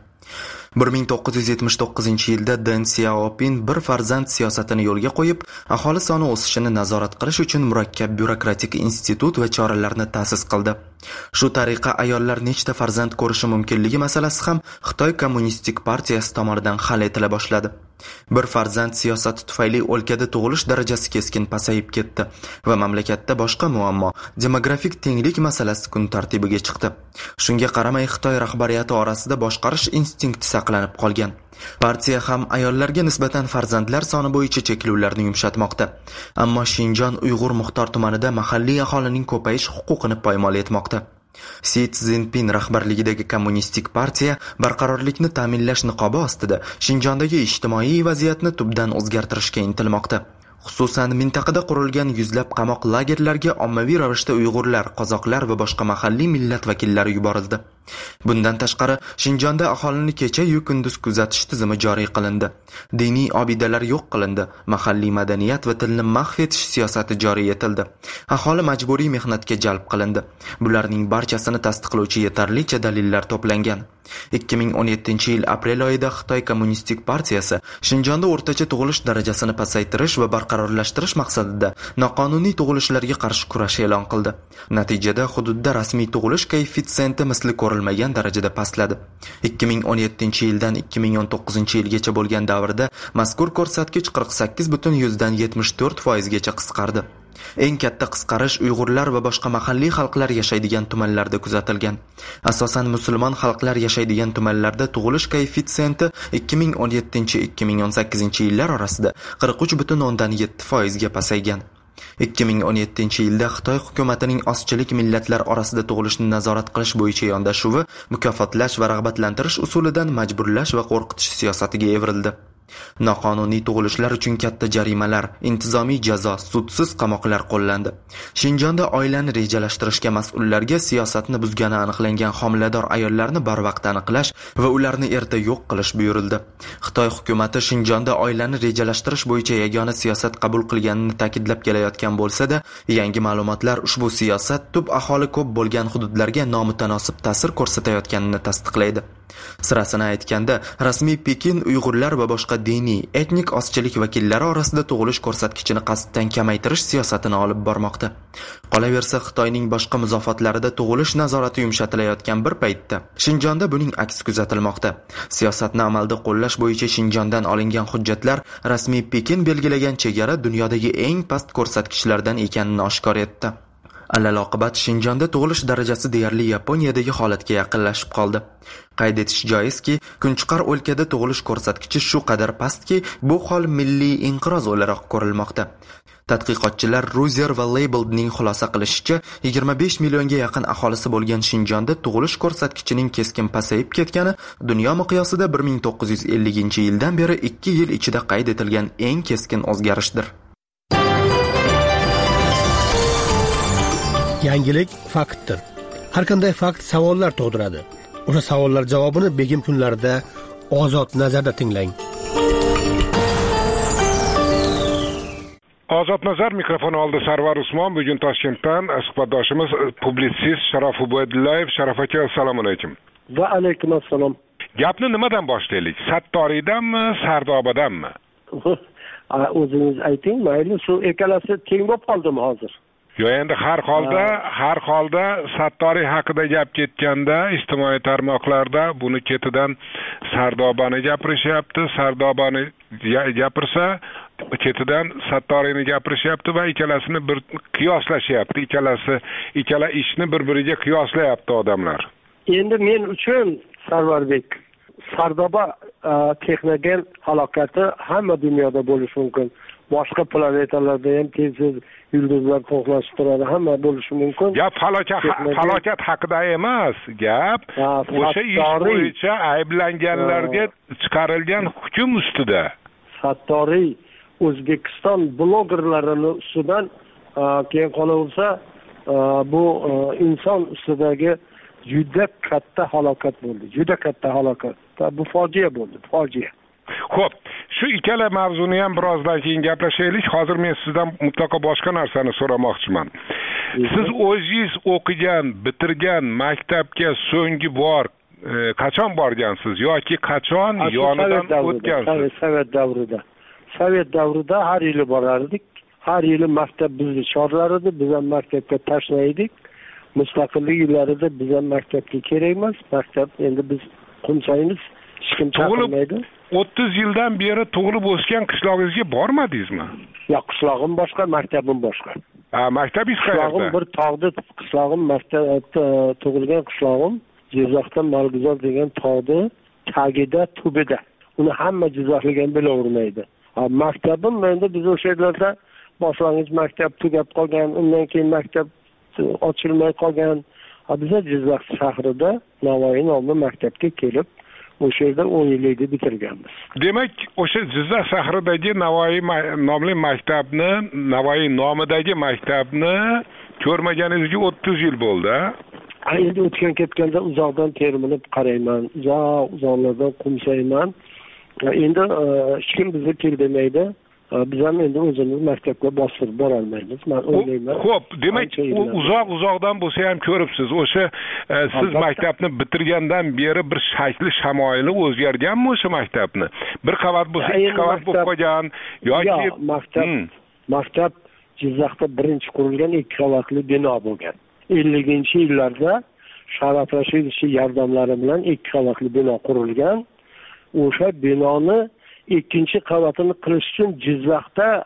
1979-yilda Deng Xiaoping bir farzand siyosatini yo'lga qo'yib, aholi soni o'sishini nazorat qilish uchun murakkab byurokratik institut va choralarni ta'sis qildi. Shu tariqa ayollar nechta farzand ko'rishi mumkinligi masalasi ham Xitoy Kommunistik partiyasi tomonidan hal etila boshladi. Bir farzand siyosati tufayli o'lkada tug'ilish darajasi keskin pasayib ketdi va mamlakatda boshqa muammo, demografik tenglik masalasi kun tartibiga chiqdi. Shunga qaramay Xitoy rahbariyati orasida boshqarish instinkti saqlanib qolgan. Partiya ham ayollarga nisbatan farzandlar soni bo'yicha cheklovlarni yumshatmoqda. Ammo Shinjon Uyg'ur muxtor tumanida mahalliy aholining ko'payish huquqini poymol etmoqda. Si Szinpin rahbarligidagi kommunistik partiya barqarorlikni ta'minlash niqobi ostida Shinjondagi ijtimoiy vaziyatni tubdan o'zgartirishga intilmoqda. Xususan, mintaqada qurilgan yuzlab qamoq lagerlariga ommaviy ravishda Uyg'urlar, qozoqlar va boshqa mahalliy millat vakillari yuborildi. Bundan tashqari, Shinjonda aholini kecha-yu kunduz kuzatish tizimi joriy qilindi. Diniy obidalar yo'q qilindi, mahalliy madaniyat va tilni mahv etish siyosati joriy etildi. Aholi majburiy mehnatga jalb qilindi. Bularning barchasini tasdiqlovchi yetarlicha dalillar to'plangan. 2017-yil aprel oyida Xitoy Kommunistik partiyasi Shinjonda o'rtacha tug'ilish darajasini pasaytirish va barqarorlashtirish maqsadida noqonuniy tug'ilishlarga qarshi kurash e'lon qildi. Natijada hududda rasmiy tug'ilish koeffitsiyenti misli ko'rilmagan darajada pastladi. 2017-yildan 2019-yilgacha bo'lgan davrda mazkur ko'rsatkich 48,74% gacha qisqardi. Eng katta qisqarish Uyg'urlar va boshqa mahalliy xalqlar yashaydigan tumanlarda kuzatilgan. Asosan musulmon xalqlar yashaydigan tumanlarda tug'ilish koeffitsiyenti 2017-2018 yillar orasida 43,7% ga pasaygan. 2017-yilda Xitoy hukumatining ozchilik millatlar orasida tug'ilishni nazorat qilish bo'yicha yondashuvi mukofotlash va rag'batlantirish usulidan majburlash va qo'rqitish siyosatiga evrildi. Noqonuniy tug'ilishlar uchun katta jarimalar, intizomiy jazo, sudsiz qamoqlar qo'llandi. Shinjonda oilani rejalashtirishga mas'ullarga siyosatni buzgani aniqlangan homilador ayollarni barvaqt aniqlash va ularni erta yo'q qilish buyurildi. Xitoy hukumati Shinjonda oilani rejalashtirish bo'yicha yagona siyosat qabul qilganini ta'kidlab kelayotgan bo'lsa-da, yangi ma'lumotlar ushbu siyosat tub aholi ko'p bo'lgan hududlarga nomutanosib ta'sir ko'rsatayotganini tasdiqlaydi. Sirasini aytganda, rasmiy Pekin Uyg'urlar va boshqa diniy, etnik ozchilik vakillari orasida tug'ilish ko'rsatkichini qasddan kamaytirish siyosatini olib bormoqda. Qolaversa, Xitoyning boshqa muzofotlarida tug'ilish nazorati yumshatilayotgan bir paytda Shinjonda buning aksi kuzatilmoqda. Siyosatni amalda qo'llash bo'yicha Shinjondan olingan hujjatlar rasmiy Pekin belgilagan chegara dunyodagi eng past ko'rsatkichlardan ekanini oshkor etdi. Alaloqibat Shinjonda tug'ilish darajasi deyarli Yaponiyadagi holatga yaqinlashib qoldi. Qayd etish joizki, Kunchiqar o'lkada tug'ilish ko'rsatkichi shu qadar pastki, bu hol milliy inqiroz o'laroq ko'rilmoqda. Tadqiqotchilar Ruzer va Labeldning xulosa qilishicha, 25 millionga yaqin aholisi bo'lgan Shinjonda tug'ilish ko'rsatkichining keskin pasayib ketgani dunyo miqyosida 1950-yildan beri 2 yil ichida qayd etilgan eng keskin o'zgarishdir. Yangilik faktdir. Har qanday fakt savollar tug'diradi. O'sha savollar javobini begim kunlarda Ozod nazarda tinglang. Ozod nazar mikrofon oldi Sarvar Usmon. Bugun Toshkentdan suhbatdoshimiz publitsist Sharof Ubaydullayev. Sharof aka, assalomu alaykum. Va alaykum assalom. Gapni nimadan boshlaylik? Sattoriydanmi, Sardobadanmi? O'zingiz ayting, mayli, shu ikkalasi teng bo'lib qoldimi hozir? Yo, endi har holda Sattoriy haqida gap ketganda ijtimoiy tarmoqlarda buni ketidan Sardobani gapirishyapti, Sardobani gapirsa ketidan Sattoriyni gapirishyapti va ikkalasini bir qiyoslashyapti. Ikkala ishni bir-biriga qiyoslayapti odamlar. Endi men uchun Sarvarbek, Sardoba texnogen halokati hamma dunyoda bo'lishi mumkin. Boshqa planetalarda ham tezsiz yulduzlar to'qnashib turadi, hamma bo'lishi mumkin. Gap falokat haqida emas, gap o'sha ish bo'yicha ayblanganlarga chiqarilgan hukm ustida. Sattoriy O'zbekiston blogerlarini ustidan keyin qolaversa, bu inson ustidagi juda katta halokat bo'ldi. Juda katta halokat. Bu fojia bo'ldi, fojia. Xo'p, shu ikkala mavzuni ham birozdan keyin gaplashaylik. Hozir men sizdan mutlaqo boshqa narsani so'ramoqchiman. Siz o'zingiz o'qigan, bitirgan maktabga so'nggi bor qachon borgansiz yoki qachon yonidan o'tgansiz? Sovet davrida har yili borardik. Har yili maktab bizni chorlar edi, biz ham maktabga tashlaydik. Mustaqillik yillarida biz ham maktabga kerak emas. Maktab endi biz qumsaymiz, hech kim chaqirmaydi. 30 yildan beri tug'ilib o'sgan qishlog'ingizga bormadingizmi? Yo'q, qishlog'im boshqa, maktabim boshqa. Maktabingiz qayerda? Qishlog'im bir tog'da, qishlog'im maktabda tug'ilgan qishlog'im Jizzaxda Malguzor degan tog'da, tagida, tubida. Uni hamma jizzaxlik ham bilavermaydi. Maktabim endi biz o'sha yerlarda boshlang'ich maktab tugab qolgan, undan keyin maktab ochilmay qolgan. Biz Jizzax shahrida Navoiy nomli maktabga kelib o'sha yerda 10 yillikni bitirganmiz. Demak, o'sha Jizzax shahridagi Navoiy nomli maktabni, Navoiy nomidagi maktabni ko'rmaganingizga 30 yil bo'ldi. Endi o'tgan ketganda uzoqdan termilib qarayman, uzoqlardan qumsayman. Endi hech kim bizni kel demaydi. Biz ham endi o'zimiz maktabga bostirib bora olmaymiz. Men o'ylayman. Xo'p, demak, uzoqdan bo'lsa ham ko'ribsiz. O'sha siz maktabni bitirgandan beri bir shakli shamoyili o'zgarganmi o'sha maktabni? Bir qavat bo'lsa, ikki qavat bo'lib qolgan yoki maktab Jizzaxda birinchi qurilgan 2 qavatli bino bo'lgan. 50-yillarda Sharaf Rashidovich yordamlari bilan 2 qavatli bino qurilgan. O'sha binoni ikkinchi qavatini qilish uchun Jizzaxda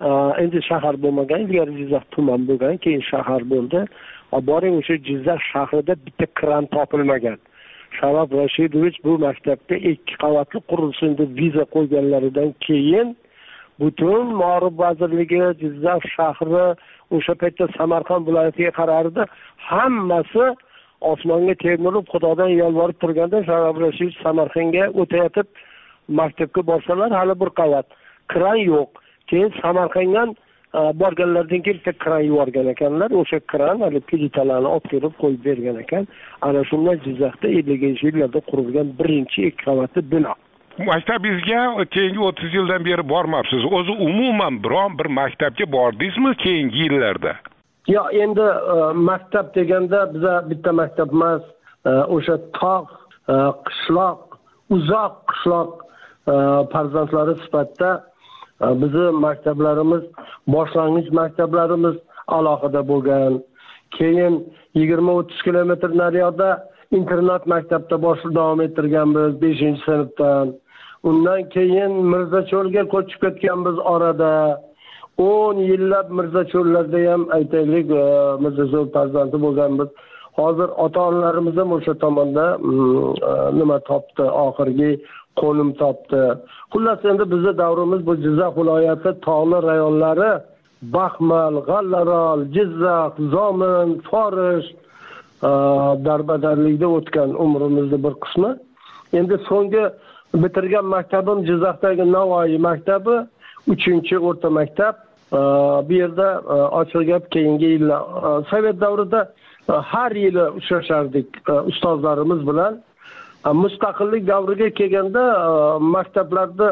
endi shahar bo'lmagan, ilgari Jizzax tuman bo'lgan, keyin shahar bo'ldi. Boring o'sha Jizzax shahrida bitta kran topilmagan. Sharof Rashidovich bu maktabga 2 qavatli qurilsin deb viza qo'yganlaridan keyin butun Ma'rif vazirligi, Jizzax shahri, o'sha paytda Samarqand viloyatiga qarardi, hammasi osmonga termilib Xudodan yolvorib turganda Sharof Rashidovich Samarqandga o'tayotib maktabga borsalar, hali bir qavat kran yo'q. Keyin Samarqanddan borganlardan keyin bitta kran yuborgan ekanlar. O'sha kran hali plitalarni olib kelib qo'yib bergan ekan. Ana shundan Jizzaxda 50-yillarda qurilgan birinchi 2 qavatli bino. Maktabingizga keyingi 30 yildan beri bormabsiz. O'zi umuman biron bir maktabga bordingizmi keyingi yillarda? Yo, endi maktab deganda biza bitta maktab emas, o'sha tog', qishloq, uzoq qishloq farzandlari sifatida bizi maktablarimiz, boshlang'ich maktablarimiz alohida bo'lgan. Keyin 20-30 kilometr nariyoqda internat maktabda davom ettirganmiz 5-sinfdan. Undan keyin Mirzacho'lga ko'chib ketganmiz orada. 10 yillab Mirzacho'llarda ham aytaylik Mirzacho'l farzandi bo'lganmiz. Hozir ota-onalarimiz ham o'sha tomonda nima topdi, oxirgi qo'nim topdi. Xullas endi bizning davrimiz bu Jizzax viloyati tog'li rayonlari, Baxmal, G'allarol, Jizzax, Zomin, Forish darbadarlikda o'tgan umrimizning bir qismi. Endi so'nggi bitirgan maktabim Jizzaxdagi Navoiy maktabi, 3-o'rta maktab. Bu yerda ochiq gap keyingi yillar Sovet davrida har yili uchrashardik ustozlarimiz bilan. Mustaqillik davriga kelganda maktablarda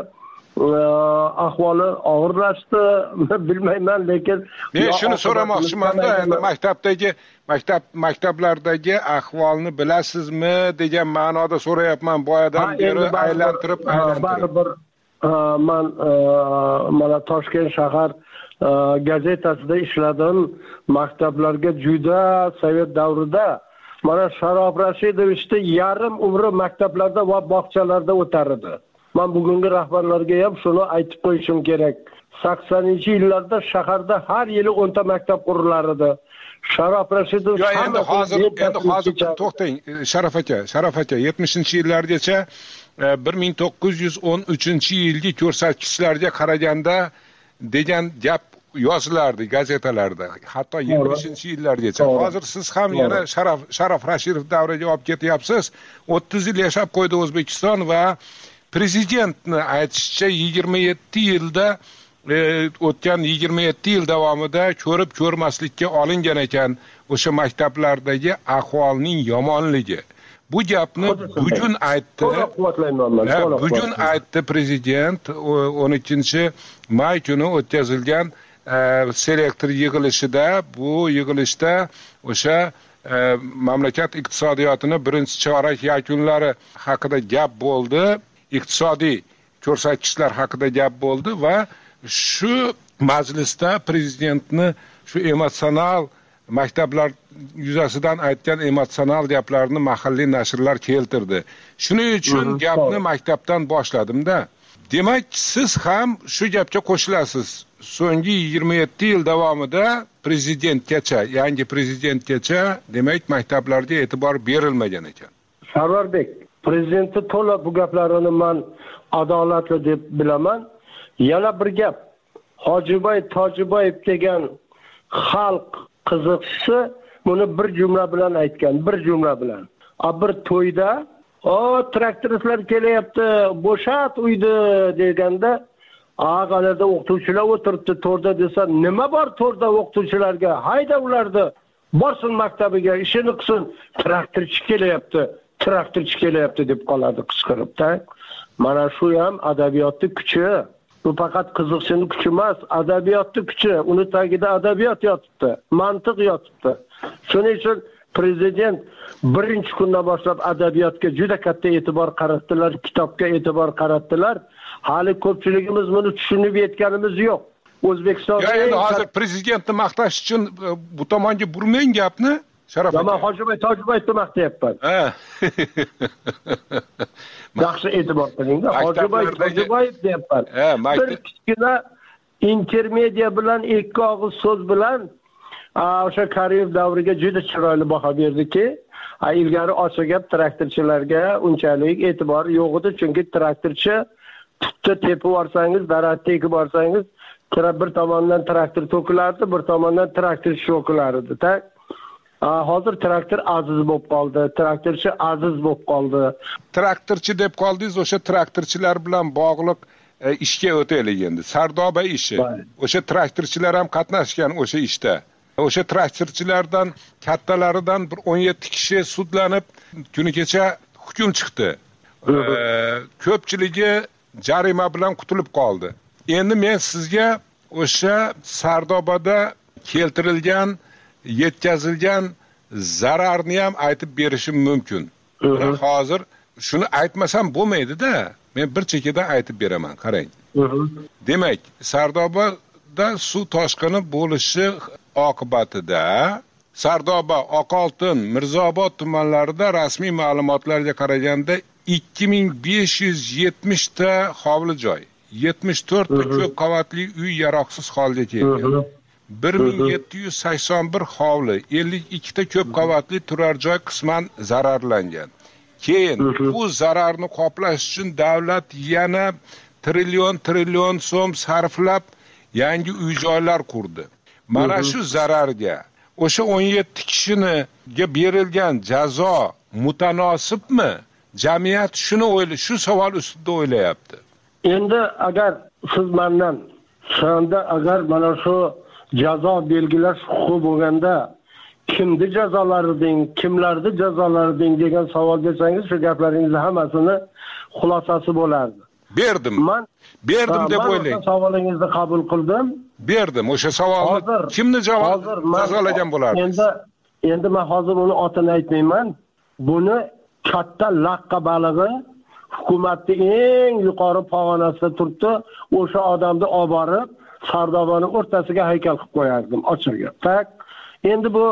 ahvoli og'irlashdi, bilmayman, lekin men shuni so'ramoqchiman-da, endi maktablardagi ahvolni bilasizmi degan ma'noda so'rayapman. Boyadan beri aylantirib. Baribir men mana Toshkent shahar gazetasida ishladim. Maktablarga juda Sovet davrida mana Sharof Rashidovichni yarim umri maktablarda va bog'chalarda o'tar edi. Men bugungi rahbarlarga ham shuni aytib qo'yishim kerak. 80-yillarda shaharda har yili 10 ta maktab qurilar edi. Sharof Rashidovich endi hozir to'xtang, Sharof aka, 70-yillargacha 1913-yilgi ko'rsatkichlarga qaraganda degan gap yozilardi gazetalarda, hatto 70-yillargacha. Hozir siz ham yana Sharof Rashidov davriga olib ketyapsiz. 30 yil yashab qo'ydi O'zbekiston va prezidentni aytishicha 27 yilda o'tgan 27 yil davomida ko'rib ko'rmaslikka olingan ekan o'sha maktablardagi ahvolning yomonligi. Bu gapni bugun aytdi. Bugun aytdi prezident 12-may kuni o'tkazilgan selektor yig'ilishida. Bu yig'ilishda o'sha mamlakat iqtisodiyotini birinchi chorak yakunlari haqida gap bo'ldi. Iqtisodiy ko'rsatkichlar haqida gap bo'ldi va shu majlisda prezidentni shu emotsional maktablar yuzasidan aytgan emotsional gaplarni mahalliy nashrlar keltirdi. Shuning uchun gapni maktabdan boshladim-da. Demak, siz ham shu gapga qo'shilasiz. So'nggi 27 yil davomida prezidentgacha, yangi prezidentgacha demak maktablarga e'tibor berilmagan ekan. Sarvarbek, prezidentni to'la bu gaplarini men adolatli deb bilaman. Yana bir gap, Hojiboy Tojiboyev degan xalq qiziqchisi buni bir jumla bilan aytgan, bir jumla bilan. Bir to'yda, traktoristlar kelyapti, bo'shat uydi deganda, g'alada o'qituvchilar o'tiribdi to'rda desa, nima bor to'rda o'qituvchilarga? Hayda ularni, borsin maktabiga, ishini qilsin, traktorchi kelyapti deb qoladi qichqirib-da. Mana shu ham adabiyotning kuchi. Bu faqat qiziqchining kuchi emas, adabiyotning kuchi. Uni tagida adabiyot yotibdi, mantiq yotibdi. Shuning uchun prezident birinchi kundan boshlab adabiyotga juda katta e'tibor qaratdilar, kitobga e'tibor qaratdilar. Hali ko'pchiligimiz buni tushunib yetganimiz yo'q. O'zbekistonda endi hozir prezidentni maqtash uchun bu tomonga burmang gapni. Sharof aka. Men Hojiboy Tojiboyevni maqtayapman. Yaxshi e'tibor qiling-da. Hojiboy Tojiboyev deyapman. Bir kichkina intermedia bilan ikki og'iz so'z bilan o'sha Kariyev davriga juda chiroyli baho berdiki, ilgari ochiq gap traktorchilarga unchalik e'tibor yo'q edi, chunki traktorchi tutda tepib borsangiz, daraxtga ekib borsangiz, bir tomondan traktor to'kilardi, bir tomondan traktorchi to'kilardi. Hozir traktor aziz bo'lib qoldi, traktorchi aziz bo'lib qoldi. Traktorchi deb qoldingiz, o'sha traktorchilar bilan bog'liq ishga o'taylik endi. Sardoba ishi. O'sha traktorchilar ham qatnashgan o'sha ishda. O'sha traktorchilardan kattalaridan bir 17 kishi sudlanib, kuni kecha hukm chiqdi. Ko'pchiligi jarima bilan qutulib qoldi. Endi men sizga o'sha Sardobada keltirilgan, yetkazilgan zararni ham aytib berishim mumkin. Hozir shuni aytmasam bo'lmaydi-da. Men bir chekkadan aytib beraman, qarang. Demak, Sardobada suv toshqini bo'lishi oqibatida Sardoba, Oqoltin, Mirzaobod tumanlarida rasmiy ma'lumotlarga qaraganda 2570 ta hovli joy, 74 ta ko'p qavatli uy yaroqsiz holga kelgan. 1781 hovli, 52 ta ko'p qavatli turar joy qisman zararlangan. Keyin bu zararni qoplash uchun davlat yana trillion so'm sarflab yangi uy joylar qurdi. Mana shu zararga o'sha 17 kishiga berilgan jazo mutanosibmi? Jamiyat shuni shu savol ustida o'ylayapti. Endi agar siz mendan agar mana shu jazo belgilash huquqi bo'lganda kimni jazolarding, kimlarni jazolarding degan savol bersangiz, shu gaplaringizni hammasini xulosasi bo'lardi. Berdim deb o'ylang. Men savolingizni qabul qildim. Berdim. O'sha savolni kimni jazolagan bo'lardi? Endi men hozir uni otini aytmayman. Buni katta laqqa balig'i hukumatning eng yuqori pog'onasida turibdi. O'sha odamni olib borib Sardobani o'rtasiga haykal qilib qo'yardim, ochiq gap. Endi bu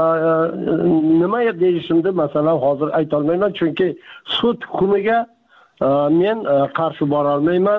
nima deyishimni masalan hozir ayta olmayman, chunki sud hukmiga men qarshi bora olmayman.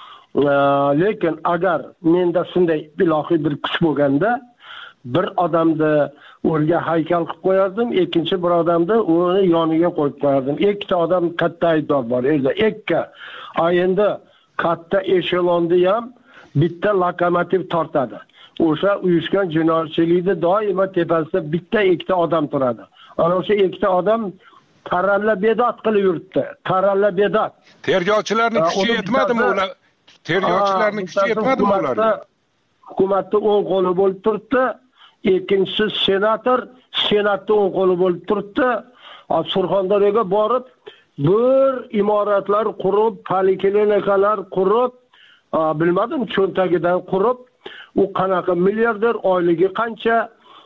Lekin agar menda shunday ilohiy bir kuch bo'lganda, bir odamni o'rga haykal qilib qo'yardim, ikkinchi bir odamni uni yoniga qo'yib qo'yardim. Ikkita odam katta aybdor bor edi. Endi katta eshelonni ham bitta lokomotiv tortadi. O'sha uyushgan jinoyatchilikda doimo tepasida bitta ikkita odam turadi. Ana o'sha ikkita odam taralla bedot qilib yuribdi. Taralla bedot. Tergovchilarning kuchi yetmadimi ular? Tergovchilarning kuchi yetmadimi ularga? Hukumatning o'ng qo'li bo'lib turibdi. Ikkinchisi senatning o'ng qo'li bo'lib turibdi. Surxondaryoga borib, bir imoratlar qurib, poliklinikalar qurib, bilmadim, cho'ntagidan qurib, u qanaqa milliarder, oyligi qancha,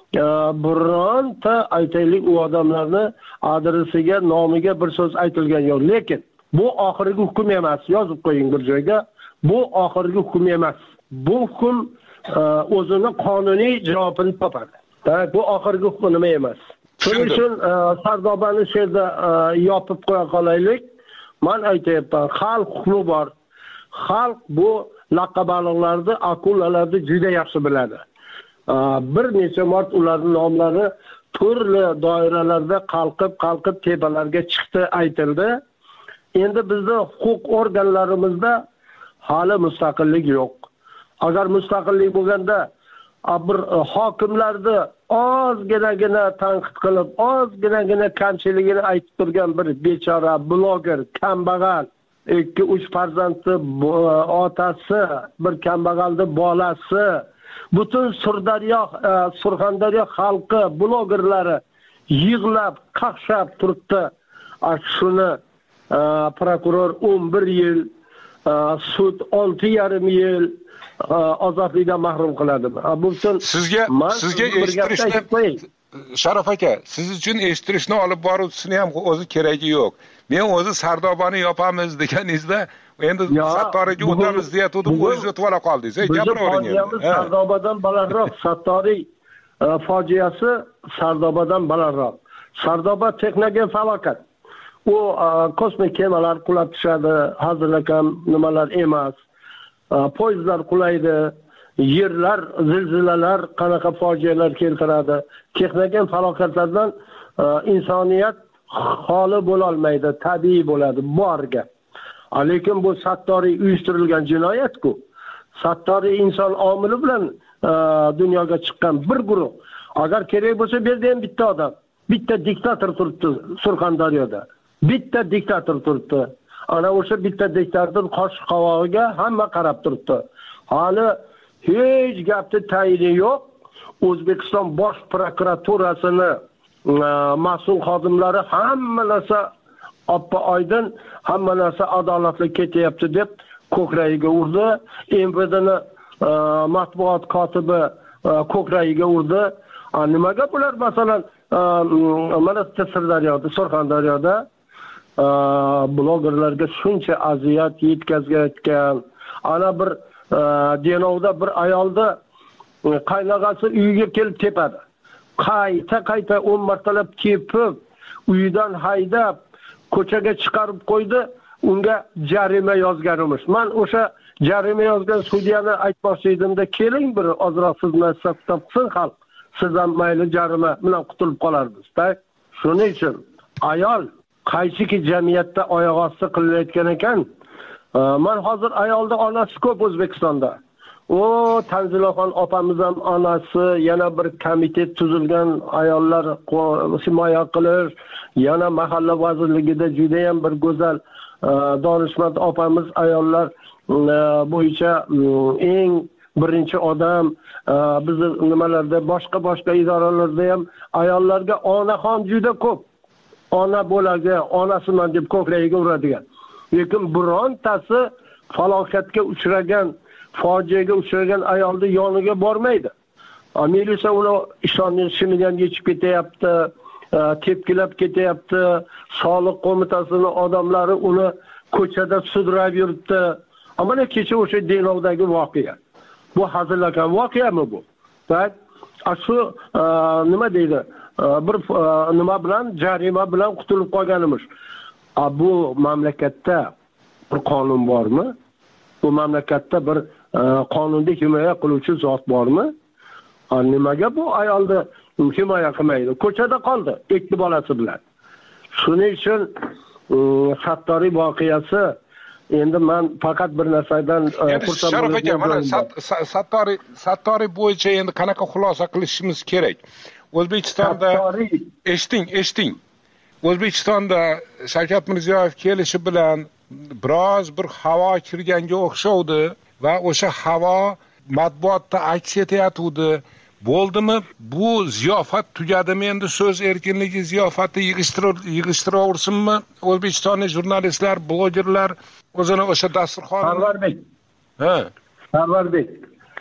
bironta aytaylik u odamlarni adresiga, nomiga bir so'z aytilgan yo'q. Lekin bu oxirgi hukm emas, yozib qo'ying bir joyga. Bu oxirgi hukm emas. Bu hukm o'zini qonuniy javobini topadi. Bu oxirgi hukm nima emas. Shuning uchun Sardobani shu yerda yopib qo'ya qolaylik. Men aytayapman, xalq hukmi bor. Xalq bu laqqa baliqlarni, akulalarni juda yaxshi biladi. Bir necha mart ularning nomlari turli doiralarda qalqib tepalarga chiqdi, aytildi. Endi bizning huquq organlarimizda hali mustaqillik yo'q. Agar mustaqillik bo'lganda, bir hokimlarni ozginagina tanqid qilib, ozginagina kamchiligini aytib turgan bir bechora bloger, kambag'al, 2-3 farzandli otasi, bir kambag'alni bolasi, butun Surxondaryo xalqi, blogerlari yig'lab, qaqshab turibdi. Shuni prokuror 11 yil, sud 6,5 yil ozodlikdan mahrum qiladi. Bu sizga eshittirishni Sharaf aka, siz uchun eshittirishni olib boruvchisini ham o'zi keragi yo'q. Men o'zi Sardobani yopamiz deganingizda, endi Sattoriga o'tamiz deyatdim, o'zingiz o'tib ola qoldingiz. Gapiravering endi. Sardobadan balandroq, Sattoriy fojiasi Sardobadan balandroq. Sardoba texnogen falokat. U kosmik kemalar qulab tushadi, hazilakam nimalar emas. Poyezdlar qulaydi, yerlar, zilzilalar qanaqa fojialar keltiradi. Texnogen falokatlardan insoniyat xoli bo'la olmaydi, tabiiy bo'ladi, borga. Lekin bu Sattoriy uyushtirilgan jinoyat-ku. Sattoriy inson omili bilan dunyoga chiqqan bir guruh. Agar kerak bo'lsa, bu yerda ham bitta odam, bitta diktator turibdi Surxondaryoda. Bitta diktator turibdi. Ana o'sha bitta diktator qosh qovog'iga hamma qarab turibdi. Hali hech gapni tayini yo'q. O'zbekiston bosh prokuraturasini mas'ul xodimlari hamma narsa oppa oydin, hamma narsa adolatli ketyapti deb ko'kragiga urdi. MVDni matbuot kotibi ko'kragiga urdi. Nimaga bular masalan mana Sirdaryoda, Surxondaryoda blogerlarga shuncha aziyat yetkazayotgan, ana bir Denovda bir ayolda qaynog'asi uyiga kelib tepadi. Qayta 10 martalab tepib, uyidan haydab, ko'chaga chiqarib qo'ydi, unga jarima yozganimiz. Men o'sha jarima yozgan sudyani aytmoqchi edimda, keling bir ozroq sizni topsin xalq. Sizdan mayli jarima bilan qutulib qolarmiz-da. Shuning uchun ayol qaysiki jamiyatda oyoq osti qilayotgan ekan. Men hozir ayolda onasi ko'p O'zbekistonda. Tanzilaxon opamiz ham onasi, yana bir komitet tuzilgan ayollar himoya qilish, yana mahalla vazirligida juda ham bir go'zal donishmand opamiz ayollar bo'yicha eng birinchi odam. Bizni nimalarda boshqa idoralarda ham ayollarga onaxon juda ko'p. Ona bo'ladi, onasiman deb ko'kragiga uradigan. Lekin birontasi falokatga uchragan, fojiaga uchragan ayolning yoniga bormaydi. Militsiya uni ishonning shimidan yechib ketyapti, tepkilab ketyapti. Soliq qo'mitasining odamlari uni ko'chada sudrab yuribdi. Mana kecha o'sha Denovdagi voqea. Bu hazillangan voqeami bu? Bak, shu nima deydi? Bir nima bilan, jarima bilan qutulib qolganimiz. Bu mamlakatda bir qonun bormi? Bu mamlakatda bir qonunda himoya qiluvchi zot bormi? Nimaga bu ayolni himoya qilmaydi? Ko'chada qoldi, ikki bolasi bilan. Shuning uchun Sattoriy voqeasi endi men faqat bir narsadan xursand bo'laman. Sharaf aka, mana Sattoriy bo'yicha endi qanaqa xulosa qilishimiz kerak? O'zbekistonda eshiting. O'zbekistonda Shavkat Mirziyoyev kelishi bilan biroz bir havo kirganga o'xshovdi va o'sha havo matbuotda aks etayotdi. Bo'ldimi? Bu ziyofat tugadimi? Endi so'z erkinligi ziyofati yig'ishtiraversinmi? O'zbekistonlik jurnalistlar, blogerlar o'zini o'sha dasturxon. Sarvarbek.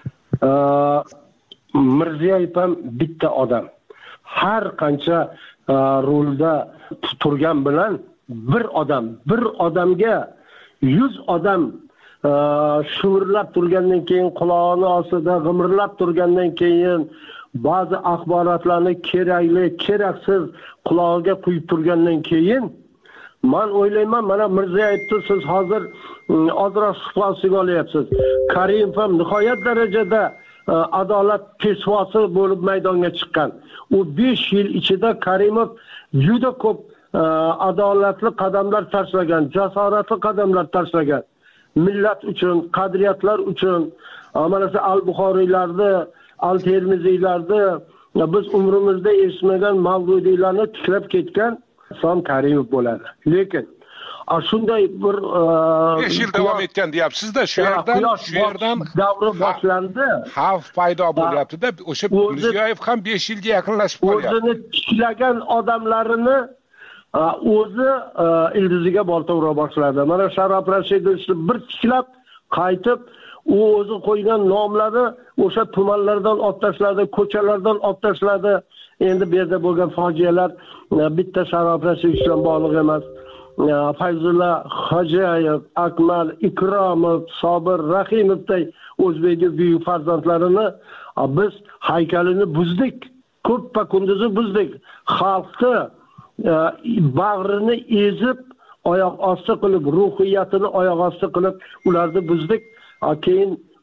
Mirziyoyev ham bitta odam. Har qancha rolda turgan bilan bir odamga 100 odam shuvurlab turgandan keyin, quloqni ostida g'imirlab turgandan keyin, ba'zi axborotlarni kerakli, keraksiz quloqiga quyib turgandan keyin men o'ylayman, mana Mirziyoyevni siz hozir ozroq suhbatiga olyapsiz. Karimov ham nihoyat darajada adolat peshvosi bo'lib maydonga chiqqan. U 5 yil ichida Karimov juda ko'p adolatli qadamlar tashlagan, jasoratli qadamlar tashlagan. Millat uchun, qadriyatlar uchun, mana shu al-Buxoriylarni, al-Termiziylarni, biz umrimizda eshitmagan mavjudiylarni tiklab ketgan Islom Karimov bo'ladi. Lekin shunday bir 5 yil davom etgan deyapsiz-da, shu yerdan davri boshlandi. Xavf paydo bo'lyapti-da. O'sha Mirziyoyev ham 5 yilga yaqinlashib qolyapti. O'zini tiklagan odamlarini o'zi ildiziga bolta ura boshladi. Mana Sharof Rashidovni bir tiklab qaytib, u o'zi qo'ygan nomlari o'sha tumanlardan olib tashladi, ko'chalardan olib tashladi. Endi bu yerda bo'lgan fojialar bitta Sharof Rashidov bilan bog'liq emas. Fayzulla Xo'jayev, Akmal Ikromov, Sobir Rahimovday o'zbekning buyuk farzandlarini biz haykalini buzdik. Ko'ppa kunduzi buzdik. Xalqni bag'rini ezib, oyoq osti qilib, ruhiyatini oyoq osti qilib ularni buzdik. Keyin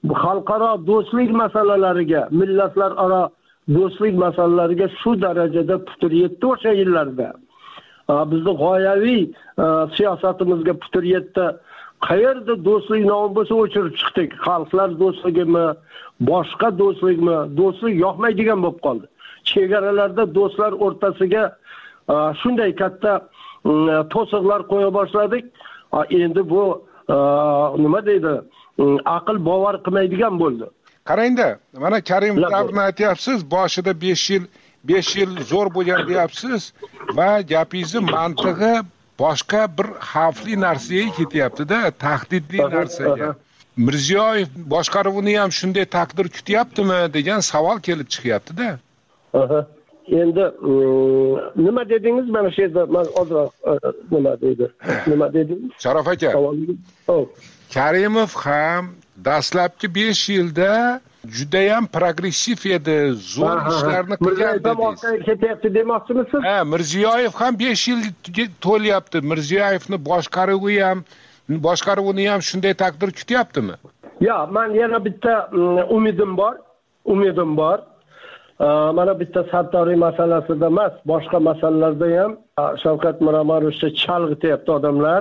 xalqaro do'stlik masalalariga, millatlararo do'stlik masalalariga shu darajada putur yetdi o'sha yillarda. Bizni g'oyaviy siyosatimizga putur yetdi. Qayerda do'stlik nomi bo'lsa o'chirib chiqdik. Xalqlar do'stligimi, boshqa do'stlikmi? Do'stlik yoqmaydigan bo'lib qoldi. Chegaralarda do'stlar o'rtasiga shunday katta to'siqlar qo'ya boshladik. Endi bu nima deydi? Aql bovar qilmaydigan bo'ldi. Qarangda, mana Karim davrni aytyapsiz, boshida 5 yil zo'r bo'lgan deyapsiz va gapingizni mantig'i boshqa bir xavfli narsaga ketyapti-da, tahdidli narsaga. Mirziyoyev boshqaruvini ham shunday taqdir kutyaptimi degan savol kelib chiqyapti-da. Endi nima dedingiz? Mana shu yerda men ozroq nima dedingiz? Sharof aka. Karimov ham dastlabki 5 yilda juda ham progressiv edi, zo'r ishlarni qilgan dedingiz. Ketyapti demoqchimisiz? Ha, Mirziyoyev ham 5 yil to'lyapti. Mirziyoyevni boshqaruvini ham shunday taqdir kutyaptimi? Yo, men yana bitta umidim bor. Mana bitta Sattoriy masalasida emas, boshqa masalalarda ham Shavkat Miromonovni chalg'ityapti odamlar.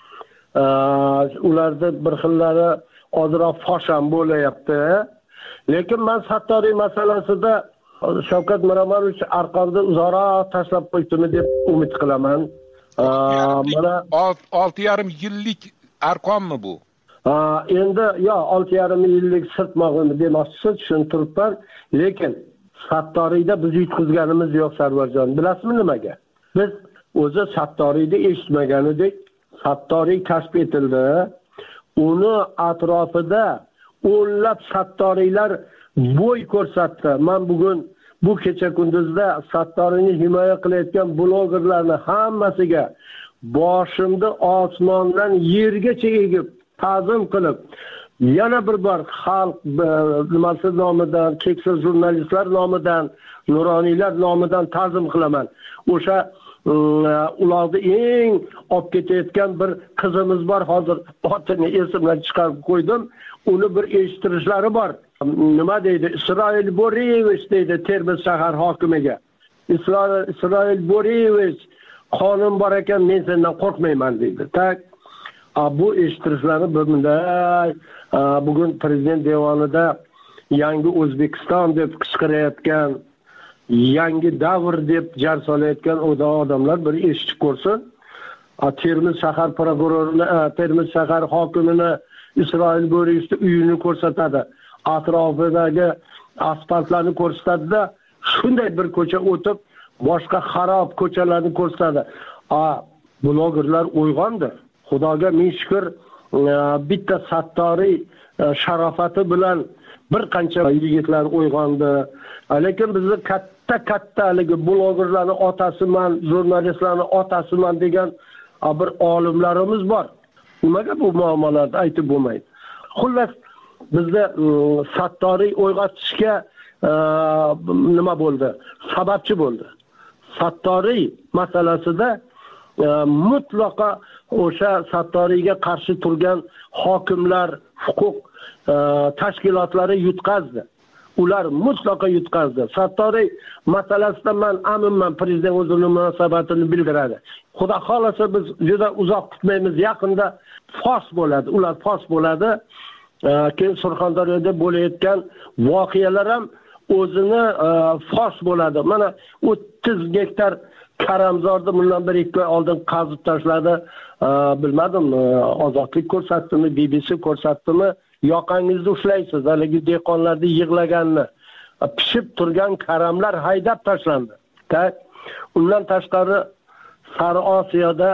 Ularda bir xillari ozroq fosh ham bo'layapti. Lekin men Sattoriy masalasida Shavkat Miromonovich arqonni uzoqroq tashlab qo'ydimi deb umid qilaman. Mana 6,5 yillik arqonmi bu? Endi yo 6,5 yillik sirtmog'ini demoqchisiz, tushuntiribman. Lekin Sattoriyda biz yutqizganimiz yo'q, Sarvarjon. Bilasizmi nimaga? Biz o'zi Sattoriyda eshitmagan edik. Sattoriy kashf etildi. Uni atrofida o'nlab Sattoriylar bo'y ko'rsatdi. Men bugun bu kecha kunduzda Sattoriyni himoya qilayotgan blogerlarni hammasiga boshimda osmondan yergacha egib, ta'zim qilib, yana bir bor xalq nimasi nomidan, keksa jurnalistlar nomidan, nuroniylar nomidan ta'zim qilaman. O'sha ularni eng olib ketayotgan bir qizimiz bor, hozir otini esimdan chiqarib qo'ydim. Uni bir eshittirishlari bor. Nima deydi? Isroil Boriyevich deydi Termiz shahar hokimiga. Isroil Boriyevich, qonun bor ekan, men sendan qo'rqmayman deydi. Tak. Bu eshittirishlarni bunday bugun prezident devonida yangi O'zbekiston deb qichqirayotgan, yangi davr deb jar solayotgan odamlar bir eshitib ko'rsin. Termiz shahar prokurorini, Termiz shahar hokimini Isroil Boriyevich uyini ko'rsatadi. Atrofidagi asfaltlarni ko'rsatadi-da, shunday bir ko'cha o'tib, boshqa xarob ko'chalarni ko'rsatadi. Blogerlar uyg'ondi. Xudoga ming shukr, bitta Sattoriy sharofati bilan bir qancha yigitlar uyg'ondi. Lekin bizni katta haligi blogerlarning otasiman, jurnalistlarning otasiman degan bir olimlarimiz bor. Nimaga bu muammolarni aytib bo'lmaydi? Xullas, bizda Sattoriy uyg'otishga nima bo'ldi? Sababchi bo'ldi. Sattoriy masalasida mutlaqo o'sha Sattoriyga qarshi turgan hokimlar, huquq tashkilotlari yutqazdi. Ular mutlaqo yutqazdi. Sattoriy masalasida men aminman, prezident o'zining munosabatini bildiradi. Xudo xolasa biz juda uzoq kutmaymiz, yaqinda fosh bo'ladi. Ular fosh bo'ladi. Keyin Surxondaryoda bo'layotgan voqealar ham o'zini fosh bo'ladi. Mana 30 gektar Karamzorda bundan 1-2 oy oldin qazib tashladi. Bilmadim, ozodlik ko'rsatdimi, BBC ko'rsatdimi? Yoqangizni ushlaysiz, haligi dehqonlarni yig'laganini. Pishib turgan karamlar haydab tashlandi. Undan tashqari Sari Osiyoda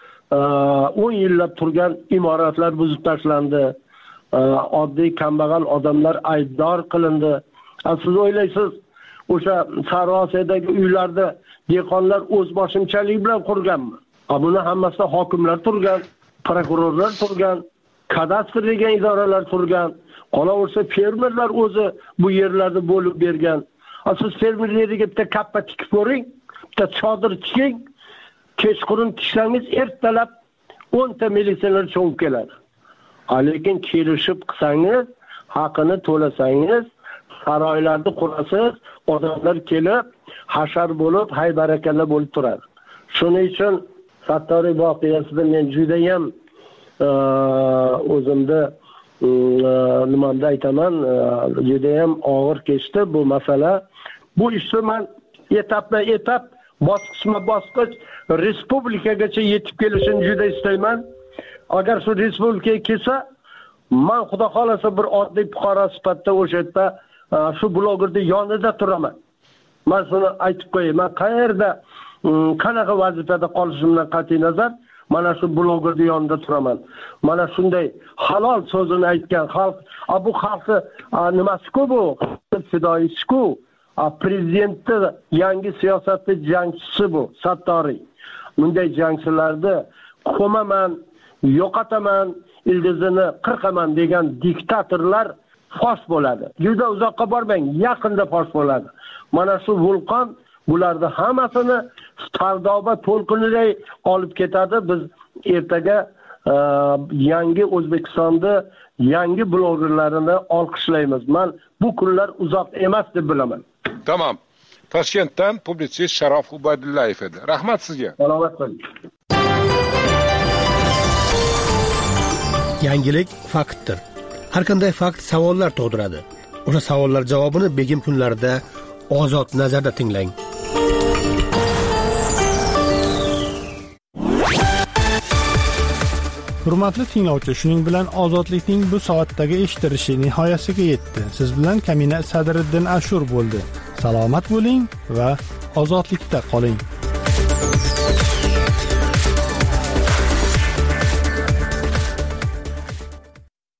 10 yillab turgan imoratlar buzib tashlandi. Oddiy kambag'al odamlar aybdor qilindi. Siz o'ylaysiz, o'sha Sari Osiyodagi uylarda dehqonlar o'z boshimchalik bilan qurganmi? Buni hammasida hokimlar turgan, prokurorlar turgan, kadastr degan idoralar turgan. Qolaversa fermerlar o'zi bu yerlarda bo'lib bergan. Siz fermerlarga bitta kappa tikib ko'ring, bitta chodir tiking, kechqurun tiksangiz ertalab 10 ta militsioner cho'ngib keladi. Lekin kelishib qilsangiz, haqini to'lasangiz, saroylarni qurasiz, odamlar kelib, hashar bo'lib, haybarakalla bo'lib turadi. Shuning uchun Sattoriy voqeasida men juda ham o'zimda nimamda aytaman, juda ham og'ir kechdi bu masala. Bu ishni men etap bosqich respublikagacha yetib kelishini juda istayman. Agar shu respublikaga kelsa, men xudo xolasa bir oddiy fuqaro sifatida o'sha yerda shu blogerning yonida turaman. Men shuni aytib qo'yay. Men qayerda qanaqa vazifada qolishimdan qat'iy nazar, mana shu blogerning yonida turaman. Mana shunday halol so'zini aytgan xalq, bu xalqi nimasi-ku bu? Fidoyisi-ku. Prezidentni yangi siyosatli jangchisi bu, Sattoriy. Bunday jangchilarni qo'maman, yo'qotaman, ildizini qirqaman degan diktatorlar fosh bo'ladi. Juda uzoqqa bormang, yaqinda fosh bo'ladi. Mana shu vulqon bularni hammasini Sardoba to'lqiniday olib ketadi. Biz ertaga yangi O'zbekistonda yangi blogerlarini olqishlaymiz. Men bu kunlar uzoq emas deb bilaman. Tamam. Toshkentdan publitsist Sharof Ubaydullayev edi. Rahmat sizga. Salomat bo'ling. Yangilik faktdir. Har qanday fakt savollar tug'diradi. O'sha savollar javobini begim kunlarida Ozod nazarda tinglang. Hurmatli tinglovchi, shuning bilan Ozodlikning bu soatdagi eshittirishi nihoyasiga yetdi. Siz bilan Kamina Sadriddin Ashur bo'ldi. Salomat bo'ling va ozodlikda qoling.